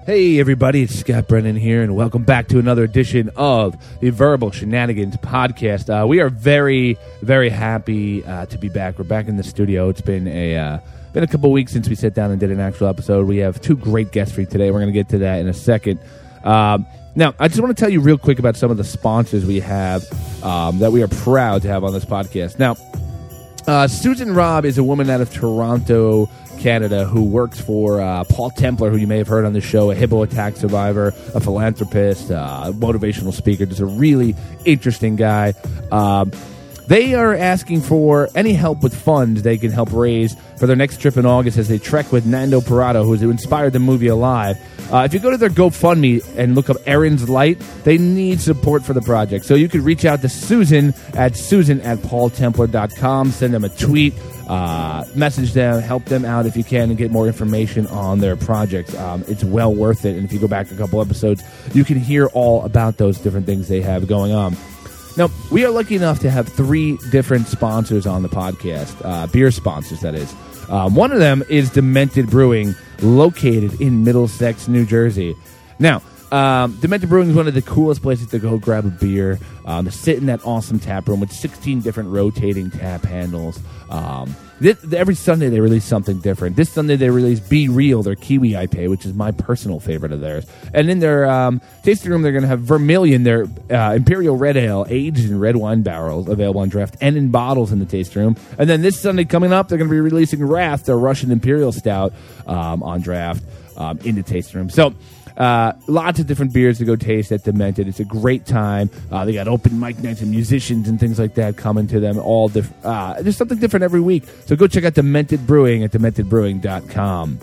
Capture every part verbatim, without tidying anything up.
Hey everybody, it's Scott Brennan here, and welcome back to another edition of the Verbal Shenanigans podcast. Uh, we are very, very happy uh, to be back. We're back in the studio. It's been a uh, been a couple weeks since we sat down and did an actual episode. We have two great guests for you today. We're going to get to that in a second. Um, now, I just want to tell you real quick about some of the sponsors we have um, that we are proud to have on this podcast. Now, uh, Susan Robb is a woman out of Toronto, Canada, who works for uh, Paul Templar, who you may have heard on the show, a Hippo attack survivor, a philanthropist, uh, motivational speaker, just a really interesting guy. Um, they are asking for any help with funds they can help raise for their next trip in August as they trek with Nando Parado, who inspired the movie Alive. Uh, if you go to their GoFundMe and look up Erin's Light, they need support for the project. So you could reach out to Susan at susan at paul templar dot com, send them a tweet, uh, message them, help them out if you can, and get more information on their projects. Um, it's well worth it. And if you go back a couple episodes, you can hear all about those different things they have going on. Now, we are lucky enough to have three different sponsors on the podcast, uh, beer sponsors, that is. Um, one of them is Demented Brewing, located in Middlesex, New Jersey. Now, um, Demented Brewing is one of the coolest places to go grab a beer, um, to sit in that awesome tap room with sixteen different rotating tap handles. Um, this, every Sunday they release something different. This Sunday they release Be Real, their Kiwi I P A, which is my personal favorite of theirs. And in their um, tasting room, they're going to have Vermilion, their uh, Imperial Red Ale, aged in red wine barrels, available on draft and in bottles in the tasting room. And then this Sunday coming up, they're going to be releasing Wrath, their Russian Imperial Stout, um, on draft um, in the tasting room. So, Uh, lots of different beers to go taste at Demented. It's a great time. Uh, they got open mic nights and musicians and things like that coming to them. All diff- uh, there's something different every week. So go check out Demented Brewing at demented brewing dot com.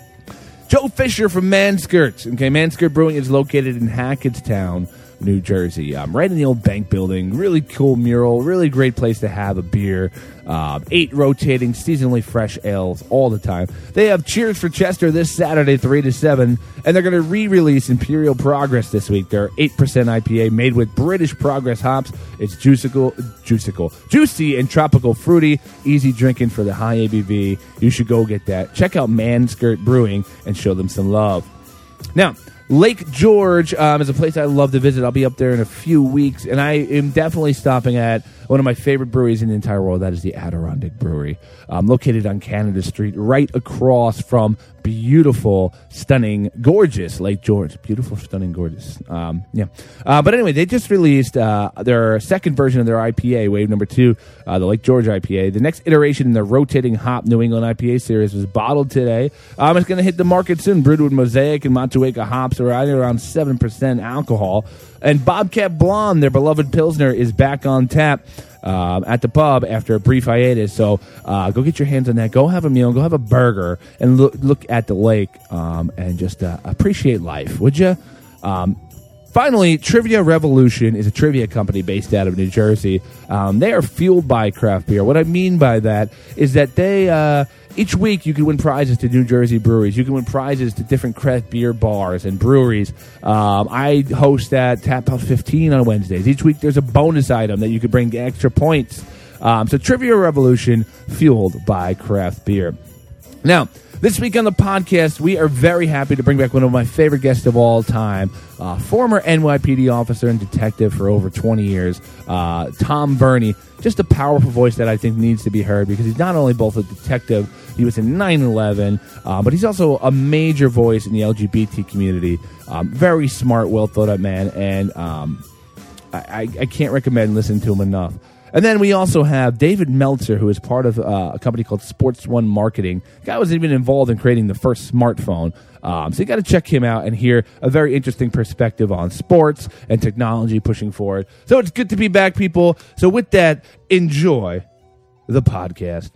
Joe Fisher from Manskirts. Okay, Manskirt Brewing is located in Hackettstown, New Jersey. Um, right in the old bank building. Really cool mural. Really great place to have a beer. Uh, eight rotating, seasonally fresh ales all the time. They have Cheers for Chester this Saturday, three to seven, and they're going to re-release Imperial Progress this week. They're eight percent I P A made with British Progress hops. It's juicical, juicical, juicy and tropical fruity, easy drinking for the high A B V. You should go get that. Check out Manskirt Brewing and show them some love. Now, Lake George um, is a place I love to visit. I'll be up there in a few weeks, and I am definitely stopping at one of my favorite breweries in the entire world. That is the Adirondack Brewery, um, located on Canada Street, right across from beautiful, stunning, gorgeous Lake George. Beautiful, stunning, gorgeous. Um, yeah. Uh, but anyway, they just released uh, their second version of their I P A, wave number two, uh, the Lake George I P A. The next iteration in their rotating hop New England I P A series was bottled today. Um, it's going to hit the market soon, brewed with Mosaic and Motueka hops, right around seven percent alcohol. And Bobcat Blonde, their beloved Pilsner, is back on tap um, at the pub after a brief hiatus. So uh, go get your hands on that. Go have a meal. Go have a burger and look, look at the lake um, and just uh, appreciate life, would you? Um, finally, Trivia Revolution is a trivia company based out of New Jersey. Um, they are fueled by craft beer. What I mean by that is that they... Uh, Each week, you can win prizes to New Jersey breweries. You can win prizes to different craft beer bars and breweries. Um, I host that Tap House fifteen on Wednesdays. Each week, there's a bonus item that you can bring extra points. Um, so Trivia Revolution, fueled by craft beer. Now, this week on the podcast, we are very happy to bring back one of my favorite guests of all time, uh, former N Y P D officer and detective for over twenty years, uh, Tom Verney. Just a powerful voice that I think needs to be heard because he's not only both a detective, he was in nine eleven, uh, but he's also a major voice in the L G B T community. Um, very smart, well thought out man, and um, I, I can't recommend listening to him enough. And then we also have David Meltzer, who is part of uh, a company called Sports One Marketing. The guy was even involved in creating the first smartphone. Um, so you got to check him out and hear a very interesting perspective on sports and technology pushing forward. So it's good to be back, people. So with that, enjoy the podcast.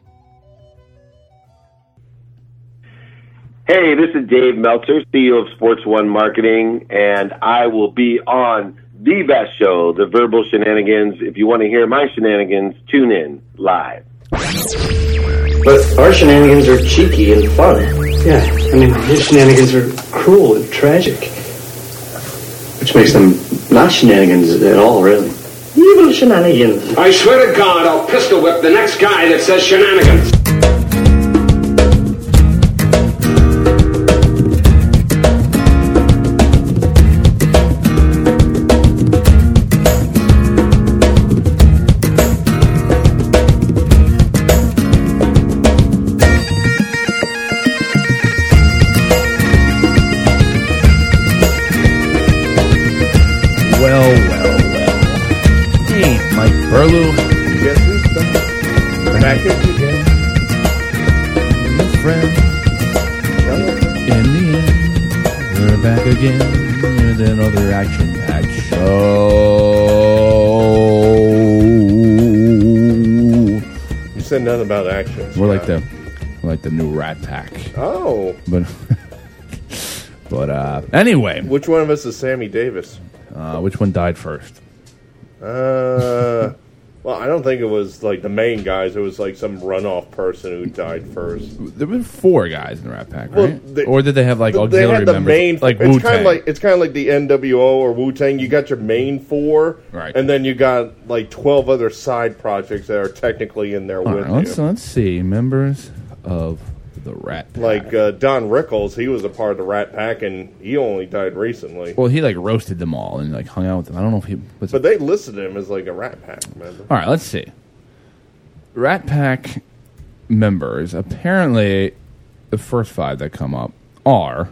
Hey, this is Dave Meltzer, C E O of Sports One Marketing, and I will be on the best show, The Verbal Shenanigans. If you want to hear my shenanigans, tune in live. But our shenanigans are cheeky and fun. Yeah, I mean, his shenanigans are cruel and tragic. Which makes them not shenanigans at all, really. Evil shenanigans. I swear to God, I'll pistol whip the next guy that says shenanigans. In the end, we're back again with another action-packed show. You said nothing about action. We're like the, we're like the new Rat Pack. Oh. But, but uh, anyway, Which one of us is Sammy Davis? uh, which one died first? Uh, well, I don't think it was like the main guys. It was like some runoff person who died first. There were four guys in the Rat Pack, Well, right? they- or did they have like They auxiliary had the members, main, like it's Wu kind Tang? of like it's kind of like the N W O or Wu Tang. You got your main four, Right. and then you got like twelve other side projects that are technically in there All with right, let's you. let's see members of the Rat Pack. Like uh, Don Rickles, he was a part of the Rat Pack, and he only died recently. well, he like roasted them all and like hung out with them. I don't know if he was. But they listed him as like a Rat Pack member. All right, let's see. Rat Pack members. Apparently, the first five that come up are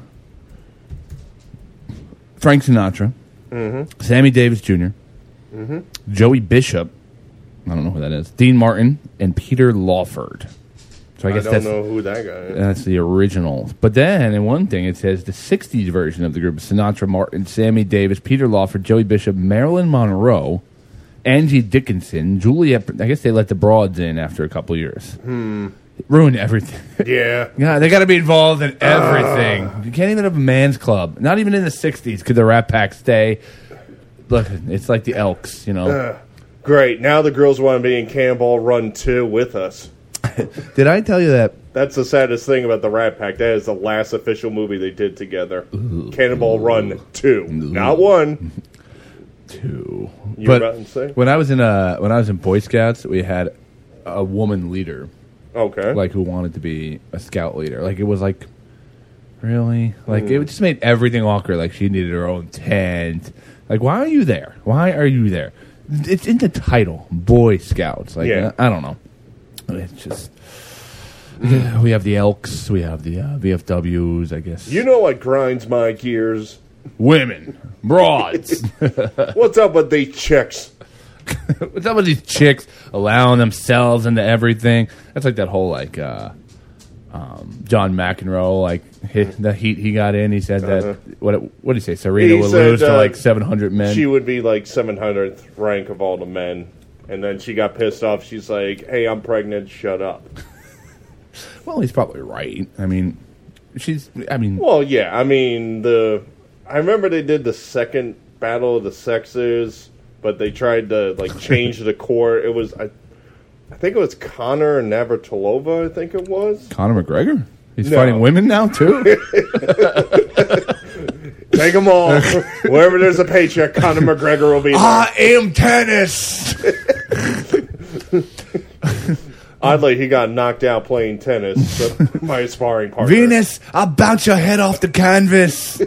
Frank Sinatra, Mm-hmm. Sammy Davis Junior, Mm-hmm. Joey Bishop. I don't know who that is. Dean Martin and Peter Lawford. So I I, guess don't that's know who that guy is. that's the original. But then in one thing it says the sixties version of the group is Sinatra, Martin, Sammy Davis, Peter Lawford, Joey Bishop, Marilyn Monroe, Angie Dickinson, Juliet. I guess they let the broads in after a couple years. Hmm. Ruined everything. Yeah. Yeah, they got to be involved in everything. You can't even have a man's club. Not even in the sixties could the Rat Pack stay. Look, it's like the Elks, you know. Uh, great. Now the girls want to be in Cannonball Run two with us. Did I tell you that? That's the saddest thing about the Rat Pack. That is the last official movie they did together. Ooh. Cannonball Run two, Ooh. not one. Two. You were But about to say? when I was in uh when I was in Boy Scouts, we had a woman leader, Okay. like who wanted to be a scout leader. Like it was like, really, like Mm. it just made everything awkward. Like she needed her own tent. Like, why are you there? Why are you there? It's in the title, Boy Scouts. Like, Yeah. I, I don't know. It's just we have the Elks, we have the uh, V F Ws. I guess You know what grinds my gears? women, broads. What's up with these chicks? What's up with these chicks allowing themselves into everything? That's like that whole like uh, um, John McEnroe, like hit, the heat he got in. He said Uh-huh. that what what did he say? Serena He would said, lose to uh, like seven hundred men. She would be like seven hundredth rank of all the men. And then she got pissed off. She's like, hey, I'm pregnant. Shut up. Well, he's probably right. I mean, she's. I mean, Well, yeah. I mean, the. I remember they did the second Battle of the Sexes, but they tried to like change the core. It was, I, I think it was Conor Navratilova. I think it was. Conor McGregor. He's No. fighting women now too. Take them all. Wherever there's a paycheck, Conor McGregor will be there. I am tennis. Oddly, he got knocked out playing tennis so, by his sparring partner. Venus, I'll bounce your head off the canvas.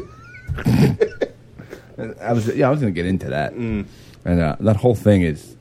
I was yeah, I was going to get into that, Mm. and uh, that whole thing is,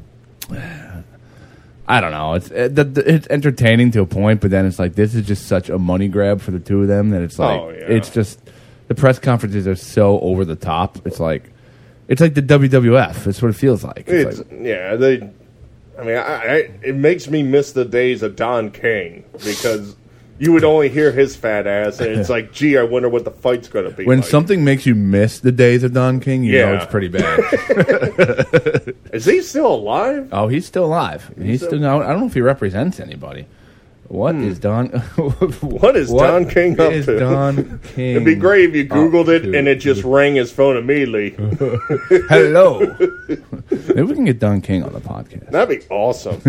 I don't know. It's it, it's entertaining to a point, but then it's like this is just such a money grab for the two of them that it's like Oh, yeah. it's just the press conferences are so over the top. It's like it's like the W W F. It's what it feels like. It's It's, like, yeah, they. I mean, I, I, it makes me miss the days of Don King because you would only hear his fat ass, and it's like, gee, I wonder what the fight's going to be. when like. something makes you miss the days of Don King, you know Yeah. it's pretty bad. Is he still alive? Oh, he's still alive. He's still- still. I don't know if he represents anybody. What is Don? What is Don King up is to? Don King? It'd be great if you Googled it to? and it just rang his phone immediately. Hello. Maybe we can get Don King on the podcast. That'd be awesome.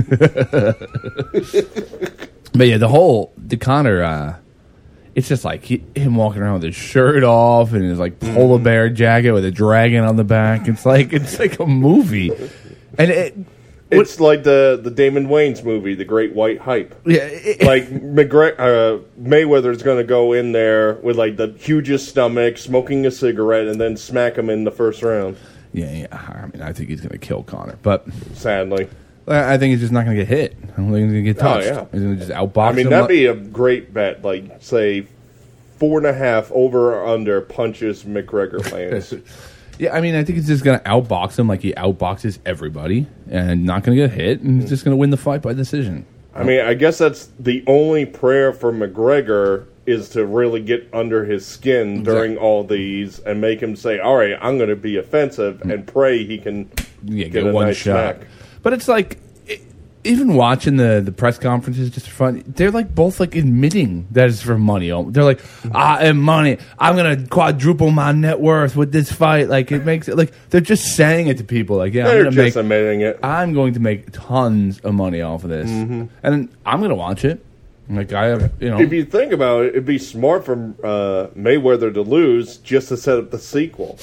But yeah, the whole the Connor. Uh, it's just like he, him walking around with his shirt off and his like polar bear jacket with a dragon on the back. It's like it's like a movie, and it. It's like the, the Damon Wayans movie, The Great White Hype. Yeah, it, Like McGre- uh, Mayweather's going to go in there with like the hugest stomach, smoking a cigarette, and then smack him in the first round. yeah, yeah. I mean, I think he's going to kill Connor, but Sadly, I I think he's just not going to get hit. I don't think he's going to get touched. Oh, yeah. He's going to just outbox I mean him. that'd like- be a great bet. Like say four and a half over or under punches McGregor lands. Yeah, I mean, I think he's just going to outbox him like he outboxes everybody and not going to get hit, and he's just going to win the fight by decision. I mean, I guess that's the only prayer for McGregor is to really get under his skin during all these and make him say, all right, I'm going to be offensive, and pray he can Yeah, get, get, a one nice shot. smack. But it's like, i- even watching the, the press conferences just for fun, they're like both like admitting that it's for money. They're like, I am money. I'm gonna quadruple my net worth with this fight. Like it makes it like they're just saying it to people. Like, yeah, They're I'm gonna just make. admitting it. I'm going to make tons of money off of this, Mm-hmm. and I'm gonna watch it. Like I have, you know. If you think about it, it'd be smart for uh, Mayweather to lose just to set up the sequel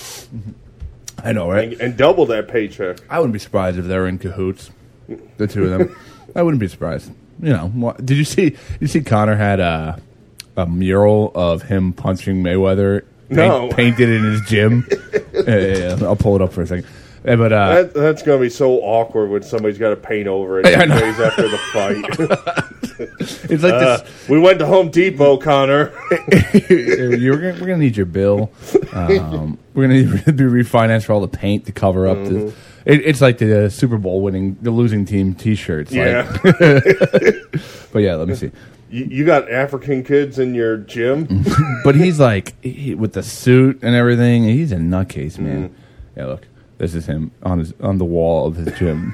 I know, right? and, and double that paycheck. I wouldn't be surprised if they were in cahoots, the two of them. I wouldn't be surprised. You know, what, did you see? Did you see Connor had a a mural of him punching Mayweather? Paint, No. painted in his gym. yeah, yeah, yeah, I'll pull it up for a second. Yeah, but uh, That, that's going to be so awkward when somebody's got to paint over it I two know. days after the fight. it's like Uh, we went to Home Depot, Connor. this. You're gonna, we're gonna need your bill. Um, we're gonna need to be refinanced for all the paint to cover up. Mm-hmm. This. It, it's like the uh, Super Bowl winning, the losing team T-shirts. Yeah. Like, but yeah, let me see. You, you got African kids in your gym? But he's like he, with the suit and everything. He's a nutcase, man. Mm. Yeah, look, this is him on his on the wall of his gym.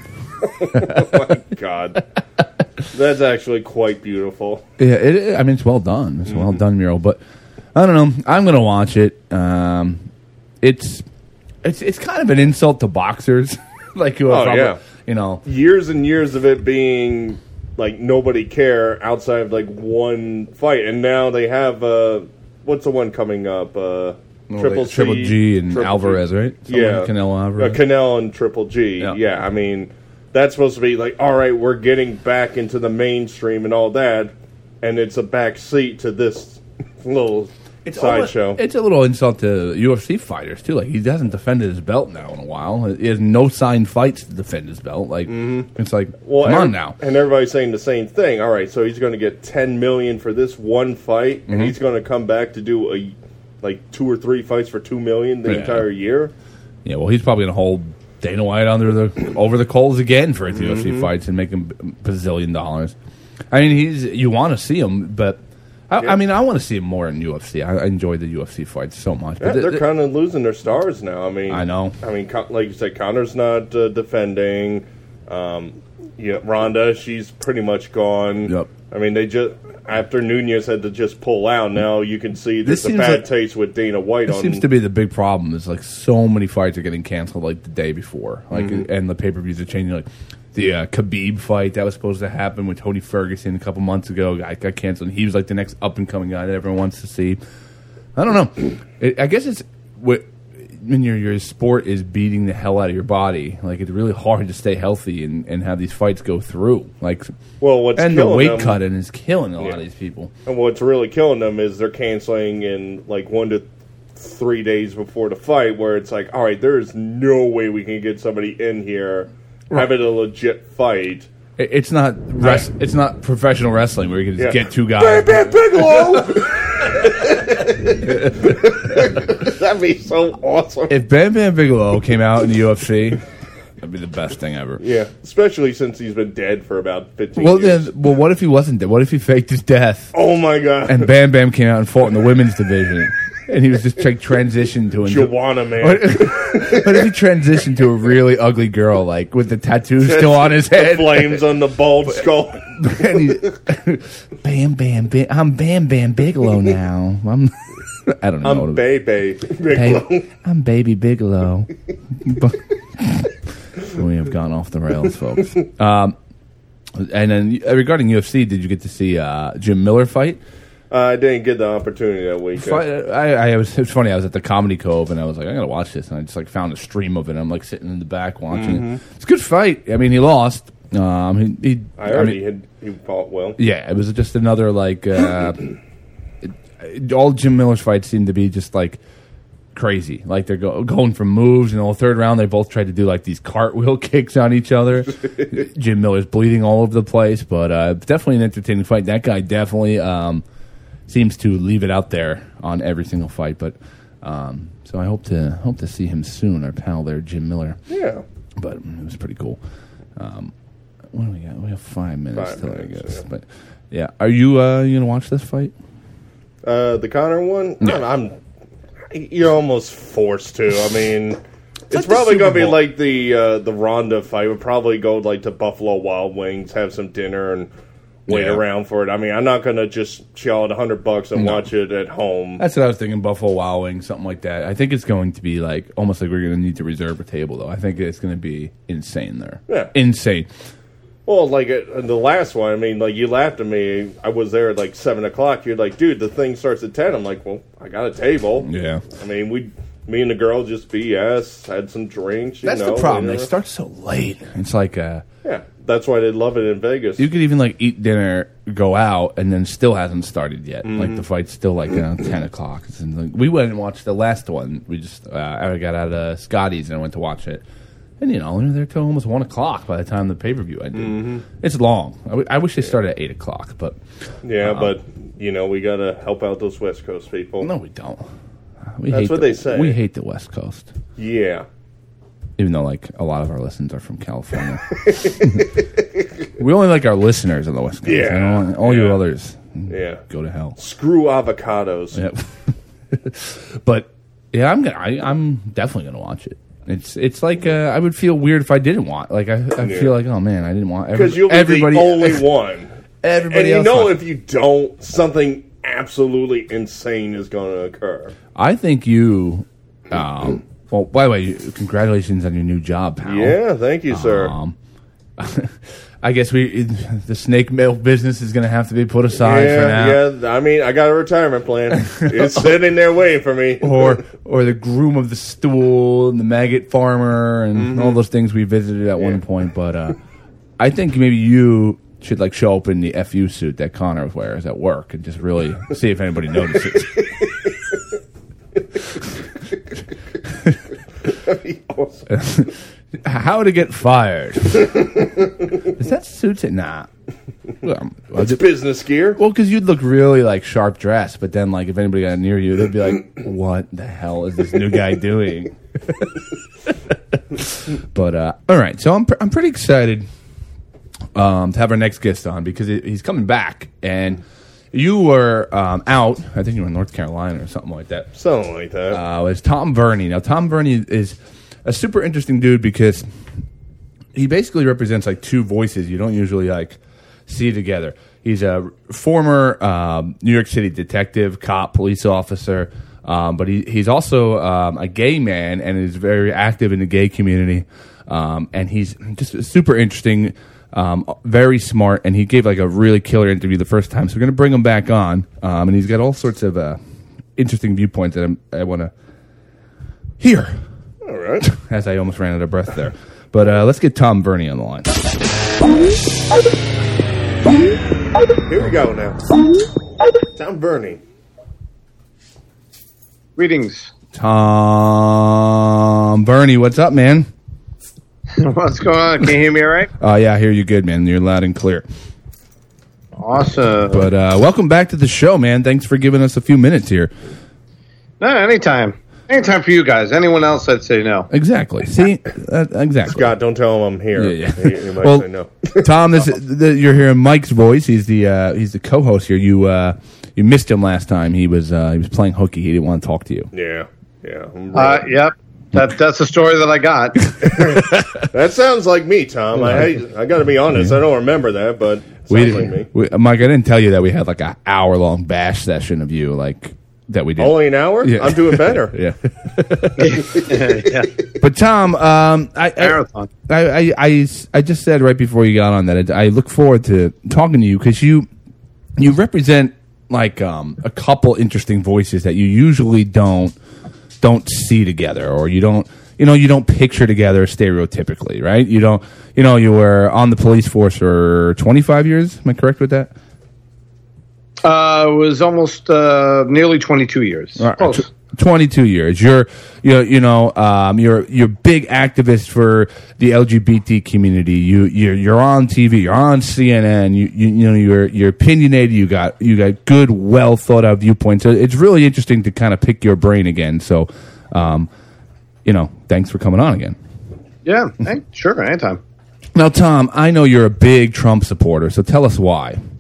Oh, my God. That's actually quite beautiful. Yeah, it, I mean it's well done. It's a well done mural, but I don't know. I'm gonna watch it. Um, it's it's it's kind of an insult to boxers, like who are Oh, probably, yeah. you know. Years and years of it being like nobody care outside of like one fight, and now they have uh, what's the one coming up? Uh, Well, Triple like C, Triple G and Triple Alvarez, G. right? Something Yeah, like Canelo Alvarez. Uh, Canelo and Triple G. Yeah. Yeah. I mean that's supposed to be like, all right, we're getting back into the mainstream and all that, and it's a back seat to this little It's sideshow. almost- It's a little insult to U F C fighters too. Like he hasn't defended his belt now in a while. He has no signed fights to defend his belt. Like it's like, Well, come every- on now. And everybody's saying the same thing. All right, so he's going to get ten million for this one fight, Mm-hmm. and he's going to come back to do a like two or three fights for two million the Yeah. entire year. Yeah, well, he's probably going to hold Dana White under the over the coals again for his U F C Mm-hmm. fights and make him a bazillion dollars. I mean, he's you want to see him, but I, Yeah. I mean, I want to see him more in U F C. I, I enjoy the U F C fights so much. Yeah, But they're th- kind of losing their stars now. I mean, I know. I mean, Con- like you said, Connor's not uh, defending. Um, yeah, Ronda, she's pretty much gone. Yep. I mean, they just after Nunez had to just pull out. Now you can see This there's a seems bad like- taste with Dana White It on. seems to be the big problem. Is like so many fights are getting canceled like the day before, like Mm-hmm. and the pay per views are changing. Like the uh, Khabib fight that was supposed to happen with Tony Ferguson a couple months ago got, got canceled. And he was like the next up and coming guy that everyone wants to see. I don't know. It, I guess it's what when your your sport is beating the hell out of your body. Like it's really hard to stay healthy and, and have these fights go through. Like well, what's and the killing weight them- cutting is killing a lot Yeah. of these people. And what's really killing them is they're canceling in like one to three days before the fight, where it's like, all right, there's no way we can get somebody in here having a legit fight. It- It's not res- It's not professional wrestling where you can just Yeah. get two guys. Bam Bam Bigelow! That'd be so awesome. If Bam Bam Bigelow came out in the U F C, that'd be the best thing ever. Yeah, especially since he's been dead for about fifteen Well, years. then, well, what if he wasn't dead? What if he faked his death Oh my god. and Bam Bam came out and fought in the women's division, and he was just like transitioned to enjoy- Joanna, man. What, what if he transitioned to a really ugly girl, like with the tattoos still on his head? Flames on the bald skull. And he- Bam Bam Bam. I'm Bam Bam Bigelow now. I'm. I don't know. I'm Baby Bigelow. Hey, I'm Baby Bigelow. We have gone off the rails, folks. Um, and then uh, regarding U F C, did you get to see uh, Jim Miller fight? Uh, I didn't get the opportunity that weekend. Fight- I, I was. It was funny. I was at the Comedy Cove, and I was like, I gotta watch this. And I just like found a stream of it. And I'm like sitting in the back watching it. It's a good fight. I mean, he lost. Um, he, he, I already mean, had he fought well. yeah, it was just another like. Uh, it, it- all Jim Miller's fights seem to be just like crazy. Like they're go, going for moves, and in the third round they both tried to do like these cartwheel kicks on each other. Jim Miller's bleeding all over the place, but uh, definitely an entertaining fight. That guy definitely um, seems to leave it out there on every single fight. But um, so I hope to hope to see him soon. Our pal there, Jim Miller. Yeah. But it was pretty cool. Um, what do we got? We have five minutes Five till I minutes, guess. yeah. But yeah, are you uh, you gonna watch this fight? Uh, the Connor one? Yeah. I'm, I'm. You're almost forced to. I mean, it's, like the probably Super going to be Bowl. like the uh, the Ronda fight. We'll probably go like to Buffalo Wild Wings, have some dinner, and wait Yeah. around for it. I mean, I'm not going to just shell out a hundred bucks and No. watch it at home. That's what I was thinking. Buffalo Wild Wings, something like that. I think it's going to be like almost like we're going to need to reserve a table, though. I think it's going to be insane there. Yeah. Insane. Well, like uh, the last one, I mean, like you laughed at me. I was there at like seven o'clock. You're like, dude, the thing starts at ten. I'm like, well, I got a table. Yeah. I mean, we, me and the girl just B S, had some drinks. You That's know, the problem. whatever. They start so late. It's like uh, Yeah, that's why they love it in Vegas. you could even like eat dinner, go out, and then still hasn't started yet. Mm-hmm. Like the fight's still like you know, ten o'clock. It's in, like, we went and watched the last one. We just uh, I got out of Scotty's and I went to watch it. And, you know, we were there till almost one o'clock by the time the pay-per-view ended. Mm-hmm. It's long. I, w- I wish they started at eight o'clock, but... yeah, uh, but, you know, we got to help out those West Coast people. No, we don't. We That's hate what the, they say. We hate the West Coast. Yeah. Even though, like, a lot of our listeners are from California. We only like our listeners on the West Coast. Yeah. You know, all you Yeah. others, Yeah. go to hell. Screw avocados. Yep. But, yeah, I'm gonna, I, I'm definitely going to watch it. It's it's like uh, I would feel weird if I didn't want. Like I, I Yeah. feel like oh man I didn't want every, Because you'll be everybody the only one. everybody And you else know wants- if you don't, something absolutely insane is going to occur. I think you. Um, well, by the way, you- congratulations on your new job, pal. Yeah, thank you, sir. Um, I guess we the snake milk business is going to have to be put aside for now. yeah, yeah. I mean, I got a retirement plan. It's sitting there waiting for me. Or or the groom of the stool and the maggot farmer and all those things we visited at one point. But uh, I think maybe you should like show up in the F U suit that Connor wears at work and just really see if anybody notices. That'd be awesome. How to get fired? Is that suits it? Nah. Well, It's business gear. Well, because you'd look really like sharp dressed, but then like if anybody got near you, they'd be like, "What the hell is this new guy doing?" But uh, all right, so I'm pr- I'm pretty excited um, to have our next guest on because he- he's coming back, and you were um, out. I think you were in North Carolina or something like that. Something like that. Uh, was Tom Verney. Now, Tom Verney is a super interesting dude because he basically represents like two voices you don't usually like see together. He's a former um, New York City detective, cop, police officer, um, but he, he's also um, a gay man and is very active in the gay community. Um, and he's just super interesting, um, very smart, and he gave like a really killer interview the first time. So we're going to bring him back on, um, and he's got all sorts of uh, interesting viewpoints that I'm, I want to hear. All right. As I almost ran out of breath there. But uh, let's get Tom Verney on the line. Here we go now. Tom Verney. Greetings. Tom Verney, what's up, man? What's going on? Can you hear me all right? Uh, yeah, I hear you good, man. You're loud and clear. Awesome. But uh, welcome back to the show, man. Thanks for giving us a few minutes here. No, anytime. Anytime for you guys. Anyone else, I'd say no. Exactly. See? Uh, exactly. Scott, don't tell him I'm here. Yeah, yeah. He, he might Well, say no. Tom, this the, you're hearing Mike's voice. He's the uh, he's the co-host here. You uh, you missed him last time. He was uh, he was playing hooky. He didn't want to talk to you. Yeah, yeah. I'm Uh, ready. yep. That, that's the story that I got. That sounds like me, Tom. I I, I got to be honest. I don't remember that, but it We, sounds like me. we, Mike, I didn't tell you that we had like an hour long bash session of you, like that we did. Only an hour? Yeah. I'm doing better. Yeah. yeah. But Tom, um, I, I, Marathon. I, I, I, I just said right before you got on that I, I look forward to talking to you because you you represent like um, a couple interesting voices that you usually don't don't see together, or you don't you know you don't picture together stereotypically, right? You don't you know you were on the police force for twenty-five years. Am I correct with that? Uh, it was almost uh, nearly twenty-two years. All right, Close. tw- twenty-two years. You're, you're, you know, um, you're, you're a big activist for the L G B T community. You, you're, you're on T V. You're on C N N. You, you, you know, you're, you're opinionated. You got, you got good, well thought out viewpoints. So it's really interesting to kind of pick your brain again. So, um, you know, thanks for coming on again. Yeah, hey, sure, anytime. Now, Tom, I know you're a big Trump supporter, so tell us why.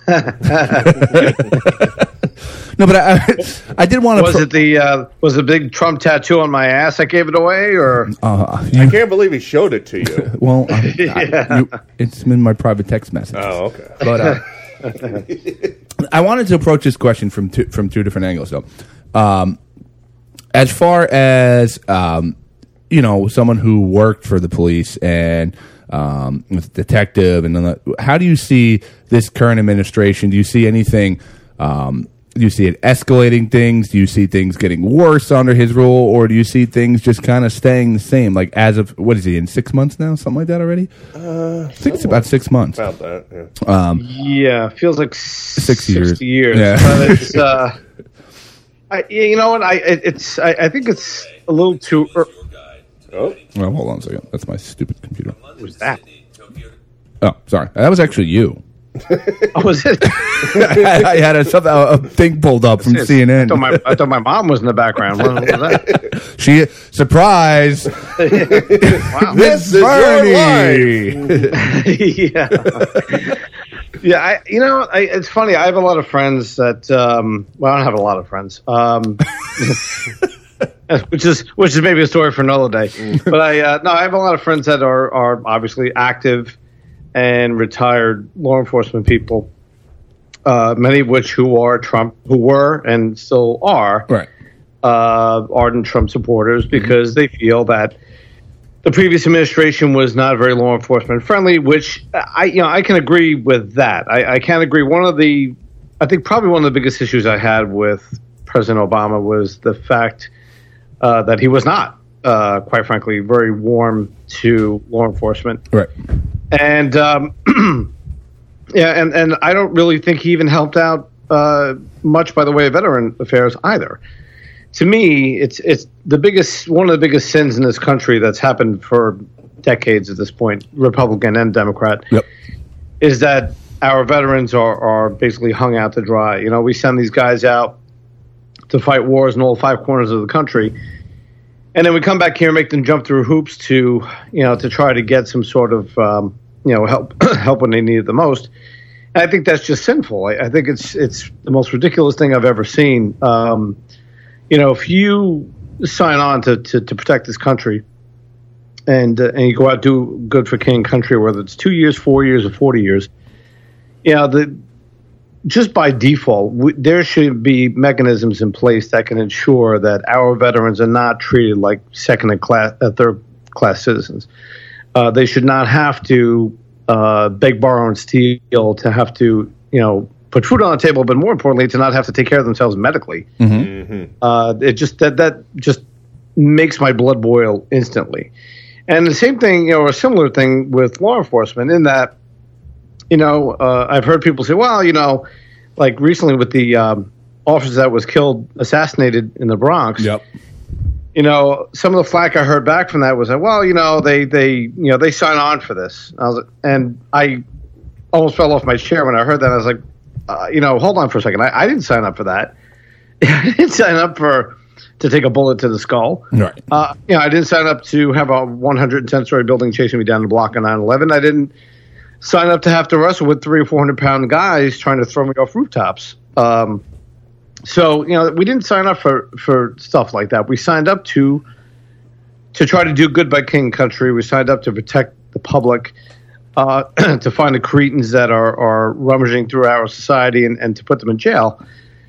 No, but I, I did want to. Was pro- it the uh, was the big Trump tattoo on my ass that gave it away, or? Uh, you, I can't believe he showed it to you. Well, uh, yeah. I, you, it's in my private text message. Oh, okay. But uh, I wanted to approach this question from two, from two different angles, though. Um, as far as um, you know, someone who worked for the police and um, was a detective, and then, how do you see this current administration? Do you see anything? Um, do you see it escalating things? Do you see things getting worse under his rule, or do you see things just kind of staying the same? Like as of what is he in six months now, something like that already? Uh, I think it's about six months. About that, yeah. Um, yeah, feels like six sixty years. years. Yeah. But it's, uh, I, you know what? I it, it's I, I think it's a little too. Er- oh, well, hold on a second. That's my stupid computer. What was that? Oh, sorry. That was actually you. Oh, was it? I, I had a, something, a thing pulled up from C N N. I thought, my, I thought my mom was in the background. What was that? She surprise. Wow. Miss Bernie. yeah, yeah. I, you know, I, it's funny. I have a lot of friends that. Um, well, I don't have a lot of friends. Um, which is which is maybe a story for another day. But I uh, no, I have a lot of friends that are are obviously active and retired law enforcement people, uh, many of which who are Trump, who were and still are, right. uh, ardent Trump supporters, because mm-hmm. they feel that the previous administration was not very law enforcement friendly. Which I, you know, I can agree with that. I, I can agree. One of the, I think probably one of the biggest issues I had with President Obama was the fact uh, that he was not, uh, quite frankly, very warm to law enforcement. Right. And um, yeah, and, and I don't really think he even helped out uh, much by the way of veteran affairs either. To me, it's it's the biggest one of the biggest sins in this country that's happened for decades at this point, Republican and Democrat, yep. is that our veterans are, are basically hung out to dry. You know, we send these guys out to fight wars in all five corners of the country, and then we come back here and make them jump through hoops to, you know, to try to get some sort of, um, you know, help help when they need it the most. And I think that's just sinful. I, I think it's it's the most ridiculous thing I've ever seen. Um, you know, if you sign on to, to, to protect this country and uh, and you go out and do good for king and country, whether it's two years, four years, or forty years, you know, the just by default, we, there should be mechanisms in place that can ensure that our veterans are not treated like second and class, uh, third class citizens. Uh, they should not have to uh, beg, borrow, and steal to have to, you know, put food on the table, but more importantly, to not have to take care of themselves medically. Mm-hmm. Mm-hmm. Uh, it just that that just makes my blood boil instantly. And the same thing, you know, a similar thing with law enforcement, in that, you know, uh, I've heard people say, well, you know, like recently with the um, officer that was killed, assassinated in the Bronx. Yep. You know, some of the flack I heard back from that was that, well, you know, they, they you know, they sign on for this. I was, and I almost fell off my chair when I heard that. I was like, uh, you know, hold on for a second. I, I didn't sign up for that. I didn't sign up for to take a bullet to the skull. Right. Uh, you know, I didn't sign up to have a one hundred ten story building chasing me down the block on nine eleven. I didn't sign up to have to wrestle with three or four hundred pound guys trying to throw me off rooftops. Um, so, you know, we didn't sign up for, for stuff like that. We signed up to to try to do good by king and country. We signed up to protect the public, uh, to find the cretins that are, are rummaging through our society and, and to put them in jail.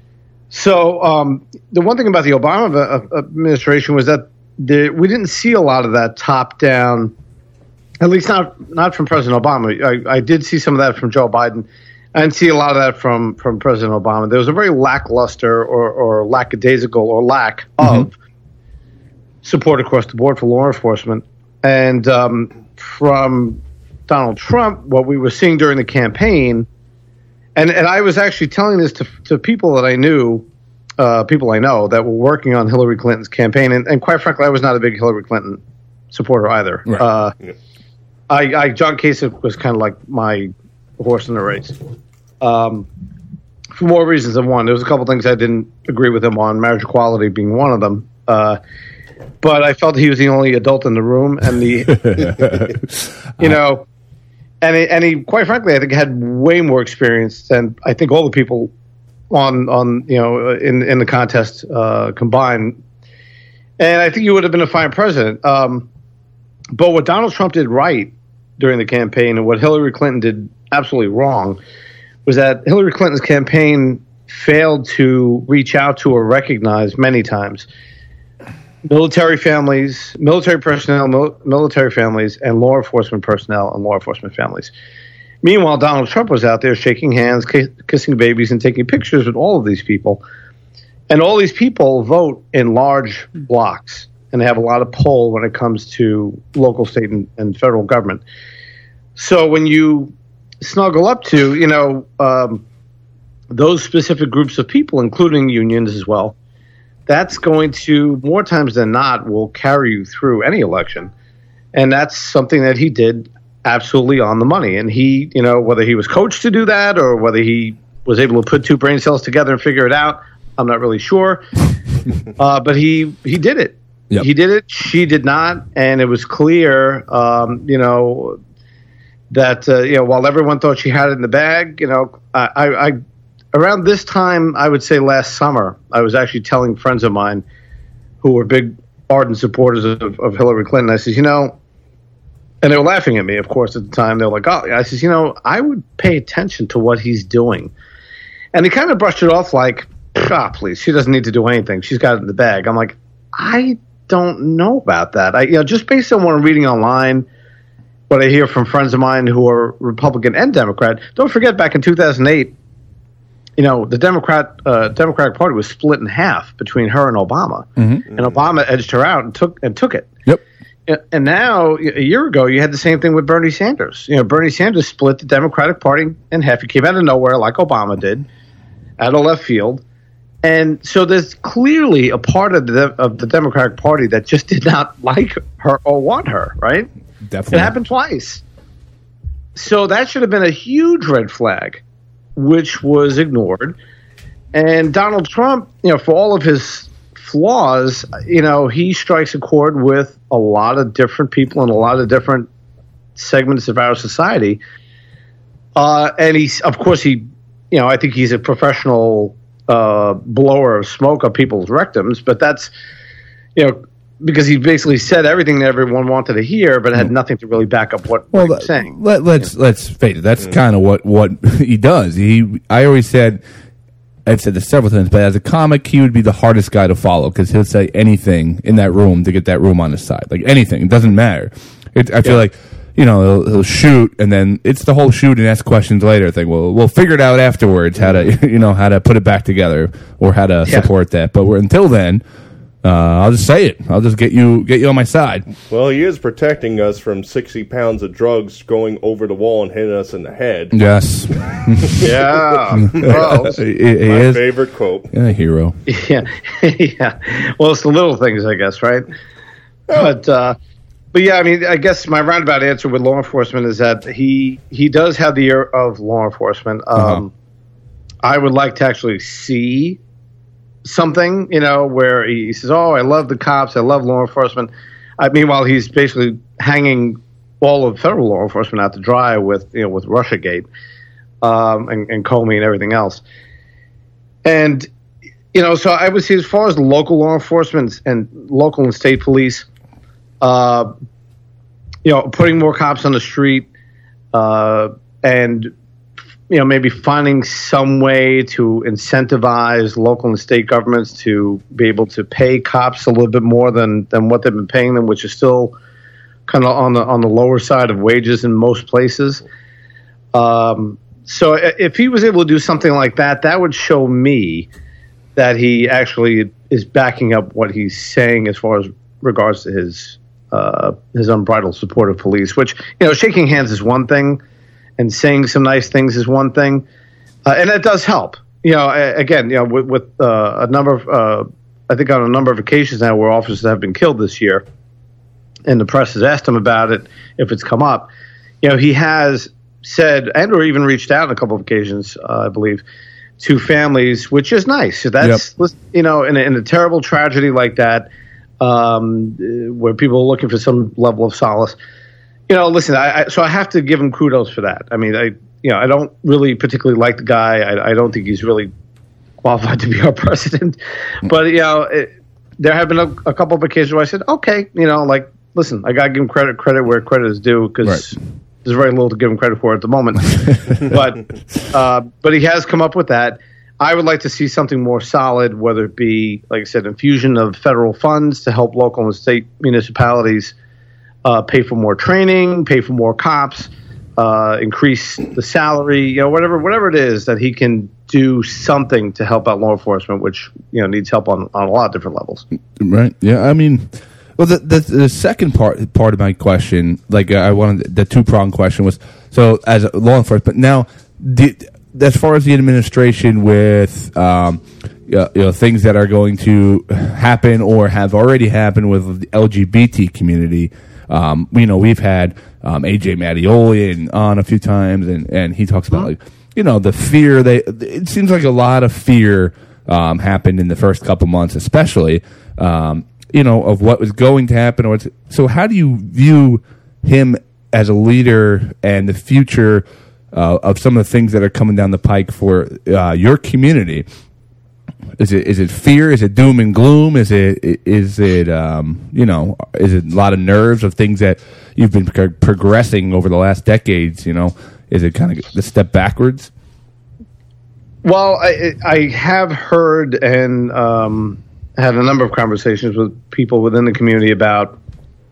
So um, the one thing about the Obama administration was that the, we didn't see a lot of that top-down, at least not not from President Obama. I, I did see some of that from Joe Biden. I didn't see a lot of that from, from President Obama. There was a very lackluster or, or lackadaisical or lack mm-hmm. of support across the board for law enforcement. And um, from Donald Trump, what we were seeing during the campaign, and, and I was actually telling this to, to people that I knew, uh, people I know that were working on Hillary Clinton's campaign. And, and quite frankly, I was not a big Hillary Clinton supporter either. Right. Uh, yeah. I, I John Kasich was kind of like my horse in the race, um, for more reasons than one. There was a couple things I didn't agree with him on, marriage equality being one of them. Uh, but I felt he was the only adult in the room, and the, you know, and he, and he, quite frankly, I think had way more experience than I think all the people on on you know in in the contest uh, combined. And I think he would have been a fine president. Um, but what Donald Trump did right during the campaign and what Hillary Clinton did absolutely wrong was that Hillary Clinton's campaign failed to reach out to or recognize many times military families, military personnel, mil- military families, and law enforcement personnel and law enforcement families. Meanwhile, Donald Trump was out there shaking hands, k- kissing babies, and taking pictures with all of these people. And all these people vote in large blocks, and they have a lot of pull when it comes to local, state, and, and federal government. So when you snuggle up to, you know, um, those specific groups of people, including unions as well, that's going to, more times than not, will carry you through any election. And that's something that he did absolutely on the money. And he, you know, whether he was coached to do that or whether he was able to put two brain cells together and figure it out, I'm not really sure. uh, but he, he did it. Yep. He did it. She did not. And it was clear, um, you know, that, uh, you know, while everyone thought she had it in the bag, you know, I, I, I around this time, I would say last summer, I was actually telling friends of mine who were big, ardent supporters of, of Hillary Clinton, I said, you know, and they were laughing at me, of course, at the time. They were like, oh, I said, you know, I would pay attention to what he's doing. And he kind of brushed it off like, ah, please, she doesn't need to do anything. She's got it in the bag. I'm like, I don't know about that. I, you know, just based on what I'm reading online, what I hear from friends of mine who are Republican and Democrat. Don't forget, back in two thousand eight, you know, the Democrat uh, Democratic Party was split in half between her and Obama, mm-hmm. and Obama edged her out and took and took it. Yep. And now, a year ago, you had the same thing with Bernie Sanders. You know, Bernie Sanders split the Democratic Party in half. He came out of nowhere, like Obama did, out of left field. And so there's clearly a part of the of the Democratic Party that just did not like her or want her, right? Definitely. It happened twice. So that should have been a huge red flag, which was ignored. And Donald Trump, you know, for all of his flaws, you know, he strikes a chord with a lot of different people and a lot of different segments of our society. Uh, and he's, of course, he, you know, I think he's a professional uh, blower of smoke up people's rectums, but that's, you know, because he basically said everything that everyone wanted to hear, but had nothing to really back up what, well, what he was saying. Let, let's yeah. let's face it. That's mm. kind of what, what he does. He, I always said, I've said this several times, but as a comic, he would be the hardest guy to follow because he'll say anything in that room to get that room on his side. Like anything, it doesn't matter. It, I feel yeah. like, you know, he'll, he'll shoot, and then it's the whole shoot and ask questions later thing. Well, we'll figure it out afterwards how to, you know, how to put it back together or how to yeah. support that. But we're, until then. Uh, I'll just say it. I'll just get you get you on my side. Well, he is protecting us from sixty pounds of drugs going over the wall and hitting us in the head. Yes. yeah. Well, he, he my is. favorite quote. Yeah, hero. Yeah. yeah. Well, it's the little things, I guess, right? But, uh, but yeah, I mean, I guess my roundabout answer with law enforcement is that he he does have the ear of law enforcement. Um, uh-huh. I would like to actually see something, you know, where he says, oh, I love the cops, I love law enforcement. I, meanwhile, he's basically hanging all of federal law enforcement out to dry with, you know, with Russiagate um, and, and Comey and everything else. And, you know, so I would say as far as local law enforcement and local and state police, uh, you know, putting more cops on the street uh, and you know, maybe finding some way to incentivize local and state governments to be able to pay cops a little bit more than, than what they've been paying them, which is still kind of on the on the lower side of wages in most places. Um, so if he was able to do something like that, that would show me that he actually is backing up what he's saying as far as regards to his uh, his unbridled support of police. Which, you know, shaking hands is one thing. And saying some nice things is one thing, uh, and that does help. You know, again, you know, with, with uh, a number of, uh, I think on a number of occasions now where officers have been killed this year, and the press has asked him about it if it's come up. You know, he has said, and or even reached out on a couple of occasions, uh, I believe, to families, which is nice. So that's, yep. you know, in a, in a terrible tragedy like that, um, where people are looking for some level of solace. You know, listen, I, I so I have to give him kudos for that. I mean, I you know, I don't really particularly like the guy. I, I don't think he's really qualified to be our president. But, you know, it, there have been a, a couple of occasions where I said, okay, you know, like, listen, I got to give him credit, credit where credit is due, because right. there's very little to give him credit for at the moment. but uh, but he has come up with that. I would like to see something more solid, whether it be, like I said, infusion of federal funds to help local and state municipalities uh, pay for more training, pay for more cops, uh, increase the salary, you know, whatever whatever it is that he can do something to help out law enforcement, which, you know, needs help on, on a lot of different levels. Right. Yeah. I mean, well, the the, the second part part of my question, like I wanted the two pronged question was, so as a law enforcement now, did, as far as the administration with um, you know, things that are going to happen or have already happened with the L G B T community. Um, you know, we've had um, A J Mattioli on a few times, and, and he talks about, like, you know, the fear. They it seems like a lot of fear um, happened in the first couple months, especially, um, you know, of what was going to happen. Or so, how do you view him as a leader and the future uh, of some of the things that are coming down the pike for uh, your community? Is it is it fear? Is it doom and gloom? Is it is it um, you know, is it a lot of nerves of things that you've been pro- progressing over the last decades? You know, is it kind of the step backwards? Well, I I have heard and um, had a number of conversations with people within the community about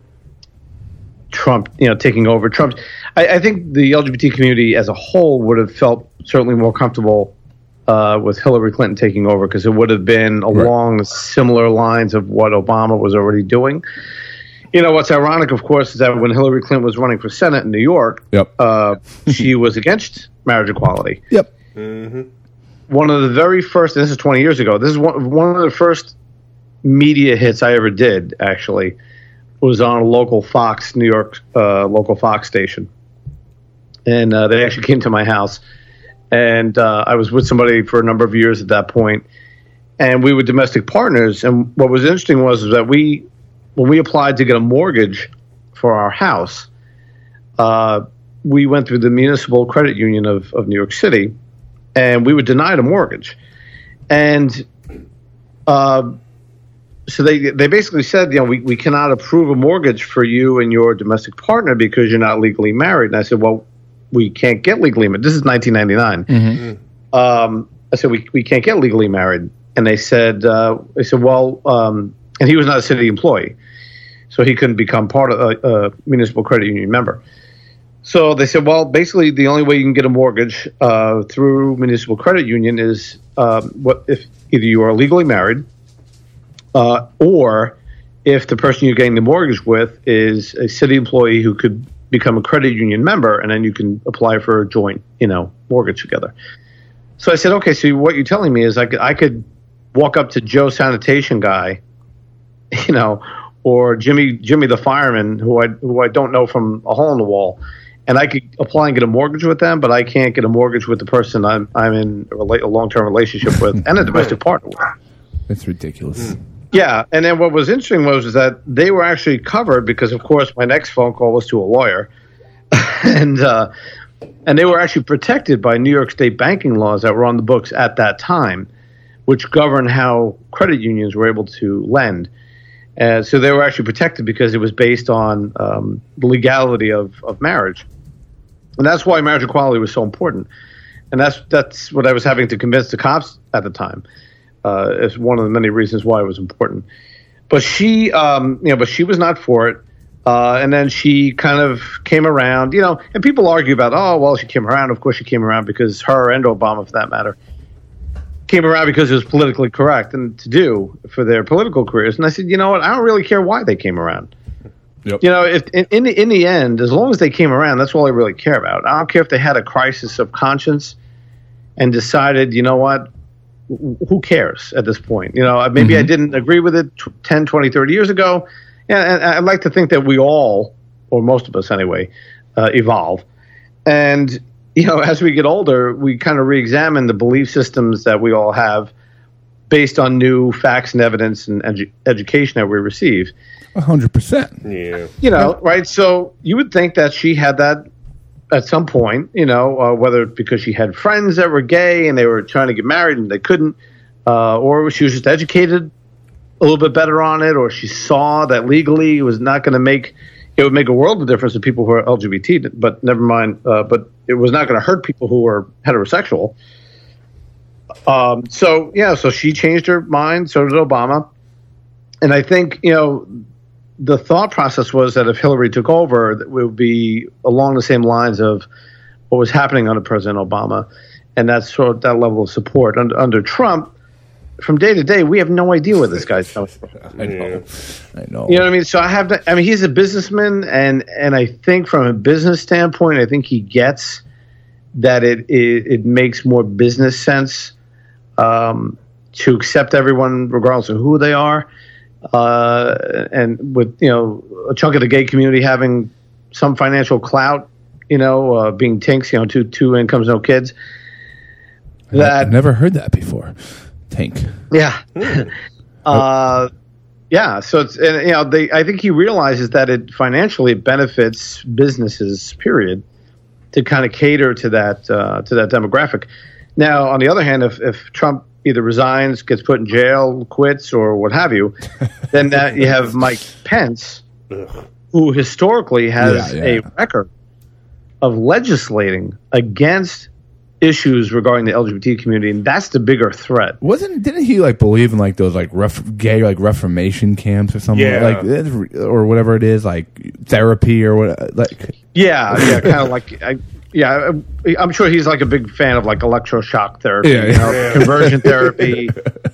Trump, you know, taking over. Trump. I, I think the L G B T community as a whole would have felt certainly more comfortable Uh, with Hillary Clinton taking over, because it would have been along right. the similar lines of what Obama was already doing. You know, what's ironic, of course, is that when Hillary Clinton was running for Senate in New York, yep. uh, she was against marriage equality. Yep. Mm-hmm. One of the very first, and this is twenty years ago, this is one, one of the first media hits I ever did, actually, was on a local Fox, New York, uh, local Fox station. And uh, they actually came to my house. And uh, I was with somebody for a number of years at that point, and we were domestic partners. And what was interesting was that we, when we applied to get a mortgage for our house, uh, we went through the Municipal Credit Union of, of New York City, and we were denied a mortgage. And uh, so they they basically said, you know, we, we cannot approve a mortgage for you and your domestic partner because you're not legally married. And I said, well, we can't get legally married. This is nineteen ninety-nine. Mm-hmm. Um, I said, we we can't get legally married. And they said, uh, they said, well, um, and he was not a city employee, so he couldn't become part of a, a municipal credit union member. So they said, well, basically the only way you can get a mortgage uh, through municipal credit union is um, what if either you are legally married uh, or if the person you're getting the mortgage with is a city employee who could become a credit union member, and then you can apply for a joint, you know, mortgage together. So I said, okay, so what you're telling me is I could, I could walk up to Joe Sanitation guy, you know, or Jimmy Jimmy the fireman, who I who I don't know from a hole in the wall, and I could apply and get a mortgage with them, but I can't get a mortgage with the person I'm I'm in a, rela- a long-term relationship with and a domestic partner with. That's ridiculous. Mm. Yeah, and then what was interesting was is that they were actually covered because, of course, my next phone call was to a lawyer, and uh, and they were actually protected by New York State banking laws that were on the books at that time, which govern how credit unions were able to lend. And so they were actually protected because it was based on um, the legality of, of marriage, and that's why marriage equality was so important. And that's that's what I was having to convince the cops at the time. Uh, is one of the many reasons why it was important. But she, um, you know, but she was not for it. Uh, and then she kind of came around, you know, and people argue about, oh, well, she came around. Of course she came around because her and Obama, for that matter, came around because it was politically correct and to do for their political careers. And I said, you know what? I don't really care why they came around. Yep. You know, if in, in, the, in the end, as long as they came around, that's all I really care about. I don't care if they had a crisis of conscience and decided, you know what? Who cares at this point? You know, maybe mm-hmm. I didn't agree with it ten, twenty, thirty years ago. Yeah, and I'd like to think that we all, or most of us anyway, uh, evolve. And, you know, as we get older, we kind of re-examine the belief systems that we all have based on new facts and evidence and edu- education that we receive. A hundred percent. Yeah. You know, right? So you would think that she had that at some point, you know, uh, whether because she had friends that were gay and they were trying to get married and they couldn't, uh, or she was just educated a little bit better on it, or she saw that legally it was not going to make, it would make a world of difference to people who are L G B T, but never mind, uh, but it was not going to hurt people who were heterosexual. Um, so, yeah, so she changed her mind, so did Obama. And I think, you know, the thought process was that if Hillary took over, that it would be along the same lines of what was happening under President Obama. And that's sort of that level of support. Under, under Trump, from day to day, we have no idea where this guy's coming from. I know. I know. You know what I mean? So I have to, I mean, he's a businessman, and, and I think from a business standpoint, I think he gets that it it, it makes more business sense um, to accept everyone regardless of who they are. Uh, and with, you know, a chunk of the gay community having some financial clout, you know, uh, being tinks, you know, two two incomes, no kids. That I've never heard that before. Tink. Yeah. uh, yeah. So it's, and, you know, they, I think he realizes that it financially benefits businesses, period, to kind of cater to that, uh, to that demographic. Now, on the other hand, if, if Trump either resigns, gets put in jail, quits, or what have you, then that you have Mike Pence, who historically has Yeah, yeah. a record of legislating against issues regarding the L G B T community, and that's the bigger threat. Wasn't didn't he like believe in like those like ref, gay like reformation camps or something Yeah. like or whatever it is, like therapy or what like Yeah, yeah, kind of like, I, yeah, I'm sure he's like a big fan of like electroshock therapy, Yeah, you know, yeah. conversion therapy.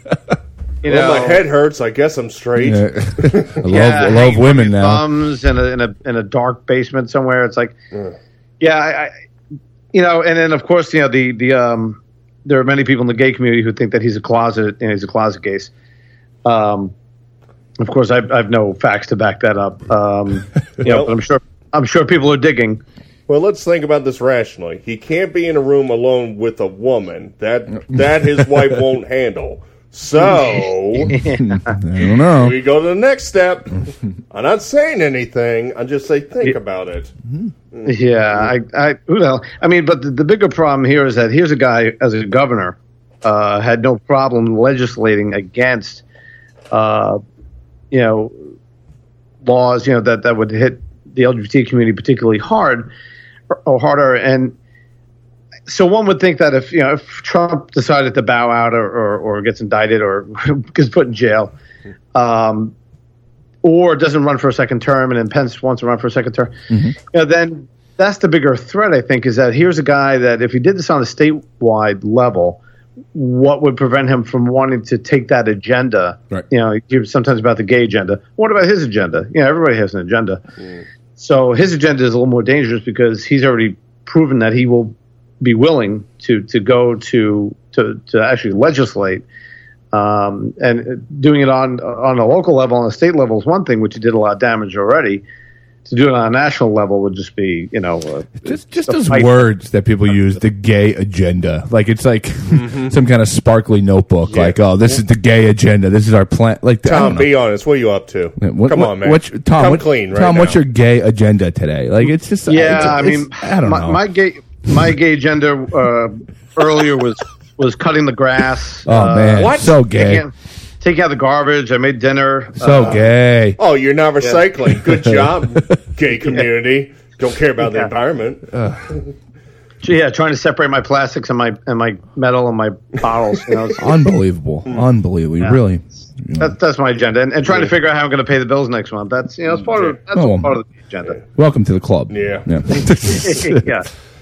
You know, Well, my head hurts. I guess I'm straight. yeah. I love yeah, I love hanging women from your now. thumbs in a, in a in a dark basement somewhere. It's like, yeah, I, I, you know, and then of course, you know, the the um, there are many people in the gay community who think that he's a closet, you know, he's a closet case. Um, of course, I, I have no facts to back that up. Um, you know, Well- but I'm sure I'm sure people are digging. Well, let's think about this rationally. He can't be in a room alone with a woman that that his wife won't handle. So I don't know. we go to the next step. I'm not saying anything. I just say think about it. Yeah, I, I, who the hell? I mean, but the, the bigger problem here is that here's a guy as a governor uh, had no problem legislating against, uh, you know, laws, you know, that, that would hit the L G B T community particularly hard or, or harder. And so one would think that if, you know, if Trump decided to bow out or, or, or gets indicted or gets put in jail, um, or doesn't run for a second term, and then Pence wants to run for a second term, Mm-hmm. you know, then that's the bigger threat, I think, is that here's a guy that if he did this on a statewide level, what would prevent him from wanting to take that agenda? Right. You know, you hear sometimes about the gay agenda. What about his agenda? You know, everybody has an agenda. So his agenda is a little more dangerous because he's already proven that he will be willing to to go to to, to actually legislate. Um, and doing it on on a local level, on a state level is one thing, which did a lot of damage already. To do it on a national level would just be, you know, uh, Just just a those fight. words that people use, the gay agenda. Like it's like some kind of sparkly notebook. Yeah. Like, oh, this is the gay agenda. This is our plan. Like, I Tom, don't know. be honest. What are you up to? What- Come what- on, man. What's, Tom, Come what, clean right Tom, now. what's your gay agenda today? Like, it's just Yeah, it's- I it's- mean, I don't my, know. my gay my gay agenda uh, earlier was was cutting the grass. oh uh, man, what? so gay, Taking, taking out the garbage. I made dinner. so uh, gay. Oh, you're not recycling. Good job, gay community. Don't care about the Yeah. environment. Yeah, trying to separate my plastics and my and my metal and my bottles. You know, it's- Unbelievable, unbelievable. You Really, you know. that's that's my agenda, and, and trying to figure out how I'm going to pay the bills next month. That's you know, it's part of that's Oh, part of the agenda. Welcome to the club. Yeah. yeah.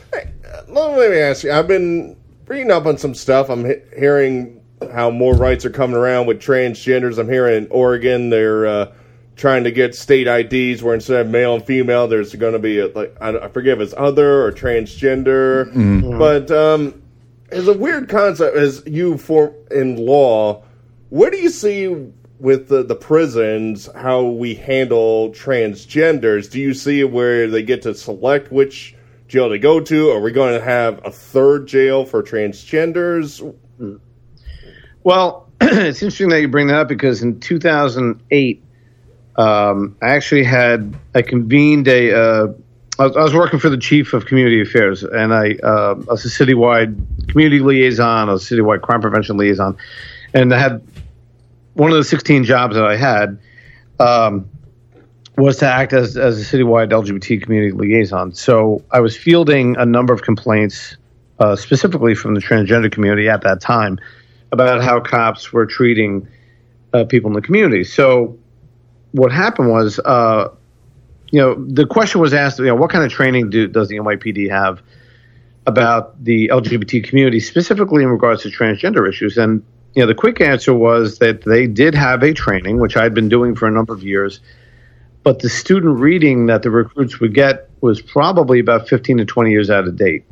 Let me ask you. I've been reading up on some stuff. I'm he- hearing how more rights are coming around with transgenders. I'm hearing in Oregon they're uh, trying to get state I Ds where instead of male and female, there's going to be a, like I, I forget if it's other or transgender. Mm-hmm. But um, it's a weird concept. As you for in law, where do you see with the, the prisons how we handle transgenders? Do you see where they get to select which jail to go to? Are we going to have a third jail for transgenders? Well, it's interesting that you bring that up because in two thousand eight, Um, I actually had I convened a. Uh, I, was, I was working for the chief of community affairs, and I, uh, I was a citywide community liaison, I was a citywide crime prevention liaison, and I had one of the sixteen jobs that I had um, was to act as as a citywide L G B T community liaison. So I was fielding a number of complaints, uh, specifically from the transgender community at that time, about how cops were treating uh, people in the community. So what happened was, uh, you know, the question was asked, you know, what kind of training do, does the N Y P D have about the L G B T community, specifically in regards to transgender issues? And, you know, the quick answer was that they did have a training, which I had been doing for a number of years, but the student reading that the recruits would get was probably about fifteen to twenty years out of date.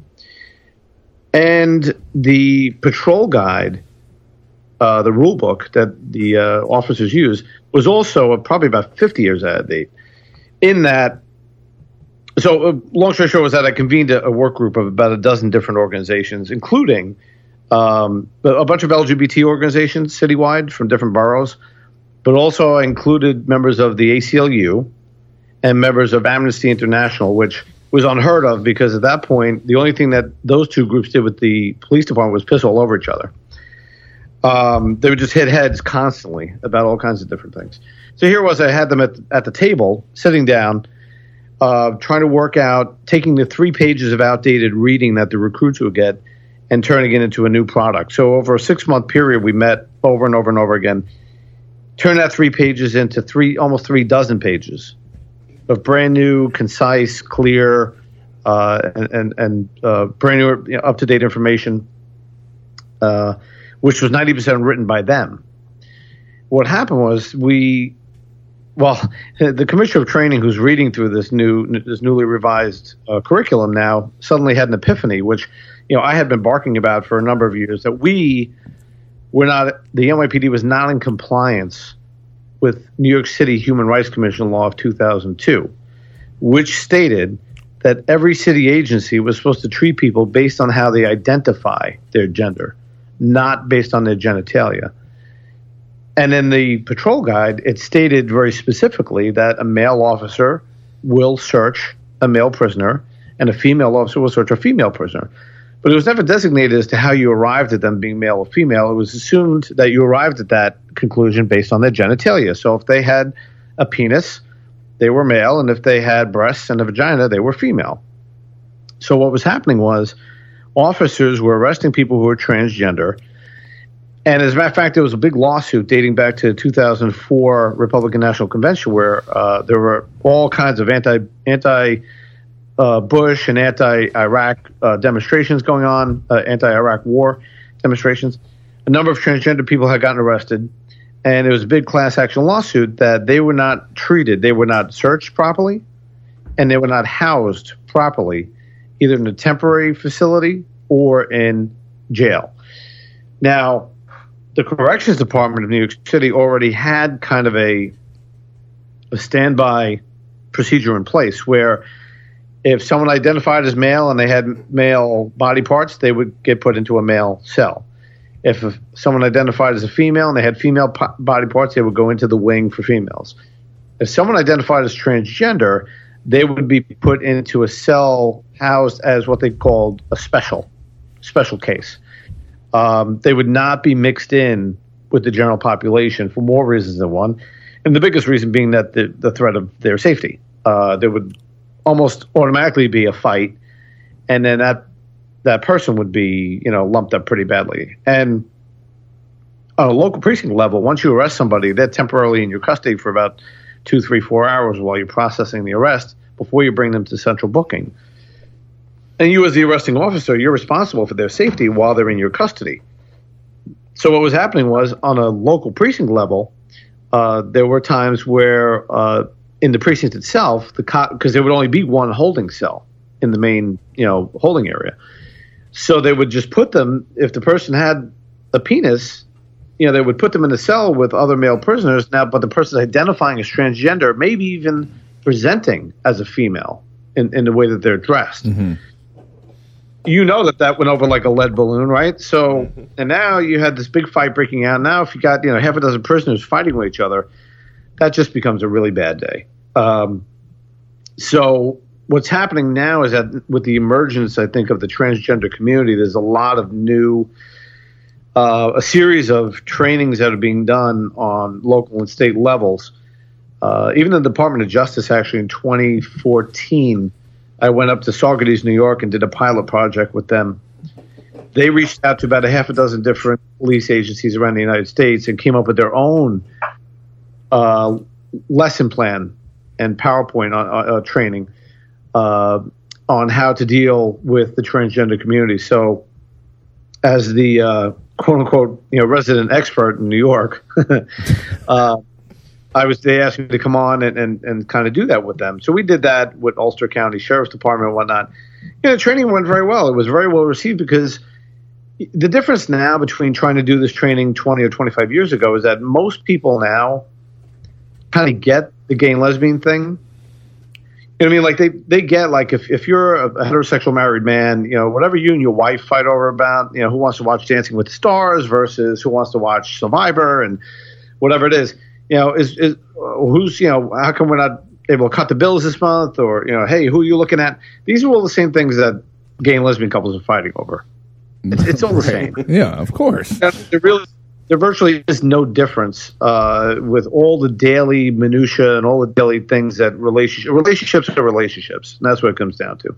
And the patrol guide, uh, the rule book that the uh, officers use, was also probably about fifty years out of date. In that, so uh, long story short was that I convened a, a work group of about a dozen different organizations, including um, a bunch of L G B T organizations citywide from different boroughs, but also I included members of the A C L U and members of Amnesty International, which was unheard of because at that point, the only thing that those two groups did with the police department was piss all over each other. Um, they would just hit heads constantly about all kinds of different things. So here was, I had them at, at the table, sitting down, uh, trying to work out, taking the three pages of outdated reading that the recruits would get and turning it into a new product. So over a six-month period, we met over and over and over again, turned that three pages into three, almost three dozen pages of brand new, concise, clear, uh, and, and, and uh, brand new, you know, up-to-date information, uh, which was ninety percent written by them. What happened was we, well, the commissioner of training who's reading through this new, this newly revised uh, curriculum now suddenly had an epiphany, which, you know, I had been barking about for a number of years, that we were not, the N Y P D was not in compliance with New York City Human Rights Commission law of two thousand two, which stated that every city agency was supposed to treat people based on how they identify their gender, not based on their genitalia. And in the patrol guide, it stated very specifically that a male officer will search a male prisoner and a female officer will search a female prisoner. But it was never designated as to how you arrived at them being male or female. It was assumed that you arrived at that conclusion based on their genitalia. So if they had a penis, they were male, and if they had breasts and a vagina, they were female. So what was happening was officers were arresting people who were transgender. And as a matter of fact, there was a big lawsuit dating back to the two thousand four Republican National Convention where uh, there were all kinds of anti anti uh, Bush and anti-Iraq uh, demonstrations going on, uh, anti-Iraq war demonstrations. A number of transgender people had gotten arrested, and it was a big class action lawsuit that they were not treated, they were not searched properly, and they were not housed properly, either in a temporary facility or in jail. Now, the Corrections Department of New York City already had kind of a, a standby procedure in place where if someone identified as male and they had male body parts, they would get put into a male cell. If someone identified as a female and they had female po- body parts, they would go into the wing for females. If someone identified as transgender, they would be put into a cell housed as what they called a special, special case. Um, they would not be mixed in with the general population for more reasons than one. And the biggest reason being that the, the threat of their safety. Uh, there would almost automatically be a fight, and then that that person would be, you know, lumped up pretty badly. And on a local precinct level, once you arrest somebody, they're temporarily in your custody for about two, three, four hours while you're processing the arrest before you bring them to central booking. And you as the arresting officer, you're responsible for their safety while they're in your custody. So what was happening was on a local precinct level, uh, there were times where uh, in the precinct itself, the co- because there would only be one holding cell in the main, you know, holding area. So they would just put them, if the person had a penis, you know, they would put them in a cell with other male prisoners now, but the person identifying as transgender, maybe even presenting as a female in, in the way that they're dressed. Mm-hmm. You know that that went over like a lead balloon, right? So, and now you had this big fight breaking out. Now if you got, you know, half a dozen prisoners fighting with each other, that just becomes a really bad day. Um, so what's happening now is that with the emergence, I think, of the transgender community, there's a lot of new, uh, a series of trainings that are being done on local and state levels. Uh, even the Department of Justice, actually, in twenty fourteen, I went up to Saugerties, New York, and did a pilot project with them. They reached out to about a half a dozen different police agencies around the United States and came up with their own uh, lesson plan and PowerPoint on, uh, training uh, on how to deal with the transgender community. So, as the uh, quote unquote, you know, resident expert in New York, uh, I was, they asked me to come on and, and, and kind of do that with them. So we did that with Ulster County Sheriff's Department and whatnot. You know, the training went very well. It was very well received because the difference now between trying to do this training twenty or twenty-five years ago is that most people now kind of get the gay and lesbian thing. You know what I mean? Like they, they get like if, if you're a heterosexual married man, you know, whatever you and your wife fight over about, you know, who wants to watch Dancing with the Stars versus who wants to watch Survivor and whatever it is, you know, is, is who's, you know, how come we're not able to cut the bills this month, or, you know, hey, who are you looking at? These are all the same things that gay and lesbian couples are fighting over. It's, it's all the same. Yeah, of course. There really, there virtually is no difference uh, with all the daily minutia and all the daily things that relationship relationships are relationships, and that's what it comes down to.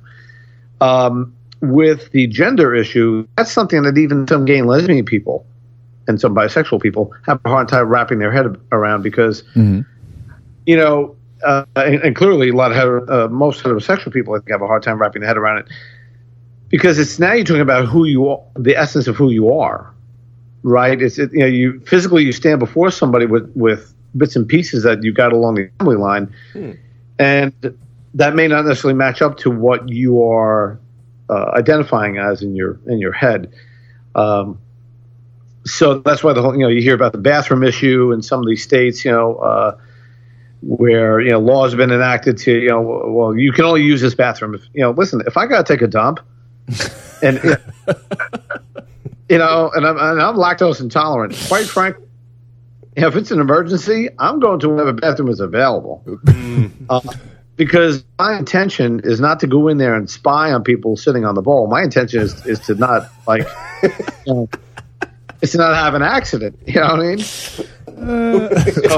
Um, with the gender issue, that's something that even some gay and lesbian people and some bisexual people have a hard time wrapping their head around because, mm-hmm. you know, uh, and, and clearly a lot of hetero, uh, most heterosexual people I think have a hard time wrapping their head around it because it's now you're talking about who you are, the essence of who you are, right? It's it, you know you physically you stand before somebody with with bits and pieces that you got along the family line, hmm. and that may not necessarily match up to what you are uh, identifying as in your in your head. Um, So that's why the whole, you know, you hear about the bathroom issue in some of these states, you know, uh, where, you know, laws have been enacted to, you know, well, you can only use this bathroom. If, you know, listen, if I got to take a dump and, you know, and I'm, and I'm lactose intolerant, quite frankly, if it's an emergency, I'm going to whatever bathroom is available. uh, because my intention is not to go in there and spy on people sitting on the bowl. My intention is, is to not, like, you know, it's to not have an accident, you know what I mean? Uh, so,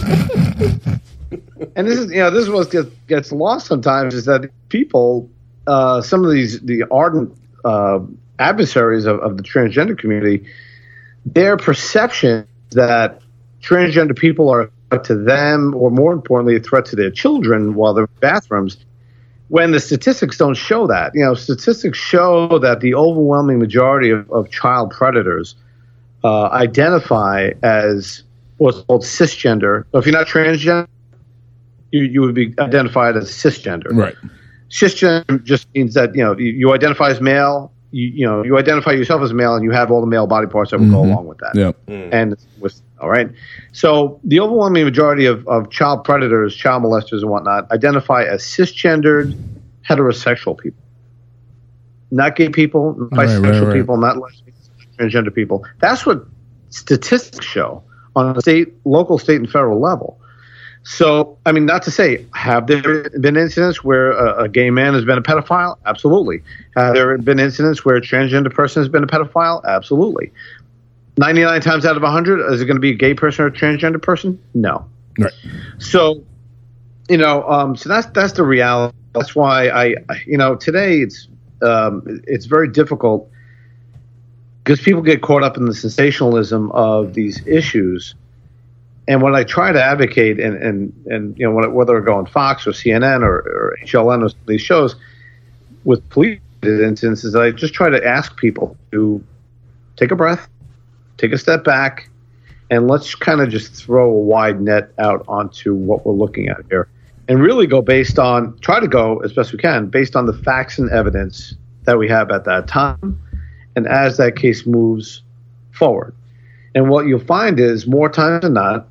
and this is, you know, this is what gets, gets lost sometimes is that people, uh, some of these, the ardent uh, adversaries of, of the transgender community, their perception that transgender people are a threat to them, or more importantly, a threat to their children while they're in bathrooms, when the statistics don't show that. You know, statistics show that the overwhelming majority of, of child predators Uh, identify as what's called cisgender. So if you're not transgender, you, you would be identified as cisgender. Right. Cisgender just means that, you know, you, you identify as male, you, you know, you identify yourself as male and you have all the male body parts that would mm-hmm. go along with that. Yep. Mm. And with, all right. So the overwhelming majority of, of child predators, child molesters and whatnot identify as cisgendered heterosexual people. Not gay people, not bisexual right, right, right. people, not lesbians. Transgender people. That's what statistics show on a state, local, state, and federal level. So, I mean, not to say, have there been incidents where a, a gay man has been a pedophile? Absolutely. Have there been incidents where a transgender person has been a pedophile? Absolutely. ninety-nine times out of one hundred, is it going to be a gay person or a transgender person? No. Right. So, you know, um, so that's that's the reality. That's why I, I you know, today it's um, it's very difficult because people get caught up in the sensationalism of these issues. And when I try to advocate, and, and, and you know, whether I go on Fox or C N N or, or H L N or these shows with police instances, I just try to ask people to take a breath, take a step back, and let's kind of just throw a wide net out onto what we're looking at here. And really go based on, try to go as best we can, based on the facts and evidence that we have at that time. And as that case moves forward. And what you'll find is more times than not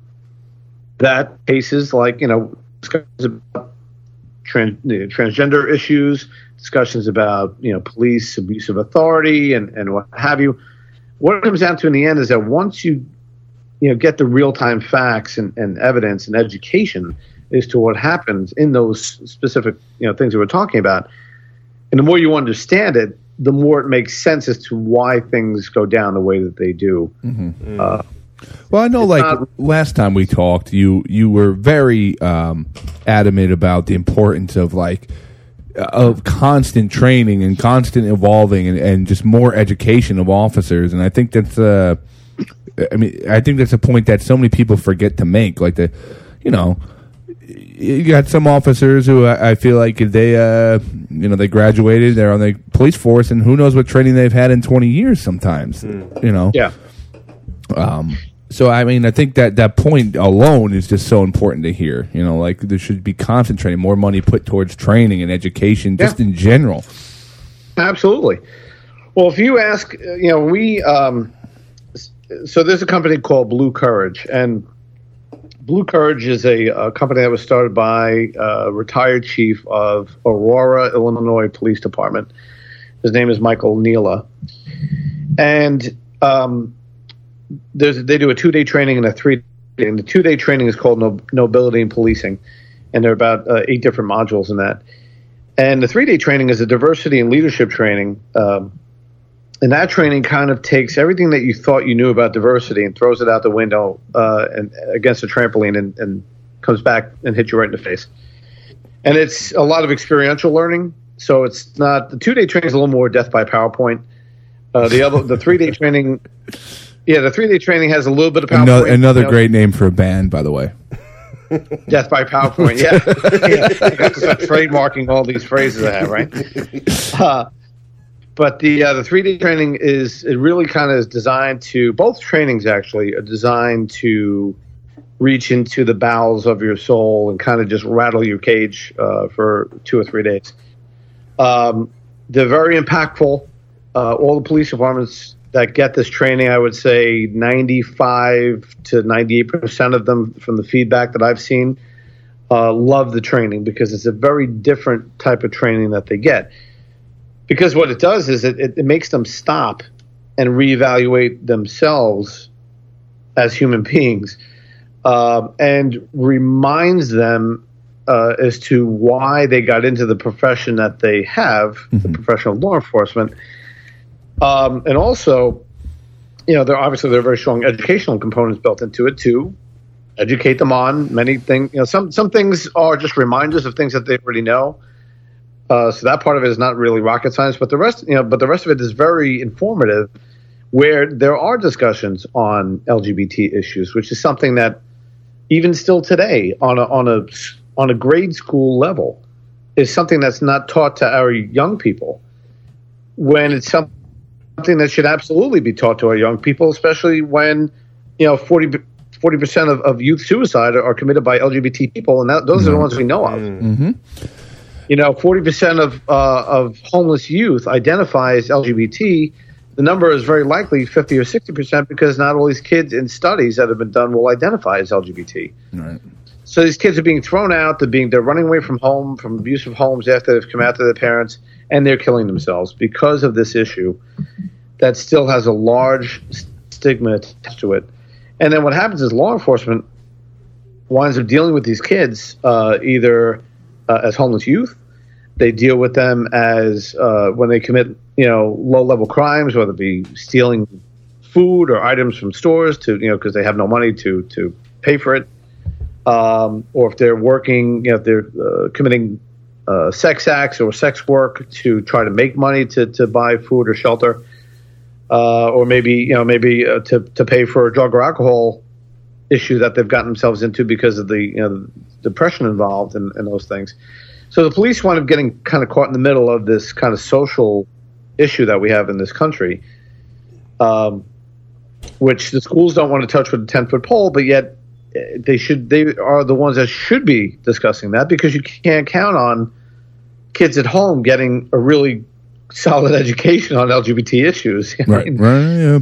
that cases like, you know, discussions about trans, you know, transgender issues, discussions about, you know, police abuse of authority and, and what have you. What it comes down to in the end is that once you you know, get the real time facts and, and evidence and education as to what happens in those specific, you know, things that we're talking about. And the more you understand it, the more it makes sense as to why things go down the way that they do. Mm-hmm. Uh, well, I know, like not, last time we talked, you you were very um, adamant about the importance of like of constant training and constant evolving and, and just more education of officers. And I think that's uh, I mean, I think that's a point that so many people forget to make. Like the, you know. You got some officers who I, I feel like if they, uh, you know, they graduated, they're on the police force, and who knows what training they've had in twenty years sometimes, mm. you know? Yeah. Um, so, I mean, I think that that point alone is just so important to hear, you know, like there should be constant training, more money put towards training and education just yeah. in general. Absolutely. Well, if you ask, you know, we, um, so there's a company called Blue Courage, and Blue Courage is a, a company that was started by a retired chief of Aurora, Illinois Police Department. His name is Michael Neela. And um, there's, they do a two-day training and a three-day. And the two-day training is called no, Nobility in Policing. And there are about uh, eight different modules in that. And the three-day training is a diversity and leadership training. Um, And that training kind of takes everything that you thought you knew about diversity and throws it out the window uh, and against a trampoline and, and comes back and hits you right in the face. And it's a lot of experiential learning. So it's not the two day training is a little more death by PowerPoint. Uh, the other the three day training, yeah, the three day training has a little bit of PowerPoint. Another, another you know, great name for a band, by the way. Death by PowerPoint. Yeah, yeah. You have to start trademarking all these phrases I have, right? Uh, But the uh, the three day training is it really kind of is designed to both trainings actually are designed to reach into the bowels of your soul and kind of just rattle your cage uh, for two or three days. Um, they're very impactful. Uh, all the police departments that get this training, I would say ninety-five to ninety-eight percent of them, from the feedback that I've seen, uh, love the training because it's a very different type of training that they get. Because what it does is it, it, it makes them stop and reevaluate themselves as human beings uh, and reminds them uh, as to why they got into the profession that they have, mm-hmm. the profession of law enforcement. Um, and also, you know, there obviously there are very strong educational components built into it to educate them on many things. You know, some some things are just reminders of things that they already know. Uh, so that part of it is not really rocket science, but the rest, you know, but the rest of it is very informative, where there are discussions on L G B T issues, which is something that even still today on a on a on a grade school level is something that's not taught to our young people, when it's something that should absolutely be taught to our young people, especially when, you know, forty percent of, of youth suicide are committed by L G B T people, and that, those mm-hmm. are the ones we know of. Mm-hmm. You know, forty percent of uh, of homeless youth identify as L G B T. The number is very likely fifty or sixty percent because not all these kids in studies that have been done will identify as L G B T. Right. So these kids are being thrown out. They're being they're running away from home, from abusive homes after they've come out to their parents, and they're killing themselves because of this issue that still has a large stigma attached to it. And then what happens is law enforcement winds up dealing with these kids uh, either uh, as homeless youth. They deal with them as uh, when they commit, you know, low-level crimes, whether it be stealing food or items from stores to, you know, because they have no money to to pay for it, um, or if they're working, you know, if they're uh, committing uh, sex acts or sex work to try to make money to to buy food or shelter, uh, or maybe you know maybe uh, to to pay for a drug or alcohol issue that they've gotten themselves into because of the you know the depression involved in, in those things. So the police wind up getting kind of caught in the middle of this kind of social issue that we have in this country, um, which the schools don't want to touch with a ten-foot pole, but yet they should. They are the ones that should be discussing that, because you can't count on kids at home getting a really solid education on L G B T issues. Right, right, yeah.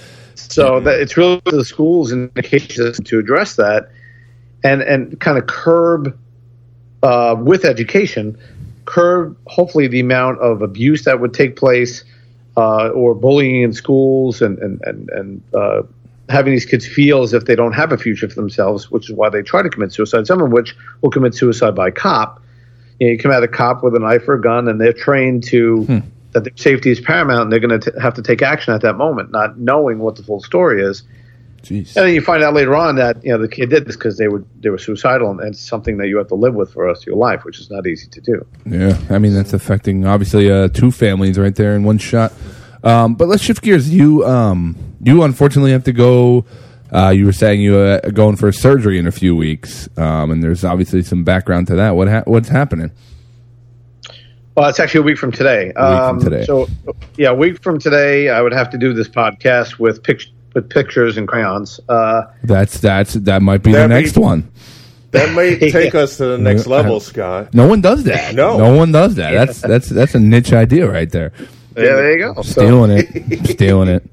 So that it's really the schools and education to address that, and and kind of curb. Uh, with education, curb hopefully the amount of abuse that would take place, uh, or bullying in schools, and and and, and uh, having these kids feel as if they don't have a future for themselves, which is why they try to commit suicide. Some of which will commit suicide by cop. You know, you come at a cop with a knife or a gun, and they're trained to hmm. that their safety is paramount, and they're going to have to take action at that moment, not knowing what the full story is. Jeez. And then you find out later on that you know the kid did this because they were they were suicidal, and it's something that you have to live with for the rest of your life, which is not easy to do. Yeah, I mean that's affecting obviously uh, two families right there in one shot. Um, but let's shift gears. You um, you unfortunately have to go. Uh, you were saying you uh, are going for surgery in a few weeks, um, and there's obviously some background to that. What ha- what's happening? Well, it's actually a week from today. A week um, from today. So, yeah, a week from today, I would have to do this podcast with pictures. With pictures and crayons. Uh, that's that's that might be the next may, one. That may take yeah. us to the next level, Scott. No one does that. No, no one does that. Yeah. That's that's that's a niche idea right there. Yeah, there you go. Stealing so. it, stealing it.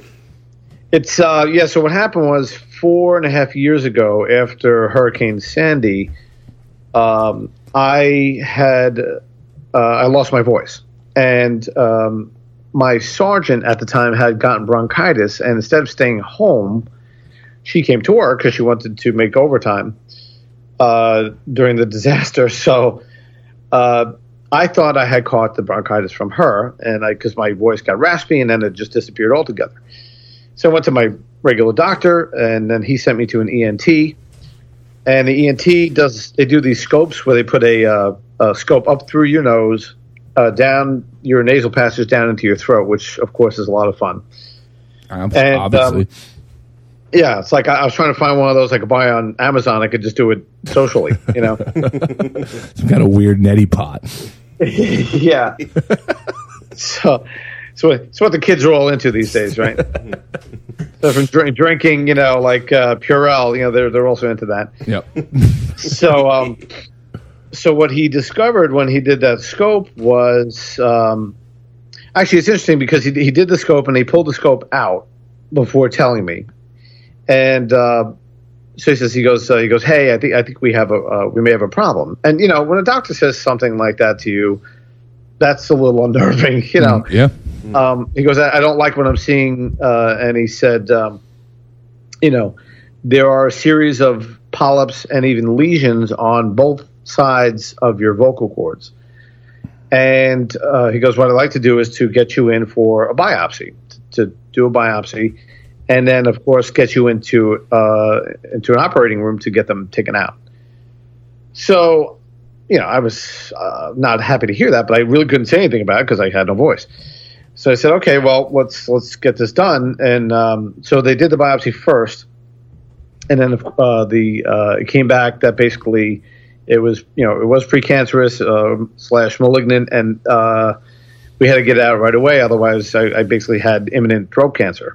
It's uh, yeah. So what happened was four and a half years ago, after Hurricane Sandy, um, I had uh, I lost my voice, and um, my sergeant at the time had gotten bronchitis, and instead of staying home, she came to work because she wanted to make overtime uh, during the disaster. So uh, I thought I had caught the bronchitis from her, and I because my voice got raspy, and then it just disappeared altogether. So I went to my regular doctor, and then he sent me to an E N T. And the E N T does they do these scopes where they put a, uh, a scope up through your nose, uh, down your nasal passage, down into your throat, which of course is a lot of fun. Um, and, obviously, um, yeah, it's like I, I was trying to find one of those I could buy on Amazon. I could just do it socially, you know. Some kind of weird neti pot. Yeah. so, so it's what the kids are all into these days, right? So from drink, drinking, you know, like uh, Purell, you know, they're they're also into that. Yep. so, um, so what he discovered when he did that scope was, um, actually, it's interesting because he he did the scope and he pulled the scope out before telling me, and uh, so he says he goes uh, he goes, hey, I think I think we have a uh, we may have a problem, and you know, when a doctor says something like that to you, that's a little unnerving, you know. Mm, yeah. Um, he goes, I, I don't like what I'm seeing, uh, and he said, um, you know, there are a series of polyps and even lesions on both sides of your vocal cords. And uh, he goes, what I'd like to do is to get you in for a biopsy, to, to do a biopsy, and then, of course, get you into uh, into an operating room to get them taken out. So, you know, I was uh, not happy to hear that, but I really couldn't say anything about it because I had no voice. So I said, okay, well, let's let's get this done. And um, so they did the biopsy first, and then uh, the uh, it came back that basically it was, you know, it was precancerous uh, slash malignant, and uh, we had to get it out right away. Otherwise, I, I basically had imminent throat cancer.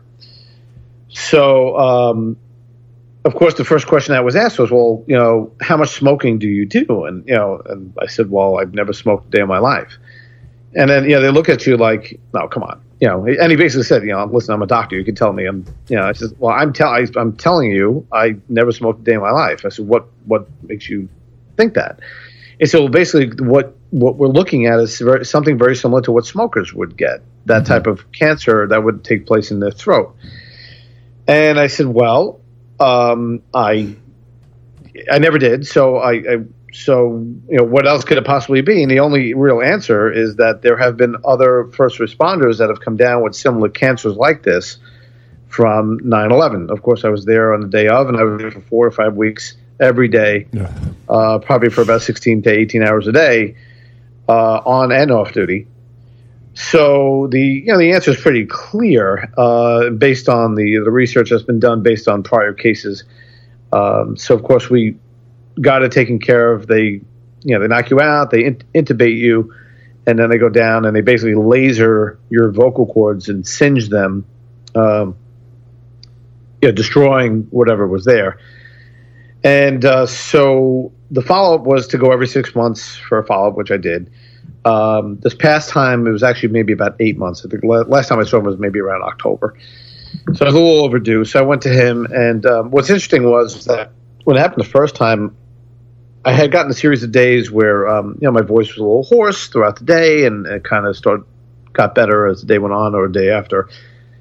So, um, of course, the first question that was asked was, well, you know, how much smoking do you do? And you know, and I said, well, I've never smoked a day in my life. And then, you know, they look at you like, no, come on. You know, and he basically said, you know, listen, I'm a doctor. You can tell me. I'm, you know, I said, well, I'm, tell- I, I'm telling you, I never smoked a day in my life. I said, what, what makes you think that? And so basically what, what we're looking at is very, something very similar to what smokers would get, that type of cancer that would take place in their throat. And I said, well, um, I, I never did. So I, I So, you know, what else could it possibly be? And the only real answer is that there have been other first responders that have come down with similar cancers like this from nine eleven. Of course, I was there on the day of, and I was there for four or five weeks every day, yeah. uh, probably for about sixteen to eighteen hours a day, uh, on and off duty. So the you know the answer is pretty clear uh, based on the the research that's been done based on prior cases. Um, so of course we got it taken care of. They, you know, they knock you out, they int- intubate you, and then they go down and they basically laser your vocal cords and singe them, um, you know, destroying whatever was there. And uh, so the follow-up was to go every six months for a follow-up, which I did. Um, this past time, it was actually maybe about eight months. I think last time I saw him was maybe around October. So I was a little overdue. So I went to him, and um, what's interesting was that when it happened the first time, I had gotten a series of days where, um, you know, my voice was a little hoarse throughout the day, and it kind of started got better as the day went on or a day after.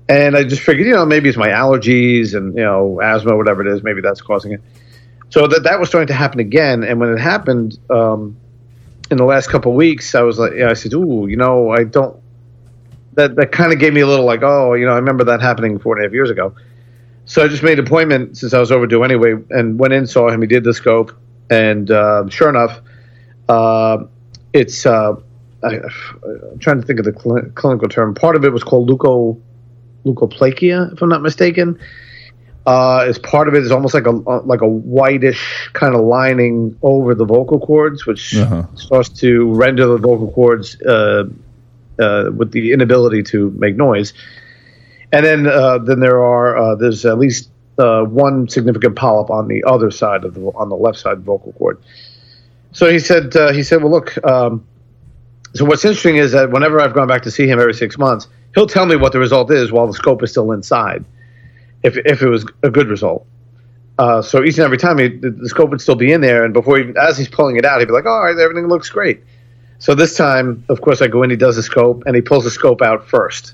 And I just figured, you know, maybe it's my allergies and, you know, asthma, whatever it is. Maybe that's causing it. So that that was starting to happen again. And when it happened um, in the last couple of weeks, I was like, yeah, I said, ooh, you know, I don't, that, that kind of gave me a little like, oh, you know, I remember that happening four and a half years ago. So I just made an appointment since I was overdue anyway and went in, saw him. He did the scope. And uh, sure enough, uh, it's, uh, I, I'm trying to think of the cl- clinical term. Part of it was called leuko, leukoplakia, if I'm not mistaken. Uh, as part of it is almost like a like a whitish kind of lining over the vocal cords, which uh-huh. starts to render the vocal cords uh, uh, with the inability to make noise. And then uh, then there are uh, there's at least uh, one significant polyp on the other side of the on the left side of the vocal cord. So he said uh, he said, well, look. Um, so what's interesting is that whenever I've gone back to see him every six months, he'll tell me what the result is while the scope is still inside. If if it was a good result, uh, so each and every time he, the, the scope would still be in there, and before he, as he's pulling it out, he'd be like, "All right, everything looks great." So this time, of course, I go in, he does the scope, and he pulls the scope out first.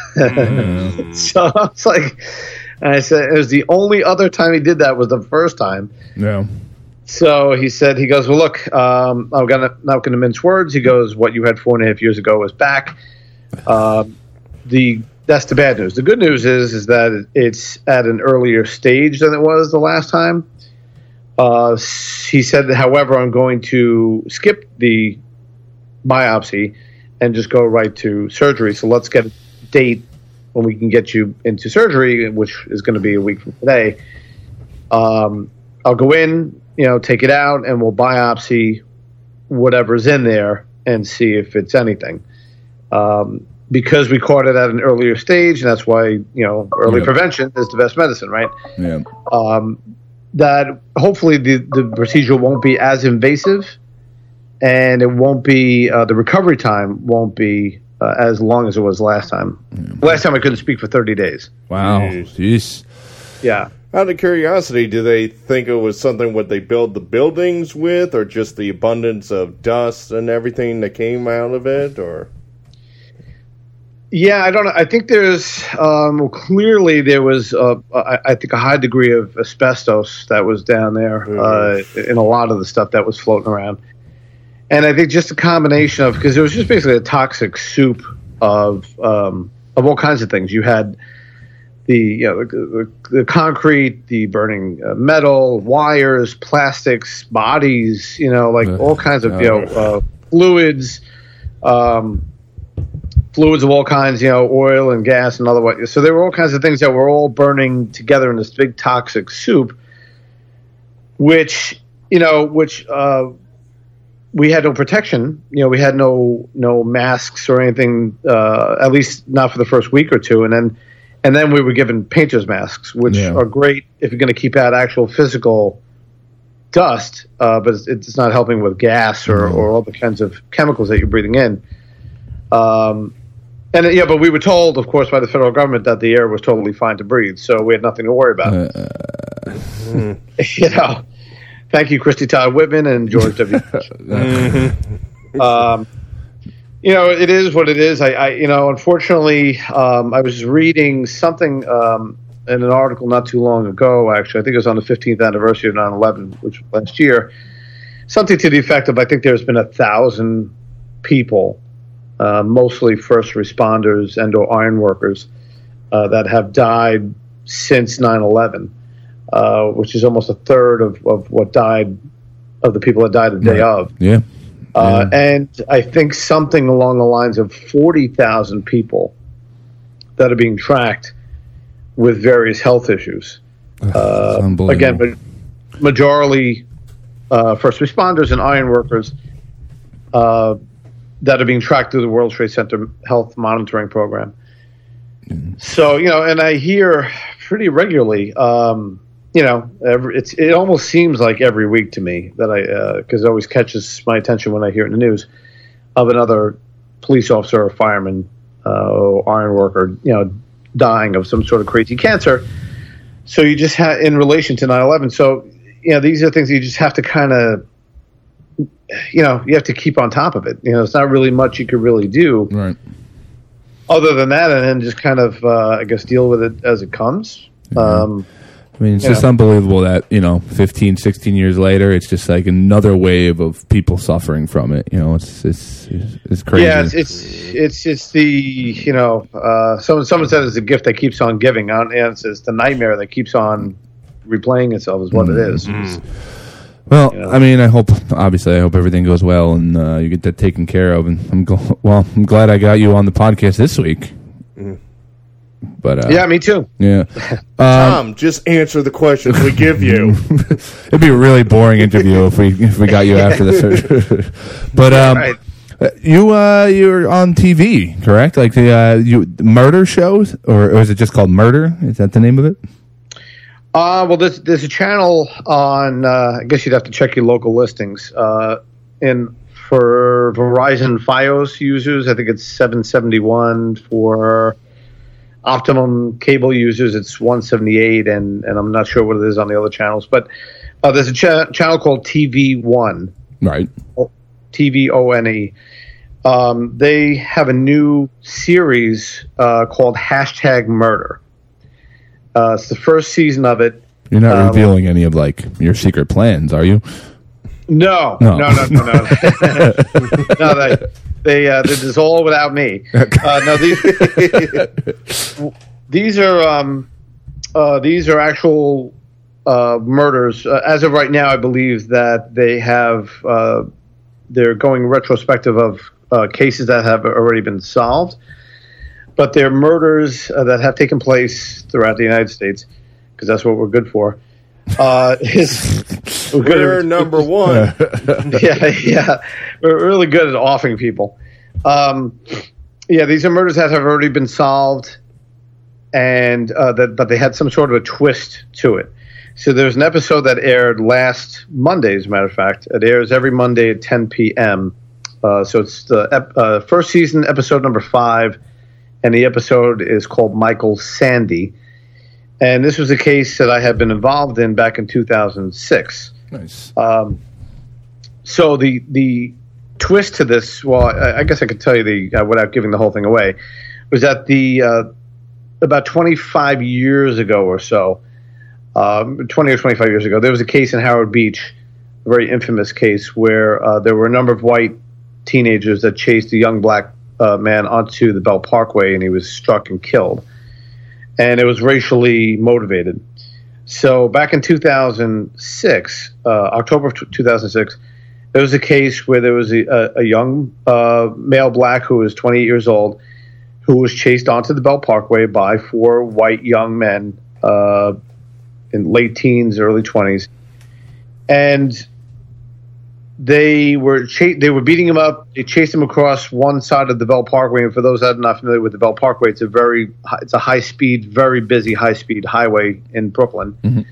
Mm. So I was like, and I said, it was the only other time he did that was the first time. Yeah. So he said, he goes, well, look, um, I'm gonna not going to mince words. He goes, what you had four and a half years ago is back. Um, the That's the bad news. The good news is is that it's at an earlier stage than it was the last time. Uh, he said, however, I'm going to skip the biopsy and just go right to surgery. So let's get a date when we can get you into surgery, which is going to be a week from today. Um, I'll go in, you know, take it out, and we'll biopsy whatever's in there and see if it's anything. Um, Because we caught it at an earlier stage, and that's why, you know, early yep. prevention is the best medicine, right? Yeah. Um, that hopefully the, the procedure won't be as invasive, and it won't be, uh, the recovery time won't be uh, as long as it was last time. Yeah. Last time I couldn't speak for thirty days. Wow. Jeez. Yeah. Out of curiosity, do they think it was something what they build the buildings with, or just the abundance of dust and everything that came out of it, or... Yeah, I don't know. I think there's um, clearly there was, uh, I, I think, a high degree of asbestos that was down there mm. uh, in a lot of the stuff that was floating around. And I think just a combination of, because it was just basically a toxic soup of um, of all kinds of things. You had the you know the, the, the concrete, the burning uh, metal, wires, plastics, bodies, you know, like all kinds of you know uh, fluids. Um, Fluids of all kinds, you know, oil and gas and other what. So there were all kinds of things that were all burning together in this big toxic soup, which, you know, which uh, we had no protection. You know, we had no no masks or anything, uh, at least not for the first week or two. And then and then we were given painter's masks, which yeah. are great if you're going to keep out actual physical dust, uh, but it's, it's not helping with gas or, mm. or all the kinds of chemicals that you're breathing in. Um, and yeah, but we were told, of course, by the federal government that the air was totally fine to breathe, so we had nothing to worry about. Uh, mm. You know, thank you, Christy Todd Whitman and George W. um, you know, it is what it is. I, I you know, unfortunately, um, I was reading something um, in an article not too long ago. Actually, I think it was on the fifteenth anniversary of nine eleven, which was last year. Something to the effect of, I think there's been a thousand people. Uh, mostly first responders and or iron workers uh, that have died since nine eleven, uh, which is almost a third of, of what died, of the people that died the day right. of. Yeah. Uh, yeah. And I think something along the lines of forty thousand people that are being tracked with various health issues. Uh, again, but majority uh, first responders and iron workers uh, that are being tracked through the World Trade Center health monitoring program. Mm. So, you know, and I hear pretty regularly, um, you know, every, it's it almost seems like every week to me that I, because uh, it always catches my attention when I hear it in the news, of another police officer or fireman uh, or iron worker, you know, dying of some sort of crazy cancer. So you just have, in relation to nine eleven, so, you know, these are things you just have to kind of, you know, you have to keep on top of it. You know, it's not really much you could really do. Right. other than that, and then just kind of, uh, I guess, deal with it as it comes. Um, I mean, it's you just know. unbelievable that, you know, fifteen, sixteen years later, it's just like another wave of people suffering from it. You know, it's it's it's crazy. Yeah, it's it's it's, it's the, you know, uh, someone someone said it's a gift that keeps on giving, and it's, it's the nightmare that keeps on replaying itself is what Mm-hmm. it is. It's- Well, you know. I mean, I hope, obviously, I hope everything goes well and uh, you get that taken care of. And I'm gl- well, I'm glad I got you on the podcast this week. But uh, yeah, me too. yeah, Tom, just answer the questions we give you. it'd be a really boring interview if we if we got you after this. But um, Right. uh, you uh, you're on T V, correct? Like the uh, you murder shows, or, or is it just called Murder? Is that the name of it? Uh, well, there's there's a channel on. Uh, I guess you'd have to check your local listings. Uh, in for Verizon FiOS users, I think it's seven seventy-one. For Optimum cable users, it's one seventy-eight, and, and I'm not sure what it is on the other channels. But uh, there's a cha- channel called T V One, Right. T V O N E. Um, they have a new series uh, called Hashtag Murder. Uh, it's the first season of it. You're not Um, revealing any of like your secret plans, are you? No, No. no, no, no, no. no, they they uh, this is all without me. Uh, no, these these are um, uh, these are actual uh, murders. Uh, as of right now, I believe that they have uh, they're going retrospective of uh, cases that have already been solved, but they're murders uh, that have taken place throughout the United States, because that's what we're good for. Uh, is we're good We're at- number one. yeah, yeah, we're really good at offing people. Um, yeah, these are murders that have already been solved, and uh, that but they had some sort of a twist to it. So there's an episode that aired last Monday, as a matter of fact. It airs every Monday at ten p.m. Uh, so it's the ep- uh, first season, episode number five, and the episode is called Michael Sandy. And this was a case that I had been involved in back in two thousand six. Nice. Um, so the the twist to this, well, I, I guess I could tell you the uh, without giving the whole thing away, was that the uh, about twenty-five years ago or so, um, twenty or twenty-five years ago, there was a case in Howard Beach, a very infamous case where uh, there were a number of white teenagers that chased a young black uh, man onto the Bell Parkway, and he was struck and killed. And it was racially motivated. So back in two thousand six, uh, October of two thousand six, there was a case where there was a, a, a young uh, male black who was twenty-eight years old who was chased onto the Bell Parkway by four white young men uh, in late teens, early twenties. And they were cha- they were beating him up. They chased him across one side of the Bell Parkway. And for those that are not familiar with the Bell Parkway, it's a very it's a high speed, very busy high speed highway in Brooklyn. Mm-hmm.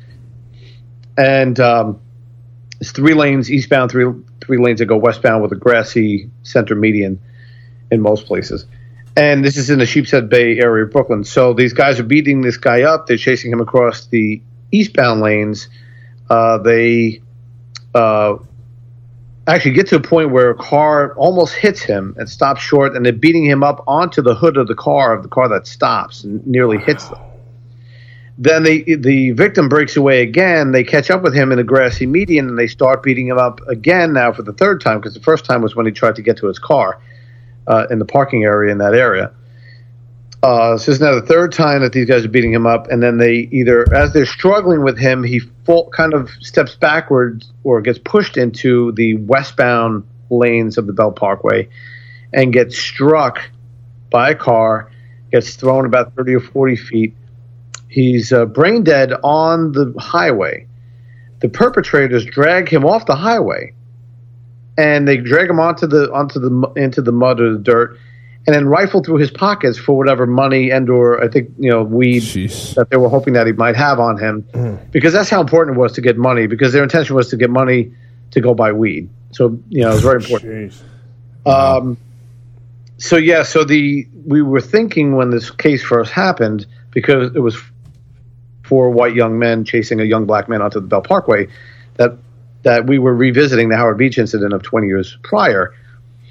And um, it's three lanes eastbound, three three lanes that go westbound with a grassy center median in most places. And this is in the Sheepshead Bay area of Brooklyn. So these guys are beating this guy up. They're chasing him across the eastbound lanes. Uh, they uh, actually get to a point where a car almost hits him and stops short, and they're beating him up onto the hood of the car, of the car that stops and nearly hits them. Then the the victim breaks away again. They catch up with him in a grassy median, and they start beating him up again now for the third time, because the first time was when he tried to get to his car uh, in the parking area in that area. Uh, so this is now the third time that these guys are beating him up, and then they either, as they're struggling with him, he full, kind of steps backwards or gets pushed into the westbound lanes of the Bell Parkway and gets struck by a car, gets thrown about thirty or forty feet. He's uh, brain dead on the highway. The perpetrators drag him off the highway, and they drag him onto the onto the into the mud or the dirt, and then rifle through his pockets for whatever money and or I think you know weed Jeez. that they were hoping that he might have on him, mm. because that's how important it was to get money. Because their intention was to get money to go buy weed. So you know it was very important. Jeez. Um, so yeah, so the we were thinking when this case first happened, because it was four white young men chasing a young black man onto the Bell Parkway, that that we were revisiting the Howard Beach incident of twenty years prior.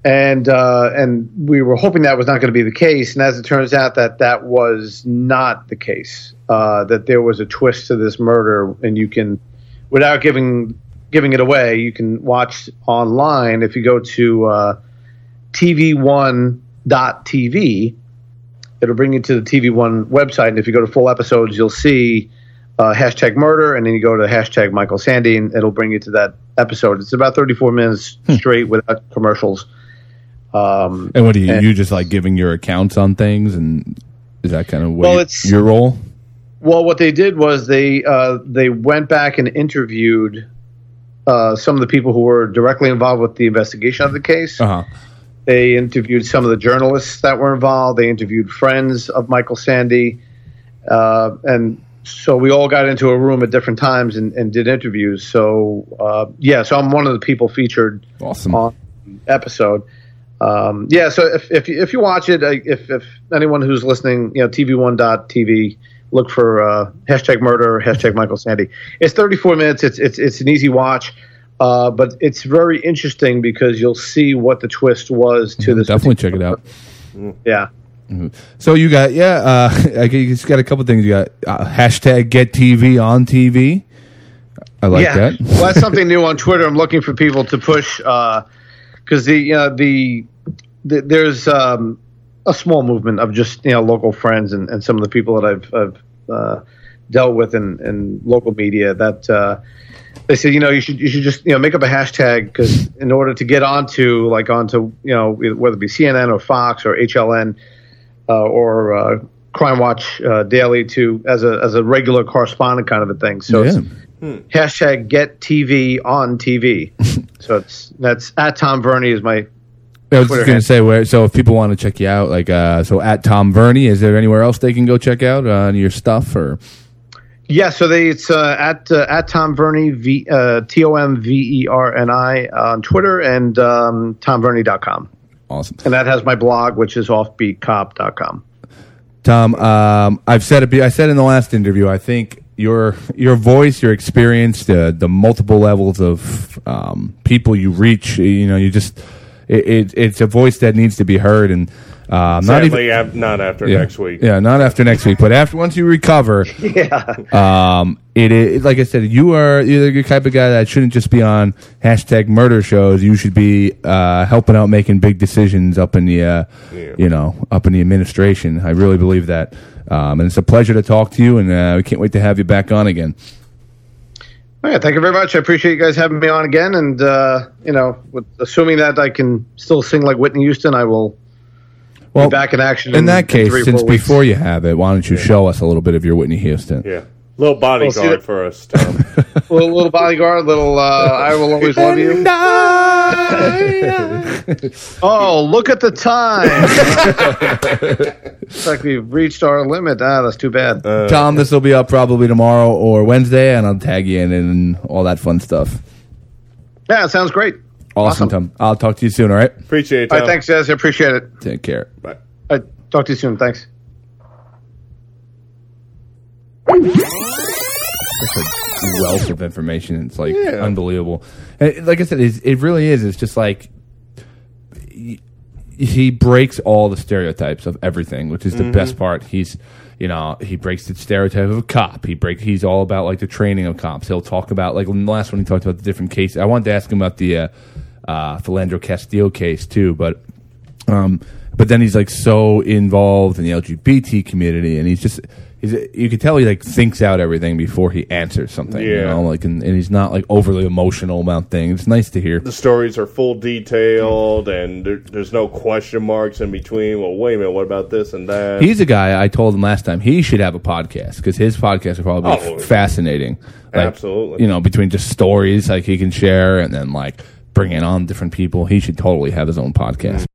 And uh, and we were hoping that was not going to be the case, and as it turns out, that that was not the case. Uh, that there was a twist to this murder, and you can, without giving giving it away, you can watch online if you go to uh, T V one dot T V. It'll bring you to the T V one website, and if you go to full episodes, you'll see uh, hashtag murder, and then you go to hashtag Michael Sandy, and it'll bring you to that episode. It's about thirty-four minutes straight without commercials. Um, and what do you and, you just like giving your accounts on things, and is that kind of what well, you, it's, your role? Well, what they did was they uh, they went back and interviewed uh, some of the people who were directly involved with the investigation of the case. Uh-huh. They interviewed some of the journalists that were involved. They interviewed friends of Michael Sandy, uh, and so we all got into a room at different times and, and did interviews. So uh, yeah, so I'm one of the people featured awesome. on the episode. Um, yeah, so if if you, if you watch it, if if anyone who's listening, you know, T V one dot T V, look for uh, hashtag murder, hashtag Michael Sandy. It's thirty-four minutes. It's it's it's an easy watch, uh, but it's very interesting because you'll see what the twist was to mm-hmm, this. Definitely check it out. Yeah. Mm-hmm. So you got yeah, uh, you just got a couple things. You got uh, hashtag Get T V on T V. I like yeah. that. Well, that's something new on Twitter. I'm looking for people to push because uh, the uh, the The, there's um, a small movement of just you know local friends and, and some of the people that I've, I've uh, dealt with in, in local media that uh, they said you know you should you should just you know make up a hashtag because in order to get onto like onto you know whether it be C N N or Fox or H L N uh, or uh, Crime Watch uh, Daily to as a as a regular correspondent kind of a thing. So yeah. it's hmm. hashtag Get T V on T V. So it's that's at Tom Verney is my. I was just going to say, where. So if people want to check you out, like, uh, so at Tom Verney, is there anywhere else they can go check out uh, your stuff, or? Yeah, so they it's uh, at uh, at Tom Verney, v, uh, T O M V E R N I on Twitter and um, tom verney dot com. Awesome, and that has my blog, which is offbeat cop dot com. Tom, um, I've said it. I said in the last interview, I think your your voice, your experience, the the multiple levels of um, people you reach, you know, you just. It, it, it's a voice that needs to be heard, and uh, not Sadly, even ab- not after yeah, next week. Yeah, not after next week, but after once you recover. Yeah. Um, it is like I said, you are you're the type of guy that shouldn't just be on hashtag murder shows. You should be uh, helping out, making big decisions up in the uh, yeah. you know up in the administration. I really believe that, um, and it's a pleasure to talk to you, and uh, we can't wait to have you back on again. Oh, yeah, thank you very much. I appreciate you guys having me on again. And, uh, you know, with, assuming that I can still sing like Whitney Houston, I will well, be back in action. In, in that case, in three, since before you have it, why don't you yeah. show us a little bit of your Whitney Houston? Yeah. Little bodyguard well, for us, Tom. little, little bodyguard, little uh, I Will Always Love You. Oh, look at the time. It's like we've reached our limit. Ah, that's too bad. Uh, Tom, this will be up probably tomorrow or Wednesday, and I'll tag you in and all that fun stuff. Yeah, it sounds great. Awesome, awesome. Tom. I'll talk to you soon, all right? Appreciate it, Tom. All right, thanks, guys. I appreciate it. Take care. Bye. All right, talk to you soon. Thanks. That's a wealth of information. It's like yeah. unbelievable. And like I said, it's, it really is. It's just like he, he breaks all the stereotypes of everything, which is the mm-hmm. best part. He's, you know, he breaks the stereotype of a cop. He break. He's all about like the training of cops. He'll talk about like in the last one he talked about the different cases. I wanted to ask him about the uh, uh, Philandro Castile case too, but um, but then he's like so involved in the L G B T community, and he's just. He's, you can tell he like thinks out everything before he answers something. Yeah. You know, like and, and he's not like overly emotional about things. It's nice to hear. The stories are full detailed, and there, there's no question marks in between. Well, wait a minute, what about this and that? He's a guy I told him last time he should have a podcast because his podcast would probably be oh, f- fascinating. Like, absolutely, you know, between just stories like he can share and then like bringing on different people, he should totally have his own podcast.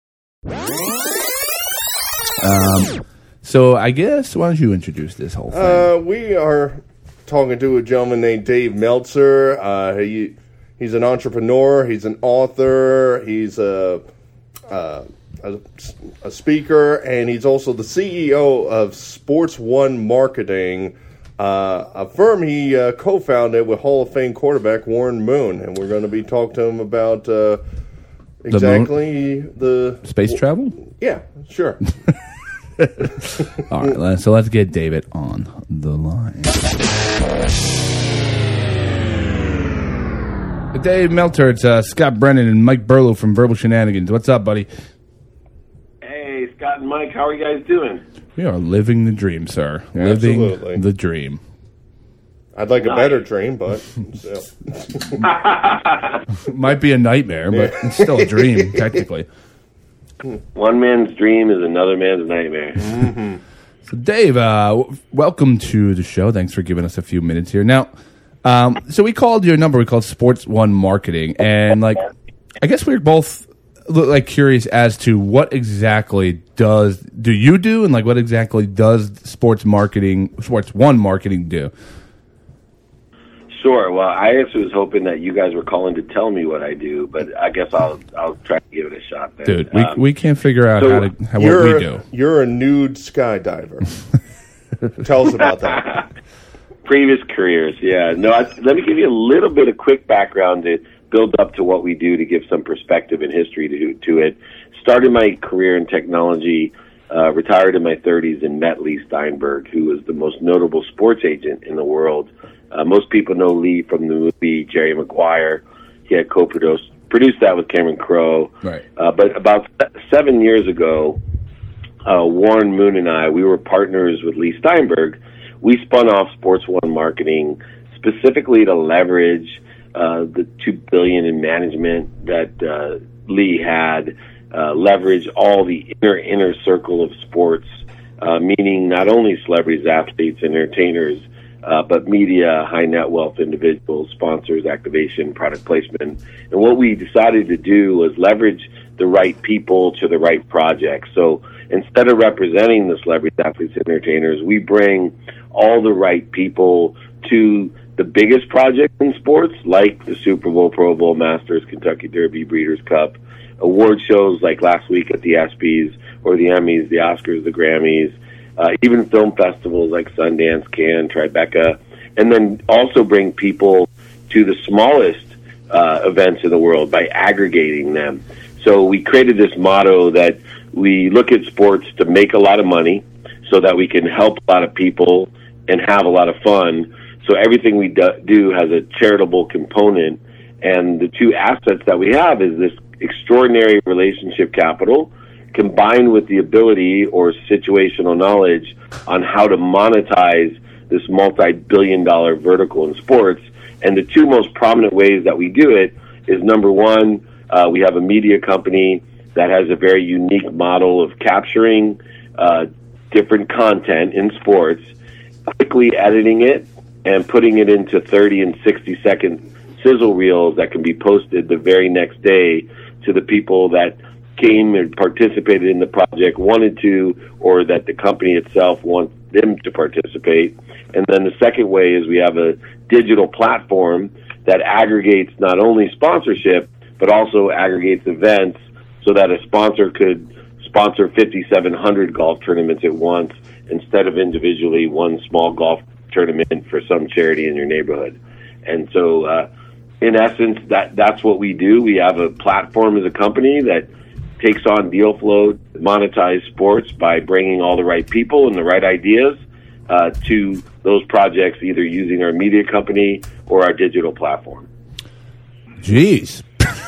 Um. So I guess why don't you introduce this whole thing? Uh, we are talking to a gentleman named Dave Meltzer. Uh, he he's an entrepreneur. He's an author. He's a, a a a speaker, and he's also the C E O of Sports One Marketing, uh, a firm he uh, co-founded with Hall of Fame quarterback Warren Moon. And we're going to be talking to him about uh, exactly the, the space travel? Yeah, sure. All right, so let's get David on the line. Dave Meltzer, it's uh, Scott Brennan and Mike Burlow from Verbal Shenanigans. What's up, buddy? Hey, Scott and Mike, how are you guys doing? We are living the dream, sir. Absolutely. Living the dream. I'd like a better dream, but still. Might be a nightmare, but it's still a dream, technically. One man's dream is another man's nightmare. Mm-hmm. So, Dave, uh, w- welcome to the show. Thanks for giving us a few minutes here. Now, um, so we called your number. We called Sports One Marketing, and like, I guess we were both like curious as to what exactly does do you do, and like what exactly does sports marketing, Sports One Marketing do? Sure. Well, I actually was hoping that you guys were calling to tell me what I do, but I guess I'll I'll try to give it a shot then. Dude, we um, we can't figure out so how to how, what we do. You're a nude skydiver. Tell us about that. Previous careers, yeah. No, I, let me give you a little bit of quick background to build up to what we do to give some perspective and history to to it. Started my career in technology, uh, retired in my thirties, and met Lee Steinberg, who was the most notable sports agent in the world. Uh, most people know Lee from the movie Jerry Maguire. He had co-produced produced that with Cameron Crowe. Right. Uh, but about seven years ago, uh, Warren Moon and I, we were partners with Lee Steinberg. We spun off Sports One Marketing specifically to leverage uh, the two billion dollars in management that uh, Lee had, uh, leverage all the inner inner circle of sports, uh, meaning not only celebrities, athletes, and entertainers, Uh, but media, high net wealth individuals, sponsors, activation, product placement. And what we decided to do was leverage the right people to the right projects. So instead of representing the celebrities, athletes, entertainers, we bring all the right people to the biggest projects in sports, like the Super Bowl, Pro Bowl, Masters, Kentucky Derby, Breeders' Cup, award shows like last week at the ESPYs or the Emmys, the Oscars, the Grammys, Uh, even film festivals like Sundance, Cannes, Tribeca, and then also bring people to the smallest uh, events in the world by aggregating them. So we created this motto that we look at sports to make a lot of money so that we can help a lot of people and have a lot of fun. So everything we do, do has a charitable component, and the two assets that we have is this extraordinary relationship capital combined with the ability or situational knowledge on how to monetize this multi-billion dollar vertical in sports. And the two most prominent ways that we do it is, number one, uh, we have a media company that has a very unique model of capturing uh, different content in sports, quickly editing it, and putting it into thirty and sixty second sizzle reels that can be posted the very next day to the people that came and participated in the project, wanted to, or that the company itself wants them to participate. And then the second way is we have a digital platform that aggregates not only sponsorship, but also aggregates events so that a sponsor could sponsor fifty-seven hundred golf tournaments at once instead of individually one small golf tournament for some charity in your neighborhood. And so, uh, in essence, that that's what we do. We have a platform as a company that takes on deal flow, monetize sports by bringing all the right people and the right ideas uh, to those projects, either using our media company or our digital platform. Jeez,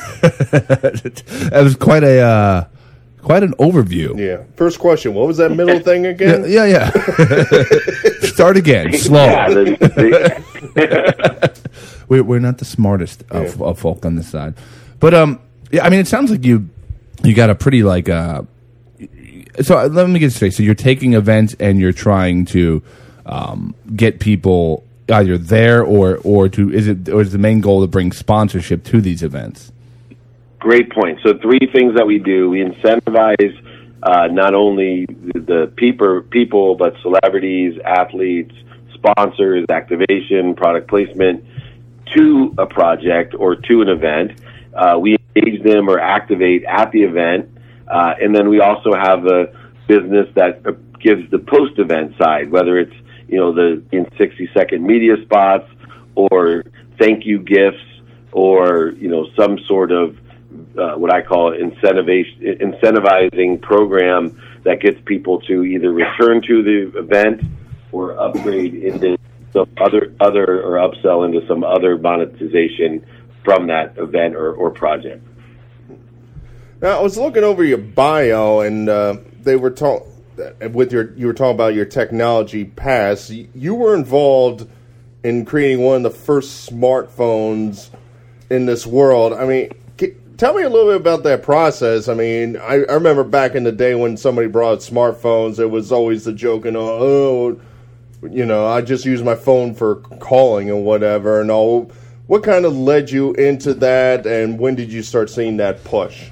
that was quite a uh, quite an overview. Yeah. First question: what was that middle thing again? Yeah, yeah. yeah. Start again, slow. Yeah, the, the we're we're not the smartest of, yeah. of folk on this side, but um, yeah. I mean, it sounds like you. You got a pretty like uh, so let me get it straight. So you're taking events and you're trying to um, get people either there or or to is it or is the main goal to bring sponsorship to these events? Great point. So three things that we do: we incentivize uh, not only the, the people people but celebrities, athletes, sponsors, activation, product placement to a project or to an event. Uh, we engage them or activate at the event, uh, and then we also have a business that uh, gives the post-event side, whether it's you know the in sixty second media spots or thank you gifts or you know some sort of uh, what I call incentivization, incentivizing program that gets people to either return to the event or upgrade into some other, other or upsell into some other monetization from that event or, or project. Now, I was looking over your bio, and uh, they were talking with your. You were talking about your technology past. You were involved in creating one of the first smartphones in this world. I mean, tell me a little bit about that process. I mean, I, I remember back in the day when somebody brought smartphones, it was always the joke, and oh, you know, I just use my phone for calling and whatever, and all. What kind of led you into that, and when did you start seeing that push?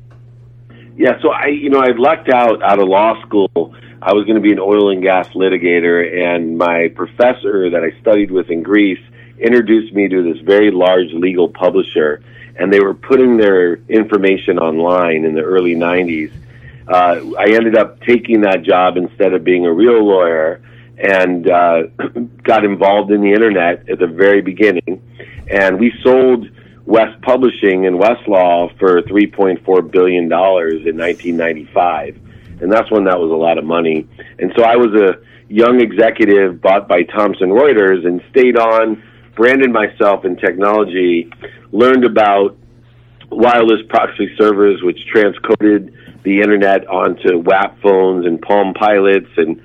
Yeah, so I, you know, I lucked out out of law school. I was going to be an oil and gas litigator, and my professor that I studied with in Greece introduced me to this very large legal publisher, and they were putting their information online in the early nineties. Uh, I ended up taking that job instead of being a real lawyer, and uh, got involved in the internet at the very beginning, and we sold West Publishing and Westlaw for three point four billion dollars in nineteen ninety-five. And that's when that was a lot of money. And so I was a young executive bought by Thomson Reuters and stayed on, branded myself in technology, learned about wireless proxy servers, which transcoded the internet onto W A P phones and Palm Pilots and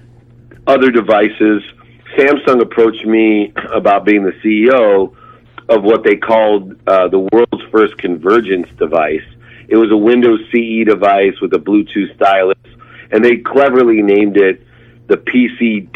other devices. Samsung approached me about being the C E O of what they called uh, the world's first convergence device. It was a Windows C E device with a Bluetooth stylus, and they cleverly named it the P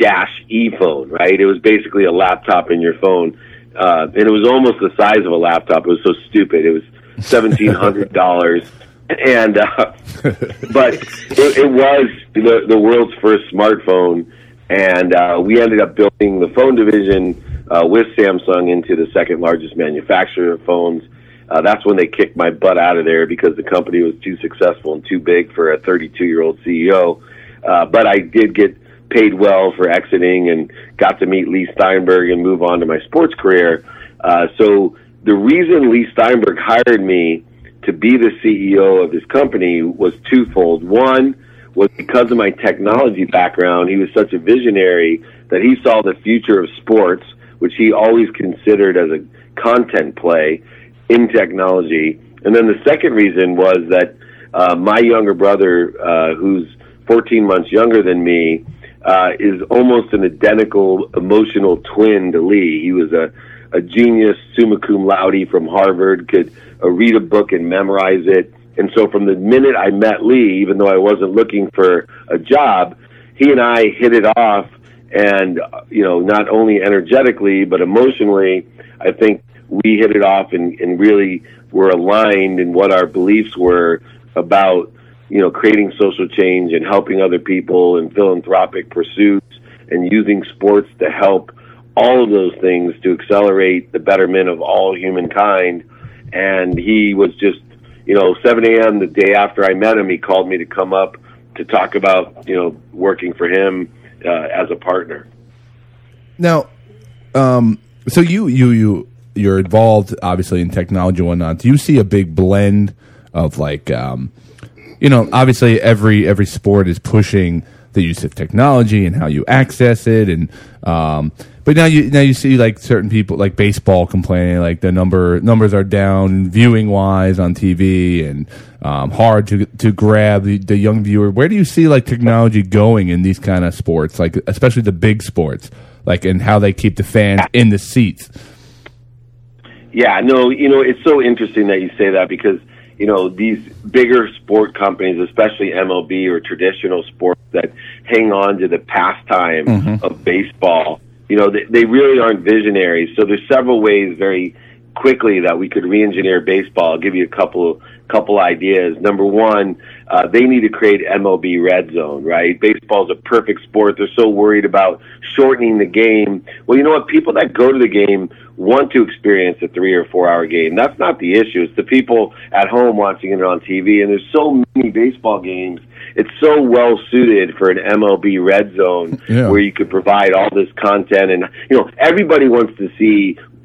C-E phone, right? It was basically a laptop in your phone, uh, and it was almost the size of a laptop. It was so stupid. It was seventeen hundred dollars, and uh, but it, it was the, the world's first smartphone, and uh, we ended up building the phone division Uh, with Samsung into the second largest manufacturer of phones. Uh, that's when they kicked my butt out of there because the company was too successful and too big for a thirty-two-year-old C E O. Uh, but I did get paid well for exiting and got to meet Lee Steinberg and move on to my sports career. Uh, so the reason Lee Steinberg hired me to be the C E O of his company was twofold. One was because of my technology background. He was such a visionary that he saw the future of sports, which he always considered as a content play in technology. And then the second reason was that uh, my younger brother, uh, who's fourteen months younger than me, uh, is almost an identical emotional twin to Lee. He was a, a genius summa cum laude from Harvard, could uh, read a book and memorize it. And so from the minute I met Lee, even though I wasn't looking for a job, he and I hit it off. And, you know, not only energetically, but emotionally, I think we hit it off and, and really were aligned in what our beliefs were about, you know, creating social change and helping other people and philanthropic pursuits and using sports to help all of those things to accelerate the betterment of all humankind. And he was just, you know, seven a.m. the day after I met him, he called me to come up to talk about, you know, working for him Uh, as a partner. Now, um, so you you you you're involved obviously in technology and whatnot. Do you see a big blend of like, um, you know, obviously every every sport is pushing the use of technology and how you access it, and um, but now you now you see like certain people like baseball complaining like the number numbers are down viewing wise on T V and um, hard to to grab the, the young viewer. Where do you see like technology going in these kind of sports, like especially the big sports, like and how they keep the fans in the seats? Yeah, no, you know, it's so interesting that you say that because, you know, these bigger sport companies, especially M L B or traditional sports that hang on to the pastime mm-hmm. of baseball, you know, they, they really aren't visionaries. So there's several ways very quickly that we could re-engineer baseball. I'll give you a couple couple ideas. Number one, uh, they need to create M L B Red Zone, right? Baseball's a perfect sport. They're so worried about shortening the game. Well, you know what? People that go to the game want to experience a three or four hour game. That's not the issue. It's the people at home watching it on T V. And there's so many baseball games. It's so well suited for an M L B Red Zone yeah. where you could provide all this content. And, you know, everybody wants to see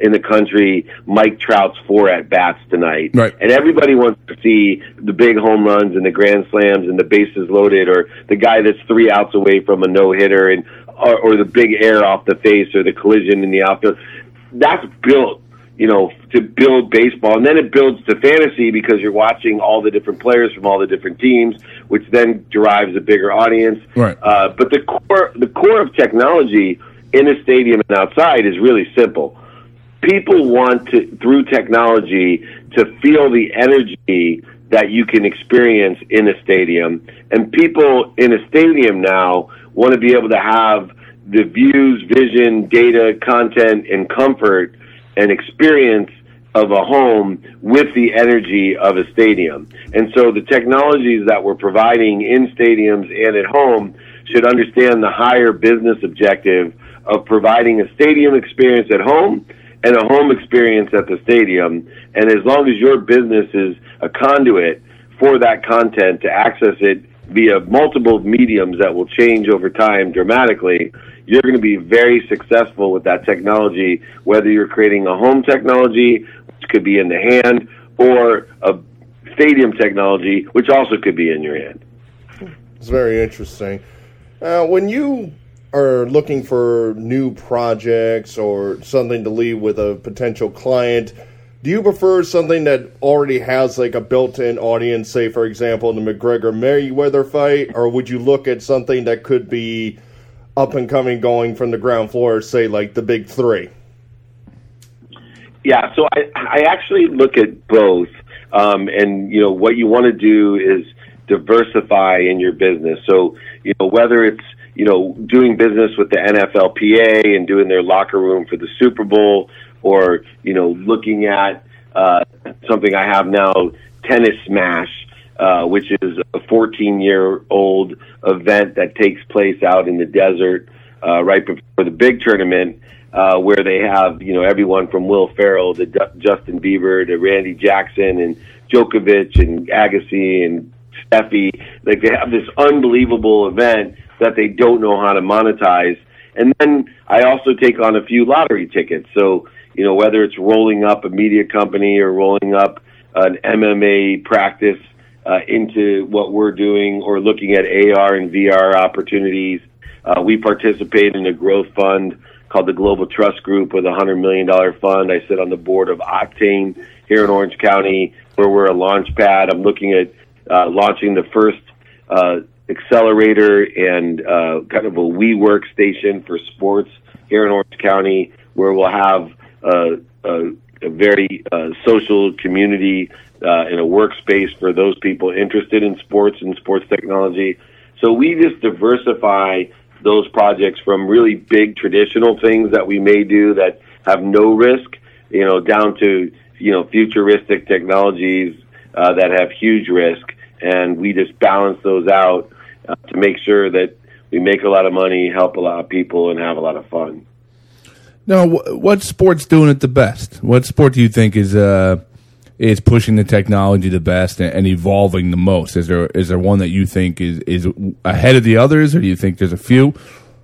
in the country Mike Trout's four at-bats tonight. Right. And everybody wants to see the big home runs and the grand slams and the bases loaded, or the guy that's three outs away from a no-hitter, and or, or the big air off the face or the collision in the outfield. That's built, you know, to build baseball. And then it builds to fantasy because you're watching all the different players from all the different teams, which then derives a bigger audience. Right. Uh, but the core, the core of technology in a stadium and outside is really simple. People want to, through technology, to feel the energy that you can experience in a stadium. And people in a stadium now want to be able to have the views, vision, data, content, and comfort and experience of a home with the energy of a stadium. And so the technologies that we're providing in stadiums and at home should understand the higher business objective of providing a stadium experience at home and a home experience at the stadium. And as long as your business is a conduit for that content to access it via multiple mediums that will change over time dramatically, you're going to be very successful with that technology, whether you're creating a home technology, which could be in the hand, or a stadium technology, which also could be in your hand. It's very interesting. Uh, when you are looking for new projects or something to leave with a potential client, do you prefer something that already has like a built-in audience, say, for example, the McGregor-Mayweather fight, or would you look at something that could be up and coming, going from the ground floor, say, like the Big Three? Yeah, so I, I actually look at both, um, and, you know, what you want to do is diversify in your business. So, you know, whether it's, you know, doing business with the N F L P A and doing their locker room for the Super Bowl, or, you know, looking at uh, something I have now, Tennis Smash, uh, which is a fourteen-year-old event that takes place out in the desert uh, right before the big tournament, uh, where they have, you know, everyone from Will Ferrell to D- Justin Bieber to Randy Jackson and Djokovic and Agassi and Steffi. Like, they have this unbelievable event that they don't know how to monetize. And then I also take on a few lottery tickets. So, you know, whether it's rolling up a media company or rolling up an M M A practice uh, into what we're doing, or looking at A R and V R opportunities. Uh, we participate in a growth fund called the Global Trust Group with a one hundred million dollars fund. I sit on the board of Octane here in Orange County, where we're a launch pad. I'm looking at uh, launching the first uh, accelerator and uh, kind of a WeWork station for sports here in Orange County, where we'll have uh, a, a very uh, social community uh, and a workspace for those people interested in sports and sports technology. So we just diversify those projects from really big traditional things that we may do that have no risk, you know, down to, you know, futuristic technologies uh, that have huge risk. And we just balance those out uh, to make sure that we make a lot of money, help a lot of people, and have a lot of fun. Now, what sport's doing it the best? What sport do you think is uh, is pushing the technology the best and, and evolving the most? Is there is there one that you think is, is ahead of the others, or do you think there's a few?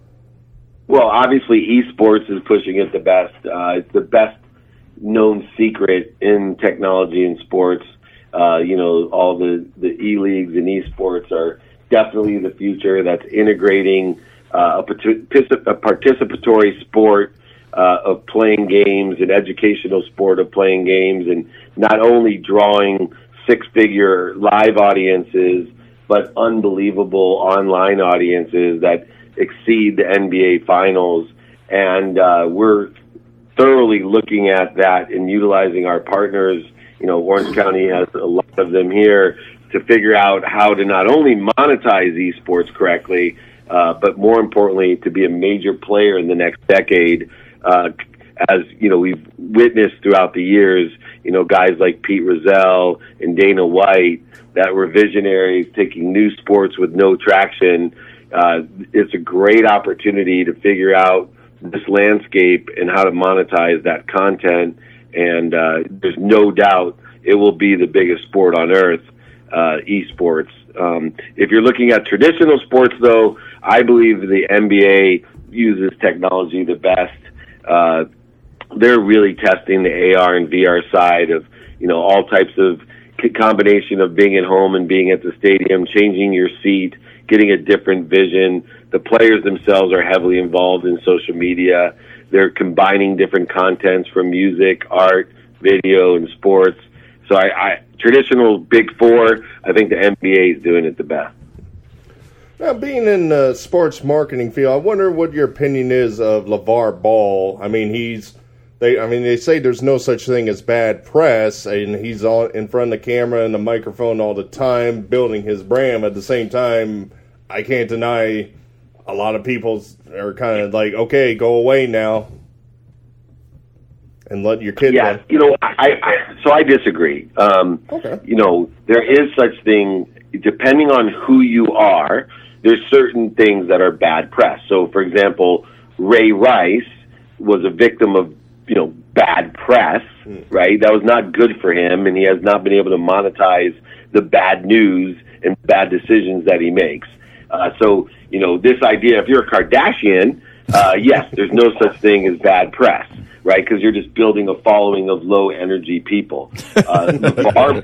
Well, obviously, esports is pushing it the best. Uh, it's the best known secret in technology and sports. Uh, you know, all the, the e-leagues and esports are definitely the future. That's integrating uh, a, particip- a participatory sport uh, of playing games, an educational sport of playing games, and not only drawing six-figure live audiences, but unbelievable online audiences that exceed the N B A Finals. And uh, we're thoroughly looking at that and utilizing our partners. You know, Orange County has a lot of them here to figure out how to not only monetize esports correctly, uh, but more importantly, to be a major player in the next decade. Uh, as, you know, we've witnessed throughout the years, you know, guys like Pete Rozelle and Dana White that were visionaries taking new sports with no traction. Uh, it's a great opportunity to figure out this landscape and how to monetize that content. And uh, there's no doubt it will be the biggest sport on earth, uh, esports. Um, if you're looking at traditional sports, though, I believe the N B A uses technology the best. Uh, they're really testing the A R and V R side of, you know, all types of combination of being at home and being at the stadium, changing your seat, getting a different vision. The players themselves are heavily involved in social media. They're combining different contents from music, art, video, and sports. So I, I traditional Big Four, I think the N B A is doing it the best. Now, being in the sports marketing field, I wonder what your opinion is of LeVar Ball. I mean, he's they. I mean, they say there's no such thing as bad press, and he's on in front of the camera and the microphone all the time, building his brand. At the same time, I can't deny a lot of people are kind of like, okay, go away now, and let your kid. Yeah, go. you know, I, I so I disagree. Um, okay, you know, there is such thing depending on who you are. There's certain things that are bad press. So, for example, Ray Rice was a victim of, you know, bad press, mm. right? That was not good for him, and he has not been able to monetize the bad news and bad decisions that he makes. Uh, so, you know, this idea, if you're a Kardashian, uh, yes, there's no such thing as bad press, right? Because you're just building a following of low-energy people. Uh, LeVar,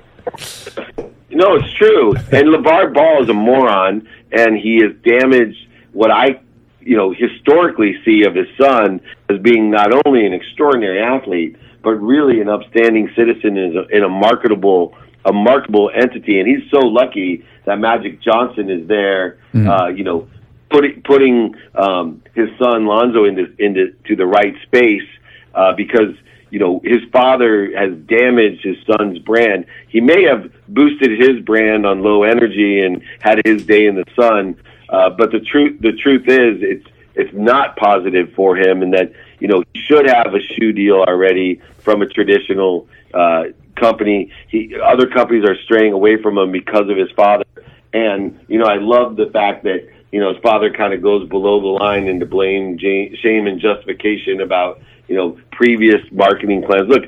no, it's true. And LeVar Ball is a moron, and he has damaged what I, you know, historically see of his son as being not only an extraordinary athlete, but really an upstanding citizen and a, and a marketable, a marketable entity. And he's so lucky that Magic Johnson is there, mm. uh, you know, putting putting um, his son Lonzo into into to the right space uh, because. You know, his father has damaged his son's brand. He may have boosted his brand on low energy and had his day in the sun, uh, but the truth the truth is it's it's not positive for him, and that, you know, he should have a shoe deal already from a traditional uh, company. He, other companies are straying away from him because of his father, and you know, I love the fact that, you know, his father kind of goes below the line into blame, shame, and justification about, you know, previous marketing plans. Look,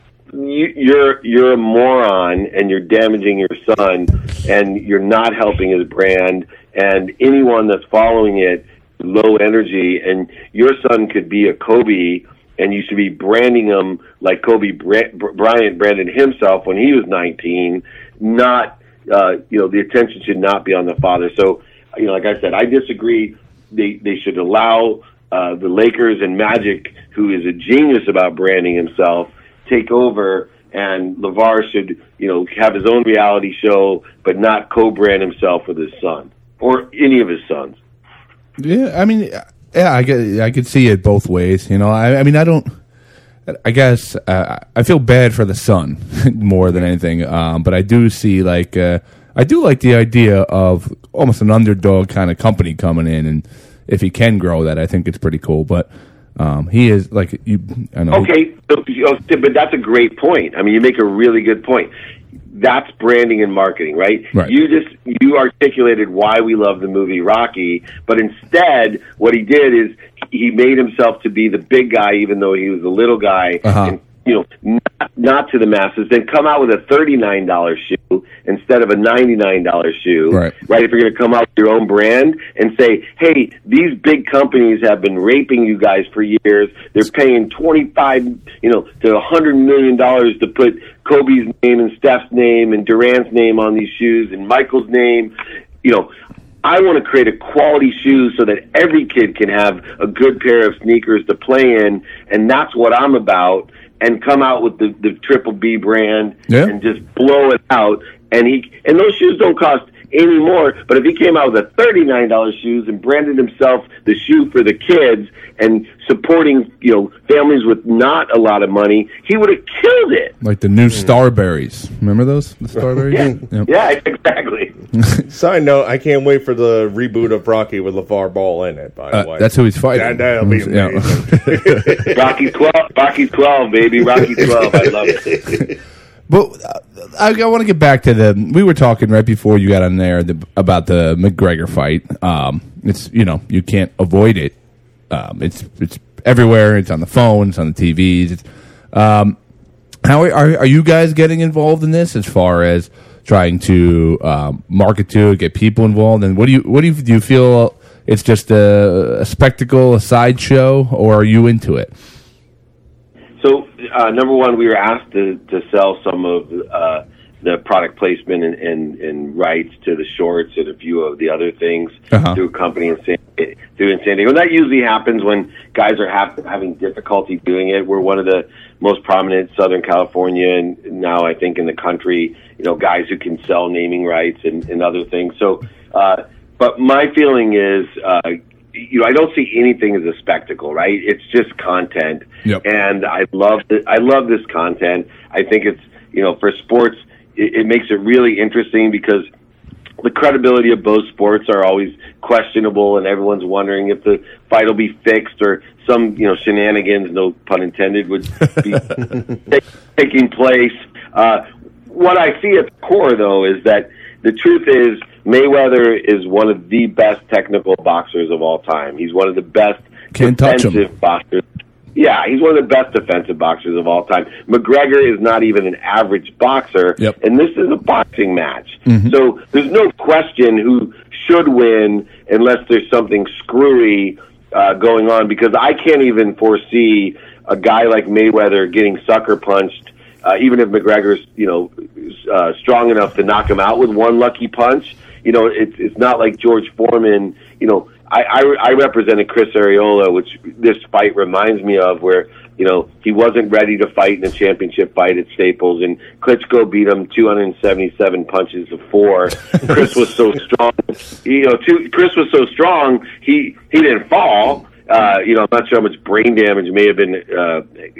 you, you're you're a moron, and you're damaging your son, and you're not helping his brand. And anyone that's following it, low energy, and your son could be a Kobe, and you should be branding him like Kobe Bryant branded himself when he was nineteen. Not, uh, you know, the attention should not be on the father. So, you know, like I said, I disagree. They they should allow uh, the Lakers and Magic, who is a genius about branding himself, take over, and LeVar should, you know, have his own reality show, but not co-brand himself with his son or any of his sons. Yeah, I mean, yeah, I get, I could see it both ways. You know, I, I mean, I don't. I guess uh, I feel bad for the son more than anything, um, but I do see like. Uh, I do like the idea of almost an underdog kind of company coming in, and if he can grow that, I think it's pretty cool. But um, he is like you. I know. Okay, but that's a great point. I mean, you make a really good point. That's branding and marketing, right? Right. You just you articulated why we love the movie Rocky, but instead, what he did is he made himself to be the big guy, even though he was a little guy. Uh-huh. And, you know, not, not to the masses, then come out with a thirty-nine dollars shoe instead of a ninety-nine dollars shoe, right? Right? If you're going to come out with your own brand and say, hey, these big companies have been raping you guys for years. They're paying twenty-five, you know, to one hundred million dollars to put Kobe's name and Steph's name and Durant's name on these shoes and Michael's name, you know. I want to create a quality shoe so that every kid can have a good pair of sneakers to play in, and that's what I'm about. And come out with the, the Triple B brand, yeah, and just blow it out. And he and those shoes don't cost any more. But if he came out with a thirty-nine dollars shoes and branded himself the shoe for the kids and supporting, you know, families with not a lot of money, he would have killed it. Like the new Starberries. Remember those? The Starberries? Yeah, yep. Yeah, exactly. Side note, I can't wait for the reboot of Rocky with LeVar Ball in it, by the uh, way. That's who he's fighting. That, that'll be amazing. Yeah. Rocky twelve, Rocky twelve, baby. Rocky twelve. I love it. But uh, I, I want to get back to the. We were talking right before you got on there the, about the McGregor fight. Um, it's, you know, you can't avoid it. Um, it's it's everywhere. It's on the phone. It's on the T Vs. It's, um, how are are you guys getting involved in this as far as trying to um, market to it, get people involved? And what do you what do you do? You feel it's just a, a spectacle, a sideshow, or are you into it? So, uh, number one, we were asked to, to sell some of uh, the product placement and, and, and rights to the shorts and a few of the other things uh-huh. through a company in San, through in San Diego. And that usually happens when guys are have, having difficulty doing it. We're one of the most prominent Southern California and now I think in the country, you know, guys who can sell naming rights and, and other things. So, uh, but my feeling is, uh, you know, I don't see anything as a spectacle, right? It's just content. Yep. And I love it. I love this content. I think it's, you know, for sports, it, it makes it really interesting because the credibility of both sports are always questionable and everyone's wondering if the fight will be fixed or some, you know, shenanigans, no pun intended, would be take, taking place. Uh, what I see at the core, though, is that the truth is Mayweather is one of the best technical boxers of all time. He's one of the best Can't defensive boxers. Yeah, he's one of the best defensive boxers of all time. McGregor is not even an average boxer, yep. and this is a boxing match. Mm-hmm. So there's no question who should win unless there's something screwy uh, going on, because I can't even foresee a guy like Mayweather getting sucker punched, uh, even if McGregor's, you know, uh, strong enough to knock him out with one lucky punch. You know, it's it's not like George Foreman. You know, I, I, I represented Chris Arreola, which this fight reminds me of, where, you know, he wasn't ready to fight in a championship fight at Staples, and Klitschko beat him two hundred seventy-seven punches to four. Chris was so strong. You know, two, Chris was so strong, he, he didn't fall. Uh, you know, I'm not sure how much brain damage may have been, uh,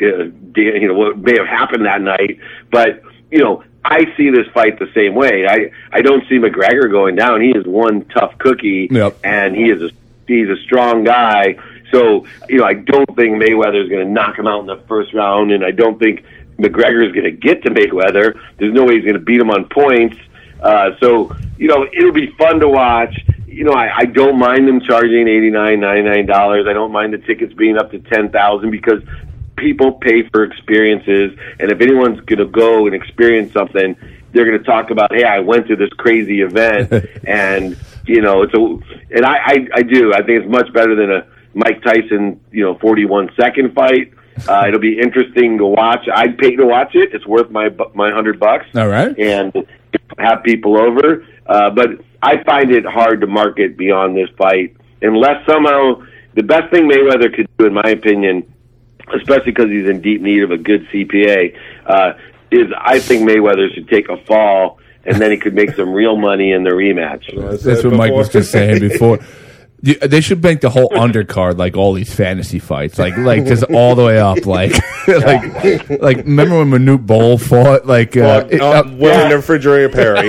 you know, what may have happened that night, but, you know, I see this fight the same way. I, I don't see McGregor going down. He is one tough cookie, yep. and he is a he's a strong guy. So, you know, I don't think Mayweather is going to knock him out in the first round, and I don't think McGregor is going to get to Mayweather. There's no way he's going to beat him on points. Uh, so, you know, it'll be fun to watch. You know, I, I don't mind them charging eighty-nine dollars, ninety-nine dollars. I don't mind the tickets being up to ten thousand dollars because people pay for experiences, and if anyone's going to go and experience something, they're going to talk about, hey, I went to this crazy event, and, you know, it's a, and I, I, I do. I think it's much better than a Mike Tyson, you know, forty-one second fight. Uh, it'll be interesting to watch. I'd pay to watch it. It's worth my my hundred bucks. All right, and have people over. Uh, but I find it hard to market beyond this fight unless somehow the best thing Mayweather could do, in my opinion, especially because he's in deep need of a good C P A, uh, is I think Mayweather should take a fall, and then he could make some real money in the rematch. That's what Mike was just saying before. They should make the whole undercard like all these fantasy fights, like like just all the way up, like like like. Remember when Manute Bol fought like uh, well, uh, uh, well in the refrigerator Perry?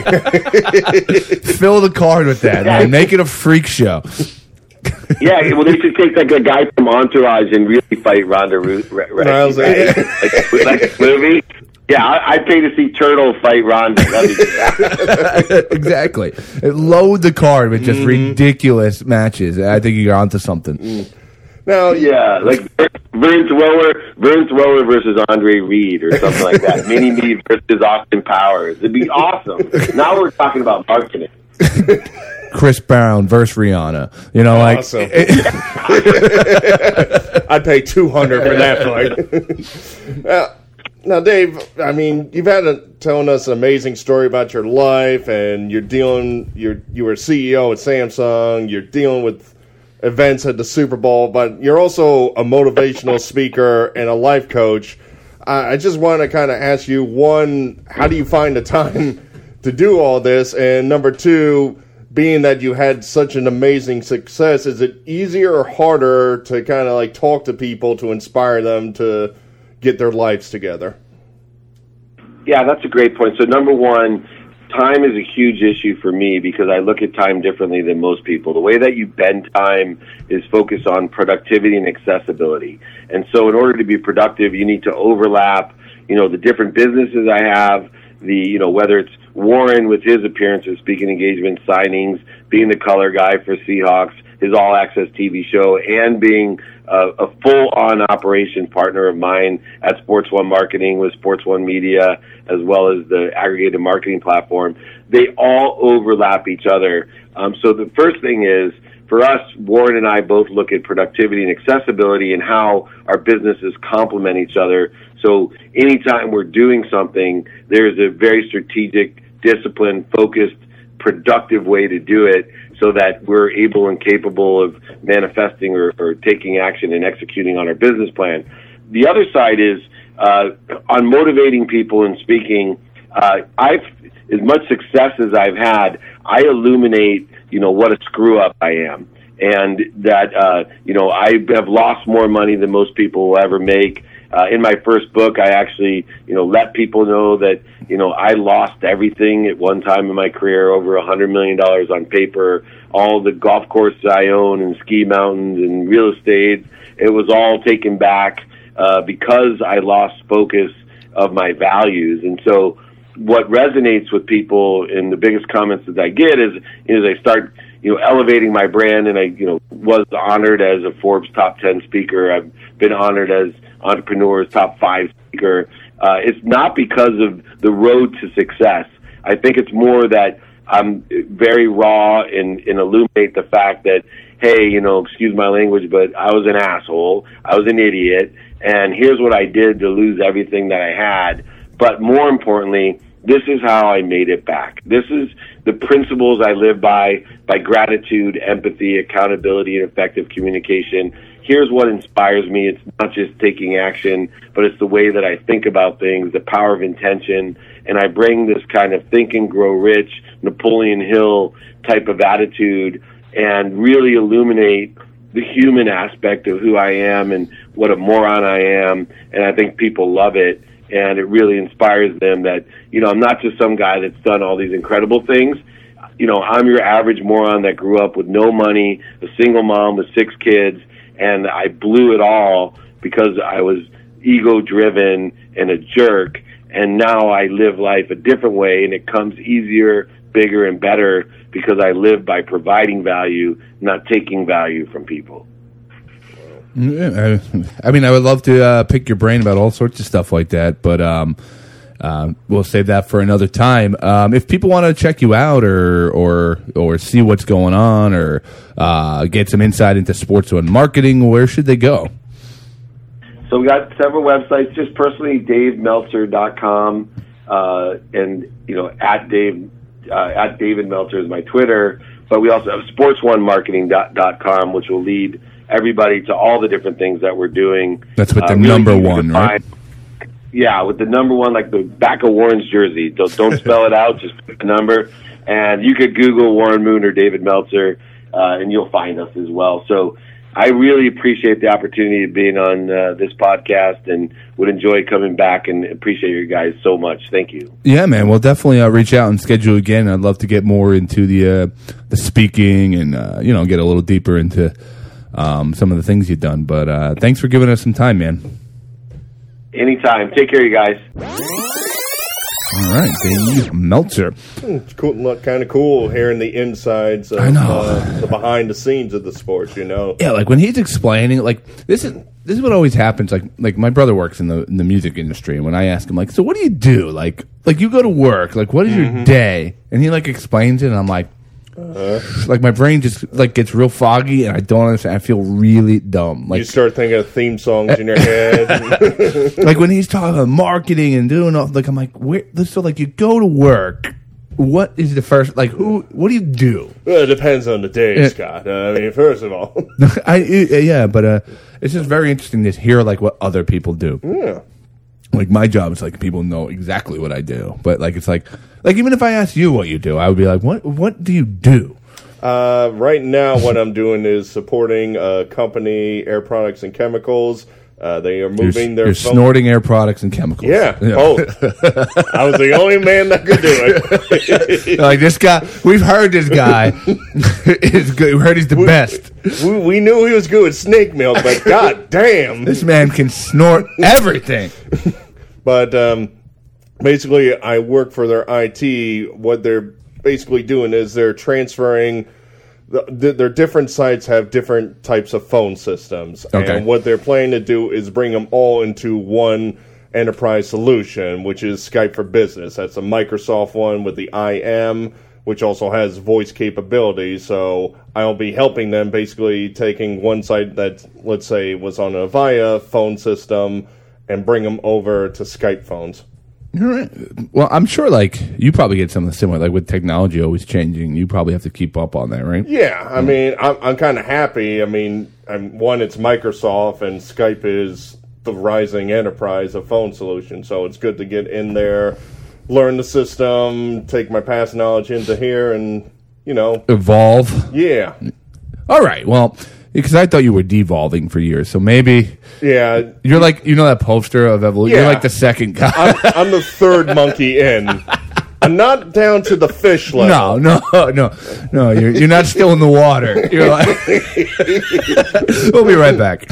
Fill the card with that, man. Make it a freak show. Yeah, well, they should take like a guy from Entourage and really fight Ronda Rousey. Right? Right? Like, like a movie. Yeah, I, I'd pay to see Turtle fight Ronda. Exactly. Load the card with just mm-hmm. ridiculous matches. I think you're onto something. Mm. Now, yeah, like Vern Thrower, Vern Thrower versus Andre Reed or something like that. Mini Me versus Austin Powers. It'd be awesome. Now we're talking about marketing. Chris Brown versus Rihanna. You know, like awesome. I'd pay two hundred for that fight. uh, Now, Dave, I mean, you've had a, telling us an amazing story about your life, and you're dealing. You're you were C E O at Samsung. You're dealing with events at the Super Bowl, but you're also a motivational speaker and a life coach. I, I just want to kind of ask you: one, how do you find the time to do all this? And number two, being that you had such an amazing success, is it easier or harder to kind of like talk to people to inspire them to get their lives together? Yeah, that's a great point. So number one, time is a huge issue for me because I look at time differently than most people. The way that you bend time is focused on productivity and accessibility. And so in order to be productive, you need to overlap, you know, the different businesses I have, the, you know, whether it's Warren with his appearances, speaking engagements, signings, being the color guy for Seahawks, his all-access T V show, and being a, a full-on operations partner of mine at Sports One Marketing with Sports One Media, as well as the aggregated marketing platform. They all overlap each other. Um, so the first thing is, for us, Warren and I both look at productivity and accessibility and how our businesses complement each other. So anytime we're doing something, there's a very strategic, disciplined, focused, productive way to do it so that we're able and capable of manifesting or, or taking action and executing on our business plan. The other side is uh, on motivating people and speaking. Uh, I've, as much success as I've had, I illuminate, you know, what a screw up I am. And that, uh, you know, I have lost more money than most people will ever make. Uh, in my first book, I actually, you know, let people know that, you know, I lost everything at one time in my career, over a hundred million dollars on paper, all the golf courses I own and ski mountains and real estate. It was all taken back, uh, because I lost focus of my values. And so what resonates with people and the biggest comments that I get is, is I start, you know, elevating my brand, and I, you know, was honored as a Forbes top ten speaker. I've been honored as Entrepreneur's top five speaker. Uh, it's not because of the road to success. I think it's more that I'm very raw and, and illuminate the fact that, hey, you know, excuse my language, but I was an asshole. I was an idiot. And here's what I did to lose everything that I had. But more importantly, this is how I made it back. This is the principles I live by, by gratitude, empathy, accountability, and effective communication. Here's what inspires me. It's not just taking action, but it's the way that I think about things, the power of intention. And I bring this kind of think and grow rich, Napoleon Hill type of attitude and really illuminate the human aspect of who I am and what a moron I am. And I think people love it. And it really inspires them that, you know, I'm not just some guy that's done all these incredible things. You know, I'm your average moron that grew up with no money, a single mom with six kids, and I blew it all because I was ego-driven and a jerk. And now I live life a different way, and it comes easier, bigger, and better because I live by providing value, not taking value from people. Yeah, I, I mean, I would love to uh, pick your brain about all sorts of stuff like that, but um, uh, we'll save that for another time. Um, if people want to check you out or or or see what's going on or uh, get some insight into sports and marketing, where should they go? So we got several websites. Just personally, dave meltzer dot com, uh, and you know at Dave uh, at David Meltzer is my Twitter. But we also have sports one marketing dot com, which will lead everybody to all the different things that we're doing. That's with the uh, really number one, right? Yeah, with the number one, like the back of Warren's jersey. Don't, don't spell it out, just put the number. And you could Google Warren Moon or David Meltzer, uh, and you'll find us as well. So I really appreciate the opportunity of being on uh, this podcast and would enjoy coming back and appreciate you guys so much. Thank you. Yeah, man. We'll definitely uh, reach out and schedule again. I'd love to get more into the uh, the speaking and, uh, you know, get a little deeper into Um, some of the things you've done, but uh, thanks for giving us some time, man. Anytime. Take care, you guys. All right, Dave Meltzer. It's cool, kind of cool hearing the insides of I know. Uh, the behind the scenes of the sport. You know, Yeah, like when he's explaining, like this is this is what always happens. Like like my brother works in the in the music industry, and when I ask him, like, so what do you do? Like like you go to work. Like what is Mm-hmm. your day? And he like explains it, and I'm like. Uh, like my brain just like gets real foggy and I don't understand. I feel really dumb. Like you start thinking of theme songs in your head. like when he's talking about marketing and doing all like I'm like where so like you go to work. What is the first like who? What do you do? Well, it depends on the day, Yeah. Scott. Uh, I mean, first of all, I yeah, but uh, it's just very interesting to hear like what other people do. yeah. Like my job is like people know exactly what I do, but like it's like like even if I asked you what you do, I would be like, what what do you do? Uh, right now, what I'm doing is supporting a company, Air Products and Chemicals. Uh, they are moving you're, their you're phone- snorting air products and chemicals. Yeah, both. I was the only man that could do it. Like this guy, we've heard this guy is good. We heard he's the we, best. We, we knew he was good with snake milk, but god damn, This man can snort everything. But um, basically, I work for their I T. What they're basically doing is they're transferring. The, the, their different sites have different types of phone systems. Okay. And what they're planning to do is bring them all into one enterprise solution, which is Skype for Business. That's a Microsoft one with the I M, which also has voice capabilities. So I'll be helping them, basically taking one site that, let's say, was on a Avaya phone system and bring them over to Skype phones. All right. Well, I'm sure, like, you probably get something similar. Like, with technology always changing, you probably have to keep up on that, right? Yeah, I mean, I'm, I'm kind of happy. I mean, I'm, one, it's Microsoft, and Skype is the rising enterprise of phone solutions. So it's good to get in there, learn the system, take my past knowledge into here, and, you know. Evolve. Yeah. All right. Well, because I thought you were devolving for years, so maybe. Yeah. You're like, you know that poster of evolution? Yeah. You're like the second guy. I'm, I'm the third monkey in. I'm not down to the fish level. No, no, no, no. You're you're not still in the water. You're like. We'll be right back.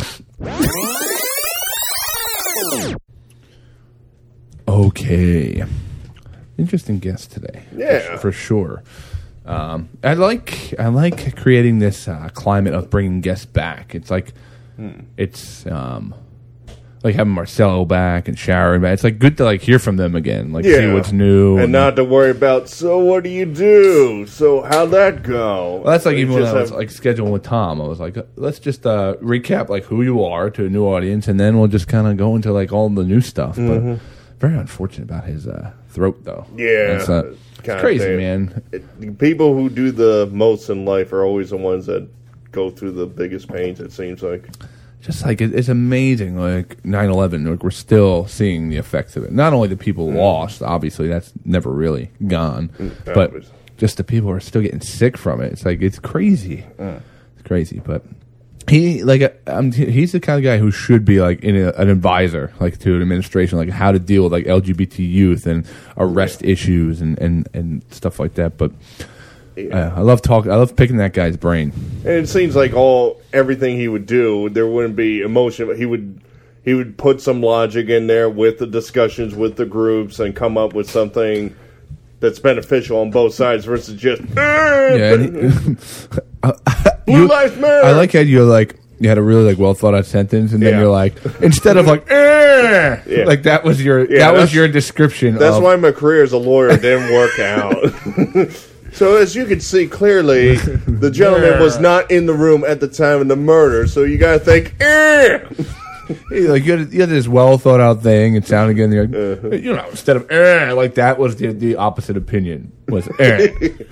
Okay. Interesting guest today. Yeah. For, for sure. Um, I like I like creating this uh, climate of bringing guests back. It's like hmm. it's um, like having Marcelo back and Sharon back. It's like good to like hear from them again, like yeah. see what's new, and, and not to worry about. So what do you do? So how'd that go? Well, that's like even when I was have... like scheduling with Tom. I was like, let's just uh, recap like who you are to a new audience, and then we'll just kind of go into like all the new stuff. Mm-hmm. But very unfortunate about his uh, throat, though. Yeah. It's, uh, it's crazy, thing. man. It, people who do the most in life are always the ones that go through the biggest pains, it seems like. Just like, it, it's amazing, like nine eleven, like we're still seeing the effects of it. Not only the people mm. lost, obviously, that's never really gone, mm, but obviously. Just the people who are still getting sick from it. It's like, it's crazy. Mm. It's crazy, but... He like um, he's the kind of guy who should be like in a, an advisor, like to an administration, like how to deal with like L G B T youth and arrest yeah. issues and, and, and stuff like that. But yeah. uh, I love talking. I love picking that guy's brain. And it seems like all everything he would do, there wouldn't be emotion, but he would he would put some logic in there with the discussions with the groups and come up with something that's beneficial on both sides versus just yeah. And he, Blue you, Lives Matter. I like how you're like you had a really like well thought out sentence, and then yeah. you're like instead of like eh, yeah. like that was your yeah, that was your description. That's of, why my career as a lawyer didn't work out. So as you can see clearly, the gentleman was not in the room at the time of the murder. So you got to think, eh. Like you had, you had this well thought out thing. It sounded good. And you're like, uh-huh. you know, instead of eh, like that was the the opposite opinion was eh.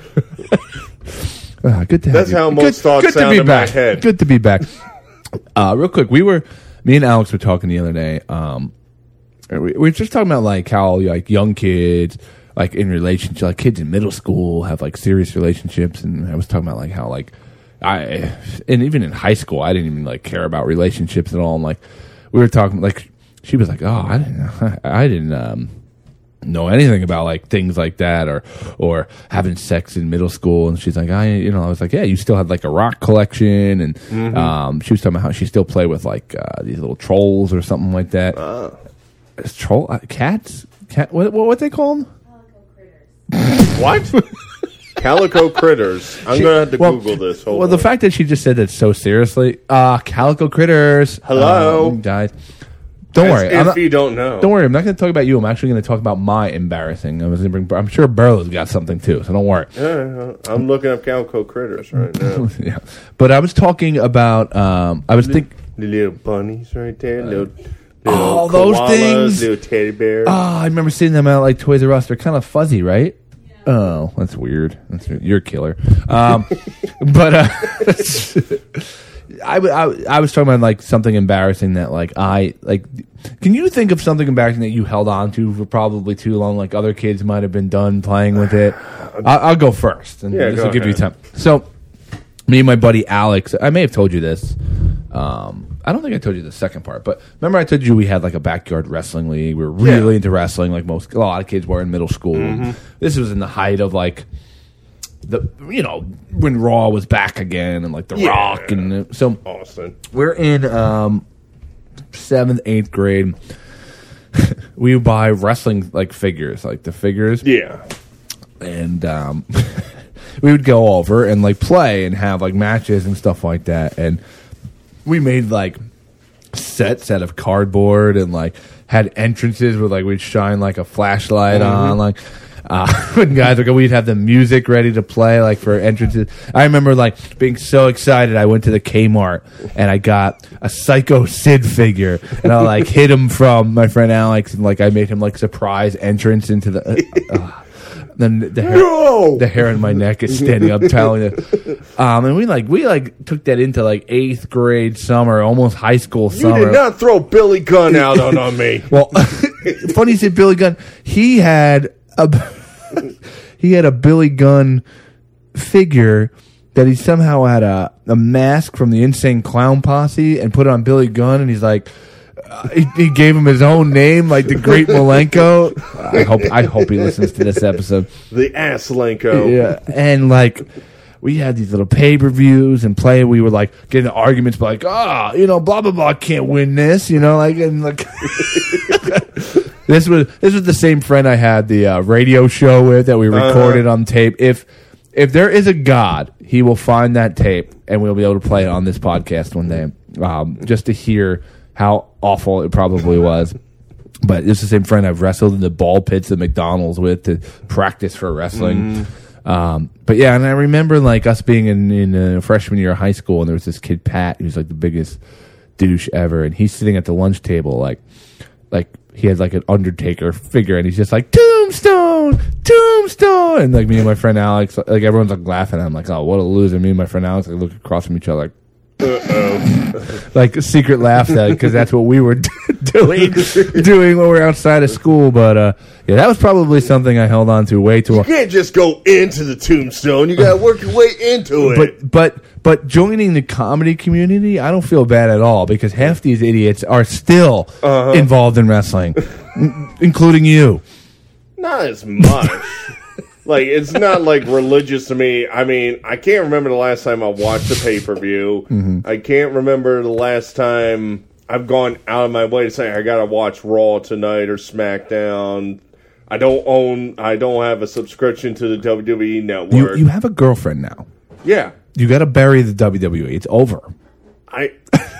Ah, good to have That's you. how most good, thoughts good sound to be in back. my head. Good to be back. Uh, real quick, we were, me and Alex were talking the other day. Um, we, we were just talking about like how like young kids, like in relationships, like kids in middle school have like serious relationships, and I was talking about like how like I, and even in high school, I didn't even like care about relationships at all. And like we were talking, like she was like, oh, I didn't, I didn't. Um, know anything about like things like that or or having sex in middle school, and she's like, I you know I was like, yeah, you still had like a rock collection, and mm-hmm. um she was talking about how she still played with like uh, these little trolls or something like that. Oh. Troll uh, cats cat what what what they call them? What? Calico critters. I'm she, gonna have to well, Google this. Hold well, on. The fact that she just said that so seriously, uh calico critters. Hello, um, guys. Don't As worry. If I'm not, you don't know. Don't worry. I'm not going to talk about you. I'm actually going to talk about my embarrassing. I was going to bring. I'm sure Burlow's got something too. So don't worry. Yeah, I'm looking up Calico critters right now. Yeah, but I was talking about. Um, I was thinking the little bunnies right there. Little, little oh, koalas, those things. Little teddy bears. Oh, I remember seeing them out like Toys R Us. They're kind of fuzzy, right? Yeah. Oh, that's weird. That's you're a killer. Um, but. Uh, I, I, I was talking about like something embarrassing that like I like. Can you think of something embarrassing that you held on to for probably too long? Like other kids might have been done playing with it. I'll, I'll go first, and yeah, this will ahead. give you time. So, me and my buddy Alex. I may have told you this. Um, I don't think I told you the second part, but remember I told you we had like a backyard wrestling league. We were really yeah. into wrestling, like most a lot of kids were in middle school. Mm-hmm. This was in the height of like. The you know when Raw was back again and like The yeah. Rock and so Austin. We're in um, seventh eighth grade. We would buy wrestling like figures, like the figures. Yeah, and um, we would go over and like play and have like matches and stuff like that. And we made like sets out of cardboard and like had entrances where like we'd shine like a flashlight mm-hmm. on like. Uh, when guys would go, we'd have the music ready to play, like for entrances. I remember like being so excited. I went to the Kmart and I got a Psycho Sid figure, and I like hid him from my friend Alex, and like I made him like surprise entrance into the. Uh, uh, then the hair, no! the hair on my neck is standing up, telling you. Um, and we like we like took that into like eighth grade summer, almost high school summer. You did not throw Billy Gunn out on, on me. Well, funny you said Billy Gunn. He had a he had a Billy Gunn figure that he somehow had a, a mask from the Insane Clown Posse and put it on Billy Gunn, and he's like. Uh, he, he gave him his own name, like the Great Malenko. I hope I hope he listens to this episode. The Asslenko. Yeah, and like we had these little pay per views and play. We were like getting into arguments, but like, ah, oh, you know, blah blah blah, can't win this, you know, like and like. this was this was the same friend I had the uh, radio show with that we recorded uh-huh. on tape. If if there is a God, he will find that tape and we'll be able to play it on this podcast one day, um, just to hear. How awful it probably was. But it's the same friend I've wrestled in the ball pits at McDonald's with to practice for wrestling. Mm. Um, but yeah, and I remember like us being in, in a freshman year of high school, and there was this kid, Pat, who's like the biggest douche ever. And he's sitting at the lunch table, like, like he had like an Undertaker figure, and he's just like, Tombstone, Tombstone. And like me and my friend Alex, like everyone's like laughing. I'm like, oh, what a loser. Me and my friend Alex like, look across from each other like, uh-oh. Like a secret laugh because that's what we were doing doing when we were outside of school. But uh, yeah, that was probably something I held on to way too long. You can't just go into the Tombstone. You got to work your way into it. But but but joining the comedy community, I don't feel bad at all because half these idiots are still uh-huh. involved in wrestling, n- including you. Not as much. Like, it's not, like, religious to me. I mean, I can't remember the last time I watched a pay-per-view. Mm-hmm. I can't remember the last time I've gone out of my way to say, I gotta watch Raw tonight or SmackDown. I don't own, I don't have a subscription to the W W E Network. You, you have a girlfriend now. Yeah. You gotta bury the W W E. It's over. I...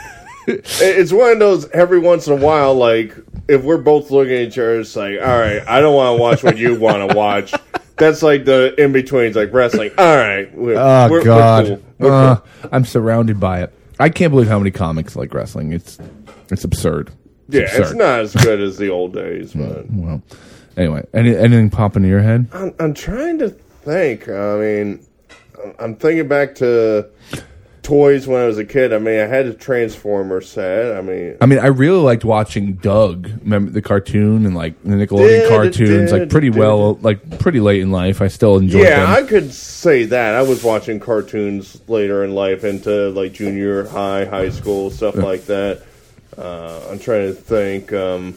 It's one of those, every once in a while, like, if we're both looking at each other, it's like, all right, I don't want to watch what you want to watch. That's like the in-betweens, like wrestling. All right. We're, oh, we're, God. We're cool. We're uh, cool. I'm surrounded by it. I can't believe how many comics like wrestling. It's it's absurd. It's yeah, absurd. It's not as good as the old days. But. Well, anyway, any, anything pop into your head? I'm, I'm trying to think. I mean, I'm thinking back to toys when I was a kid. I mean, I had a Transformer set. I mean, I mean, I really liked watching Doug. Remember the cartoon and like the Nickelodeon cartoons, like pretty well, like pretty late in life. I still enjoyed yeah, them. I could say that. I was watching cartoons later in life, into like junior high, high school, stuff yeah. like that. Uh, I'm trying to think. Um,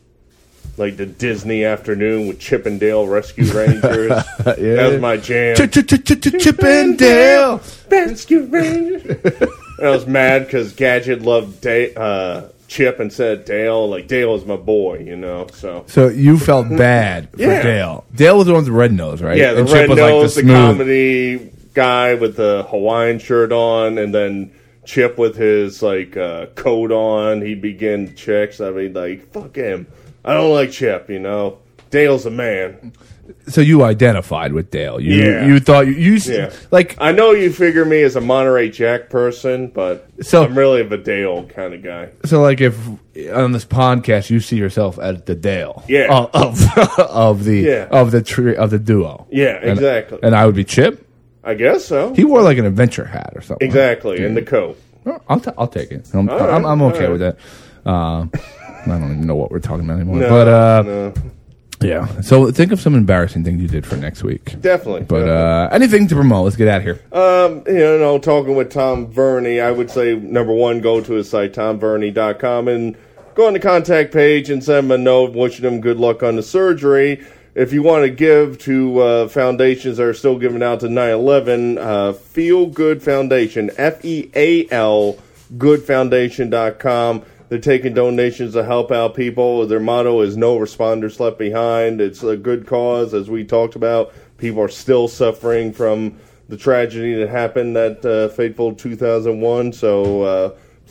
Like the Disney afternoon with Chip and Dale Rescue Rangers. yeah. That was my jam. Chip and Dale Rescue Rangers. I was mad because Gadget loved da- uh, Chip and said Dale. Like, Dale is my boy, you know. So So you felt bad for yeah. Dale. Dale was the one with the red nose, right? Yeah, the and red Chip was nose, like the, the, the comedy guy with the Hawaiian shirt on, and then Chip with his, like, uh, coat on. He'd begin chicks. I mean, like, fuck him. I don't like Chip, you know. Dale's a man. So you identified with Dale. You yeah. you thought you, you yeah. like I know you figure me as a Monterey Jack person, but so, I'm really a Dale kind of guy. So like if on this podcast you see yourself as the Dale yeah. of of, of the yeah. of the tri- of the duo. Yeah, exactly. And, and I would be Chip? I guess so. He wore like an adventure hat or something. Exactly, yeah. and the coat. I'll t- I'll take it. I'm right, I'm, I'm okay right. with that. Uh, I don't even know what we're talking about anymore. No, but uh, no. yeah. So think of some embarrassing things you did for next week. Definitely. But definitely. Uh, anything to promote? Let's get out of here. Um, you know, talking with Tom Verney, I would say number one, go to his site tom verney dot com and go on the contact page and send him a note wishing him good luck on the surgery. If you want to give to uh, foundations that are still giving out to nine eleven, uh, Feel Good Foundation, F E A L, good foundation dot com. They're taking donations to help out people. Their motto is no responders left behind. It's a good cause, as we talked about. People are still suffering from the tragedy that happened that uh, fateful two thousand one. So uh, please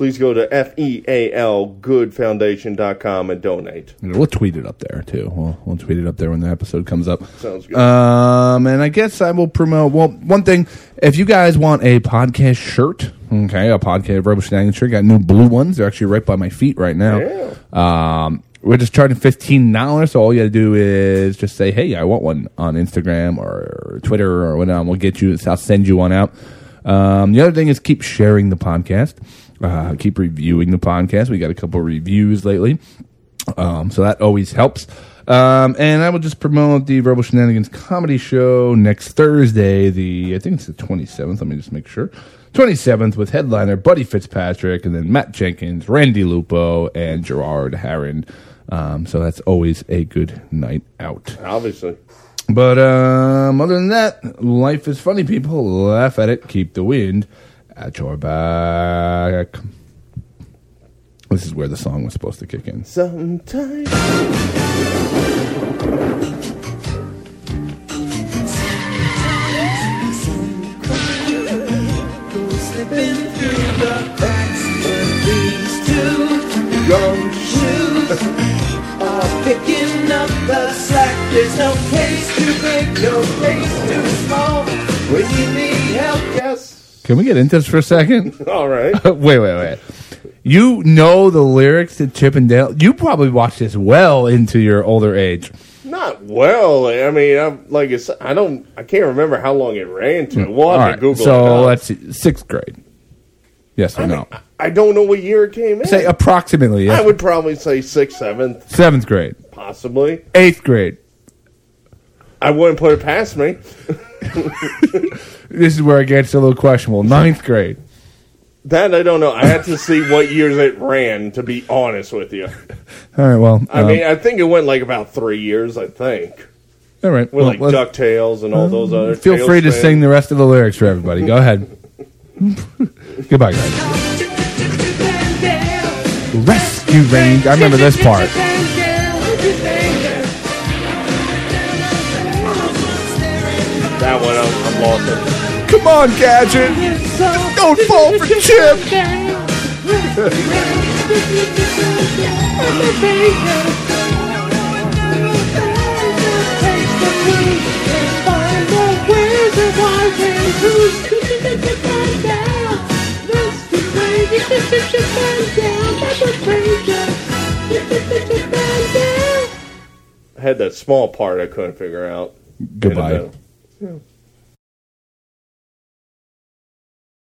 please go to F E A L good foundation dot com and donate. We'll tweet it up there, too. We'll, we'll tweet it up there when the episode comes up. Sounds good. Um, and I guess I will promote, well, one thing, if you guys want a podcast shirt, okay, a podcast Verbal Shenanigans shirt, got new blue ones. They're actually right by my feet right now. Yeah. Um, we're just charging fifteen dollars, so all you got to do is just say, hey, I want one on Instagram or Twitter or whatever. We'll get you, I'll send you one out. Um, the other thing is keep sharing the podcast. Uh, keep reviewing the podcast. We got a couple of reviews lately. Um, so that always helps. Um, and I will just promote the Verbal Shenanigans comedy show next Thursday, the, I think it's the twenty-seventh. Let me just make sure. twenty-seventh with headliner Buddy Fitzpatrick and then Matt Jenkins, Randy Lupo, and Gerard Harron. Um, so that's always a good night out. Obviously. But um, other than that, life is funny, people. Laugh at it. Keep the wind at your back. This is where the song was supposed to kick in. Sometimes. Slipping through the cracks of these two gumshoes are picking up the slack. There's no case too big, no case too small. When you need help, Yes. Can we get into this for a second? All right. wait, wait, wait. You know the lyrics to Chip and Dale. You probably watched this well into your older age. Not well. I mean, I'm, like it's, I don't. I can't remember how long it ran to. We'll have All to right, Google so it. up. let's see. Sixth grade. Yes or I, no? mean, I don't know what year it came in. Say approximately. Yes. I would probably say sixth, seventh, Seventh grade. possibly. Eighth grade. I wouldn't put it past me. This is where it gets a little questionable. Ninth grade. That I don't know. I had to see what years it ran, to be honest with you. All right, well. I um, mean, I think it went like about three years, I think. all right. With well, like let's- DuckTales and all those other Feel free to Tailspin. sing the rest of the lyrics for everybody. Go ahead. Goodbye, guys. Rescue Range. I remember this part. That one, I'm, I'm lost in. Come on, Gadget. Don't fall for Chip. I had that small part I couldn't figure out. Goodbye. In the middle.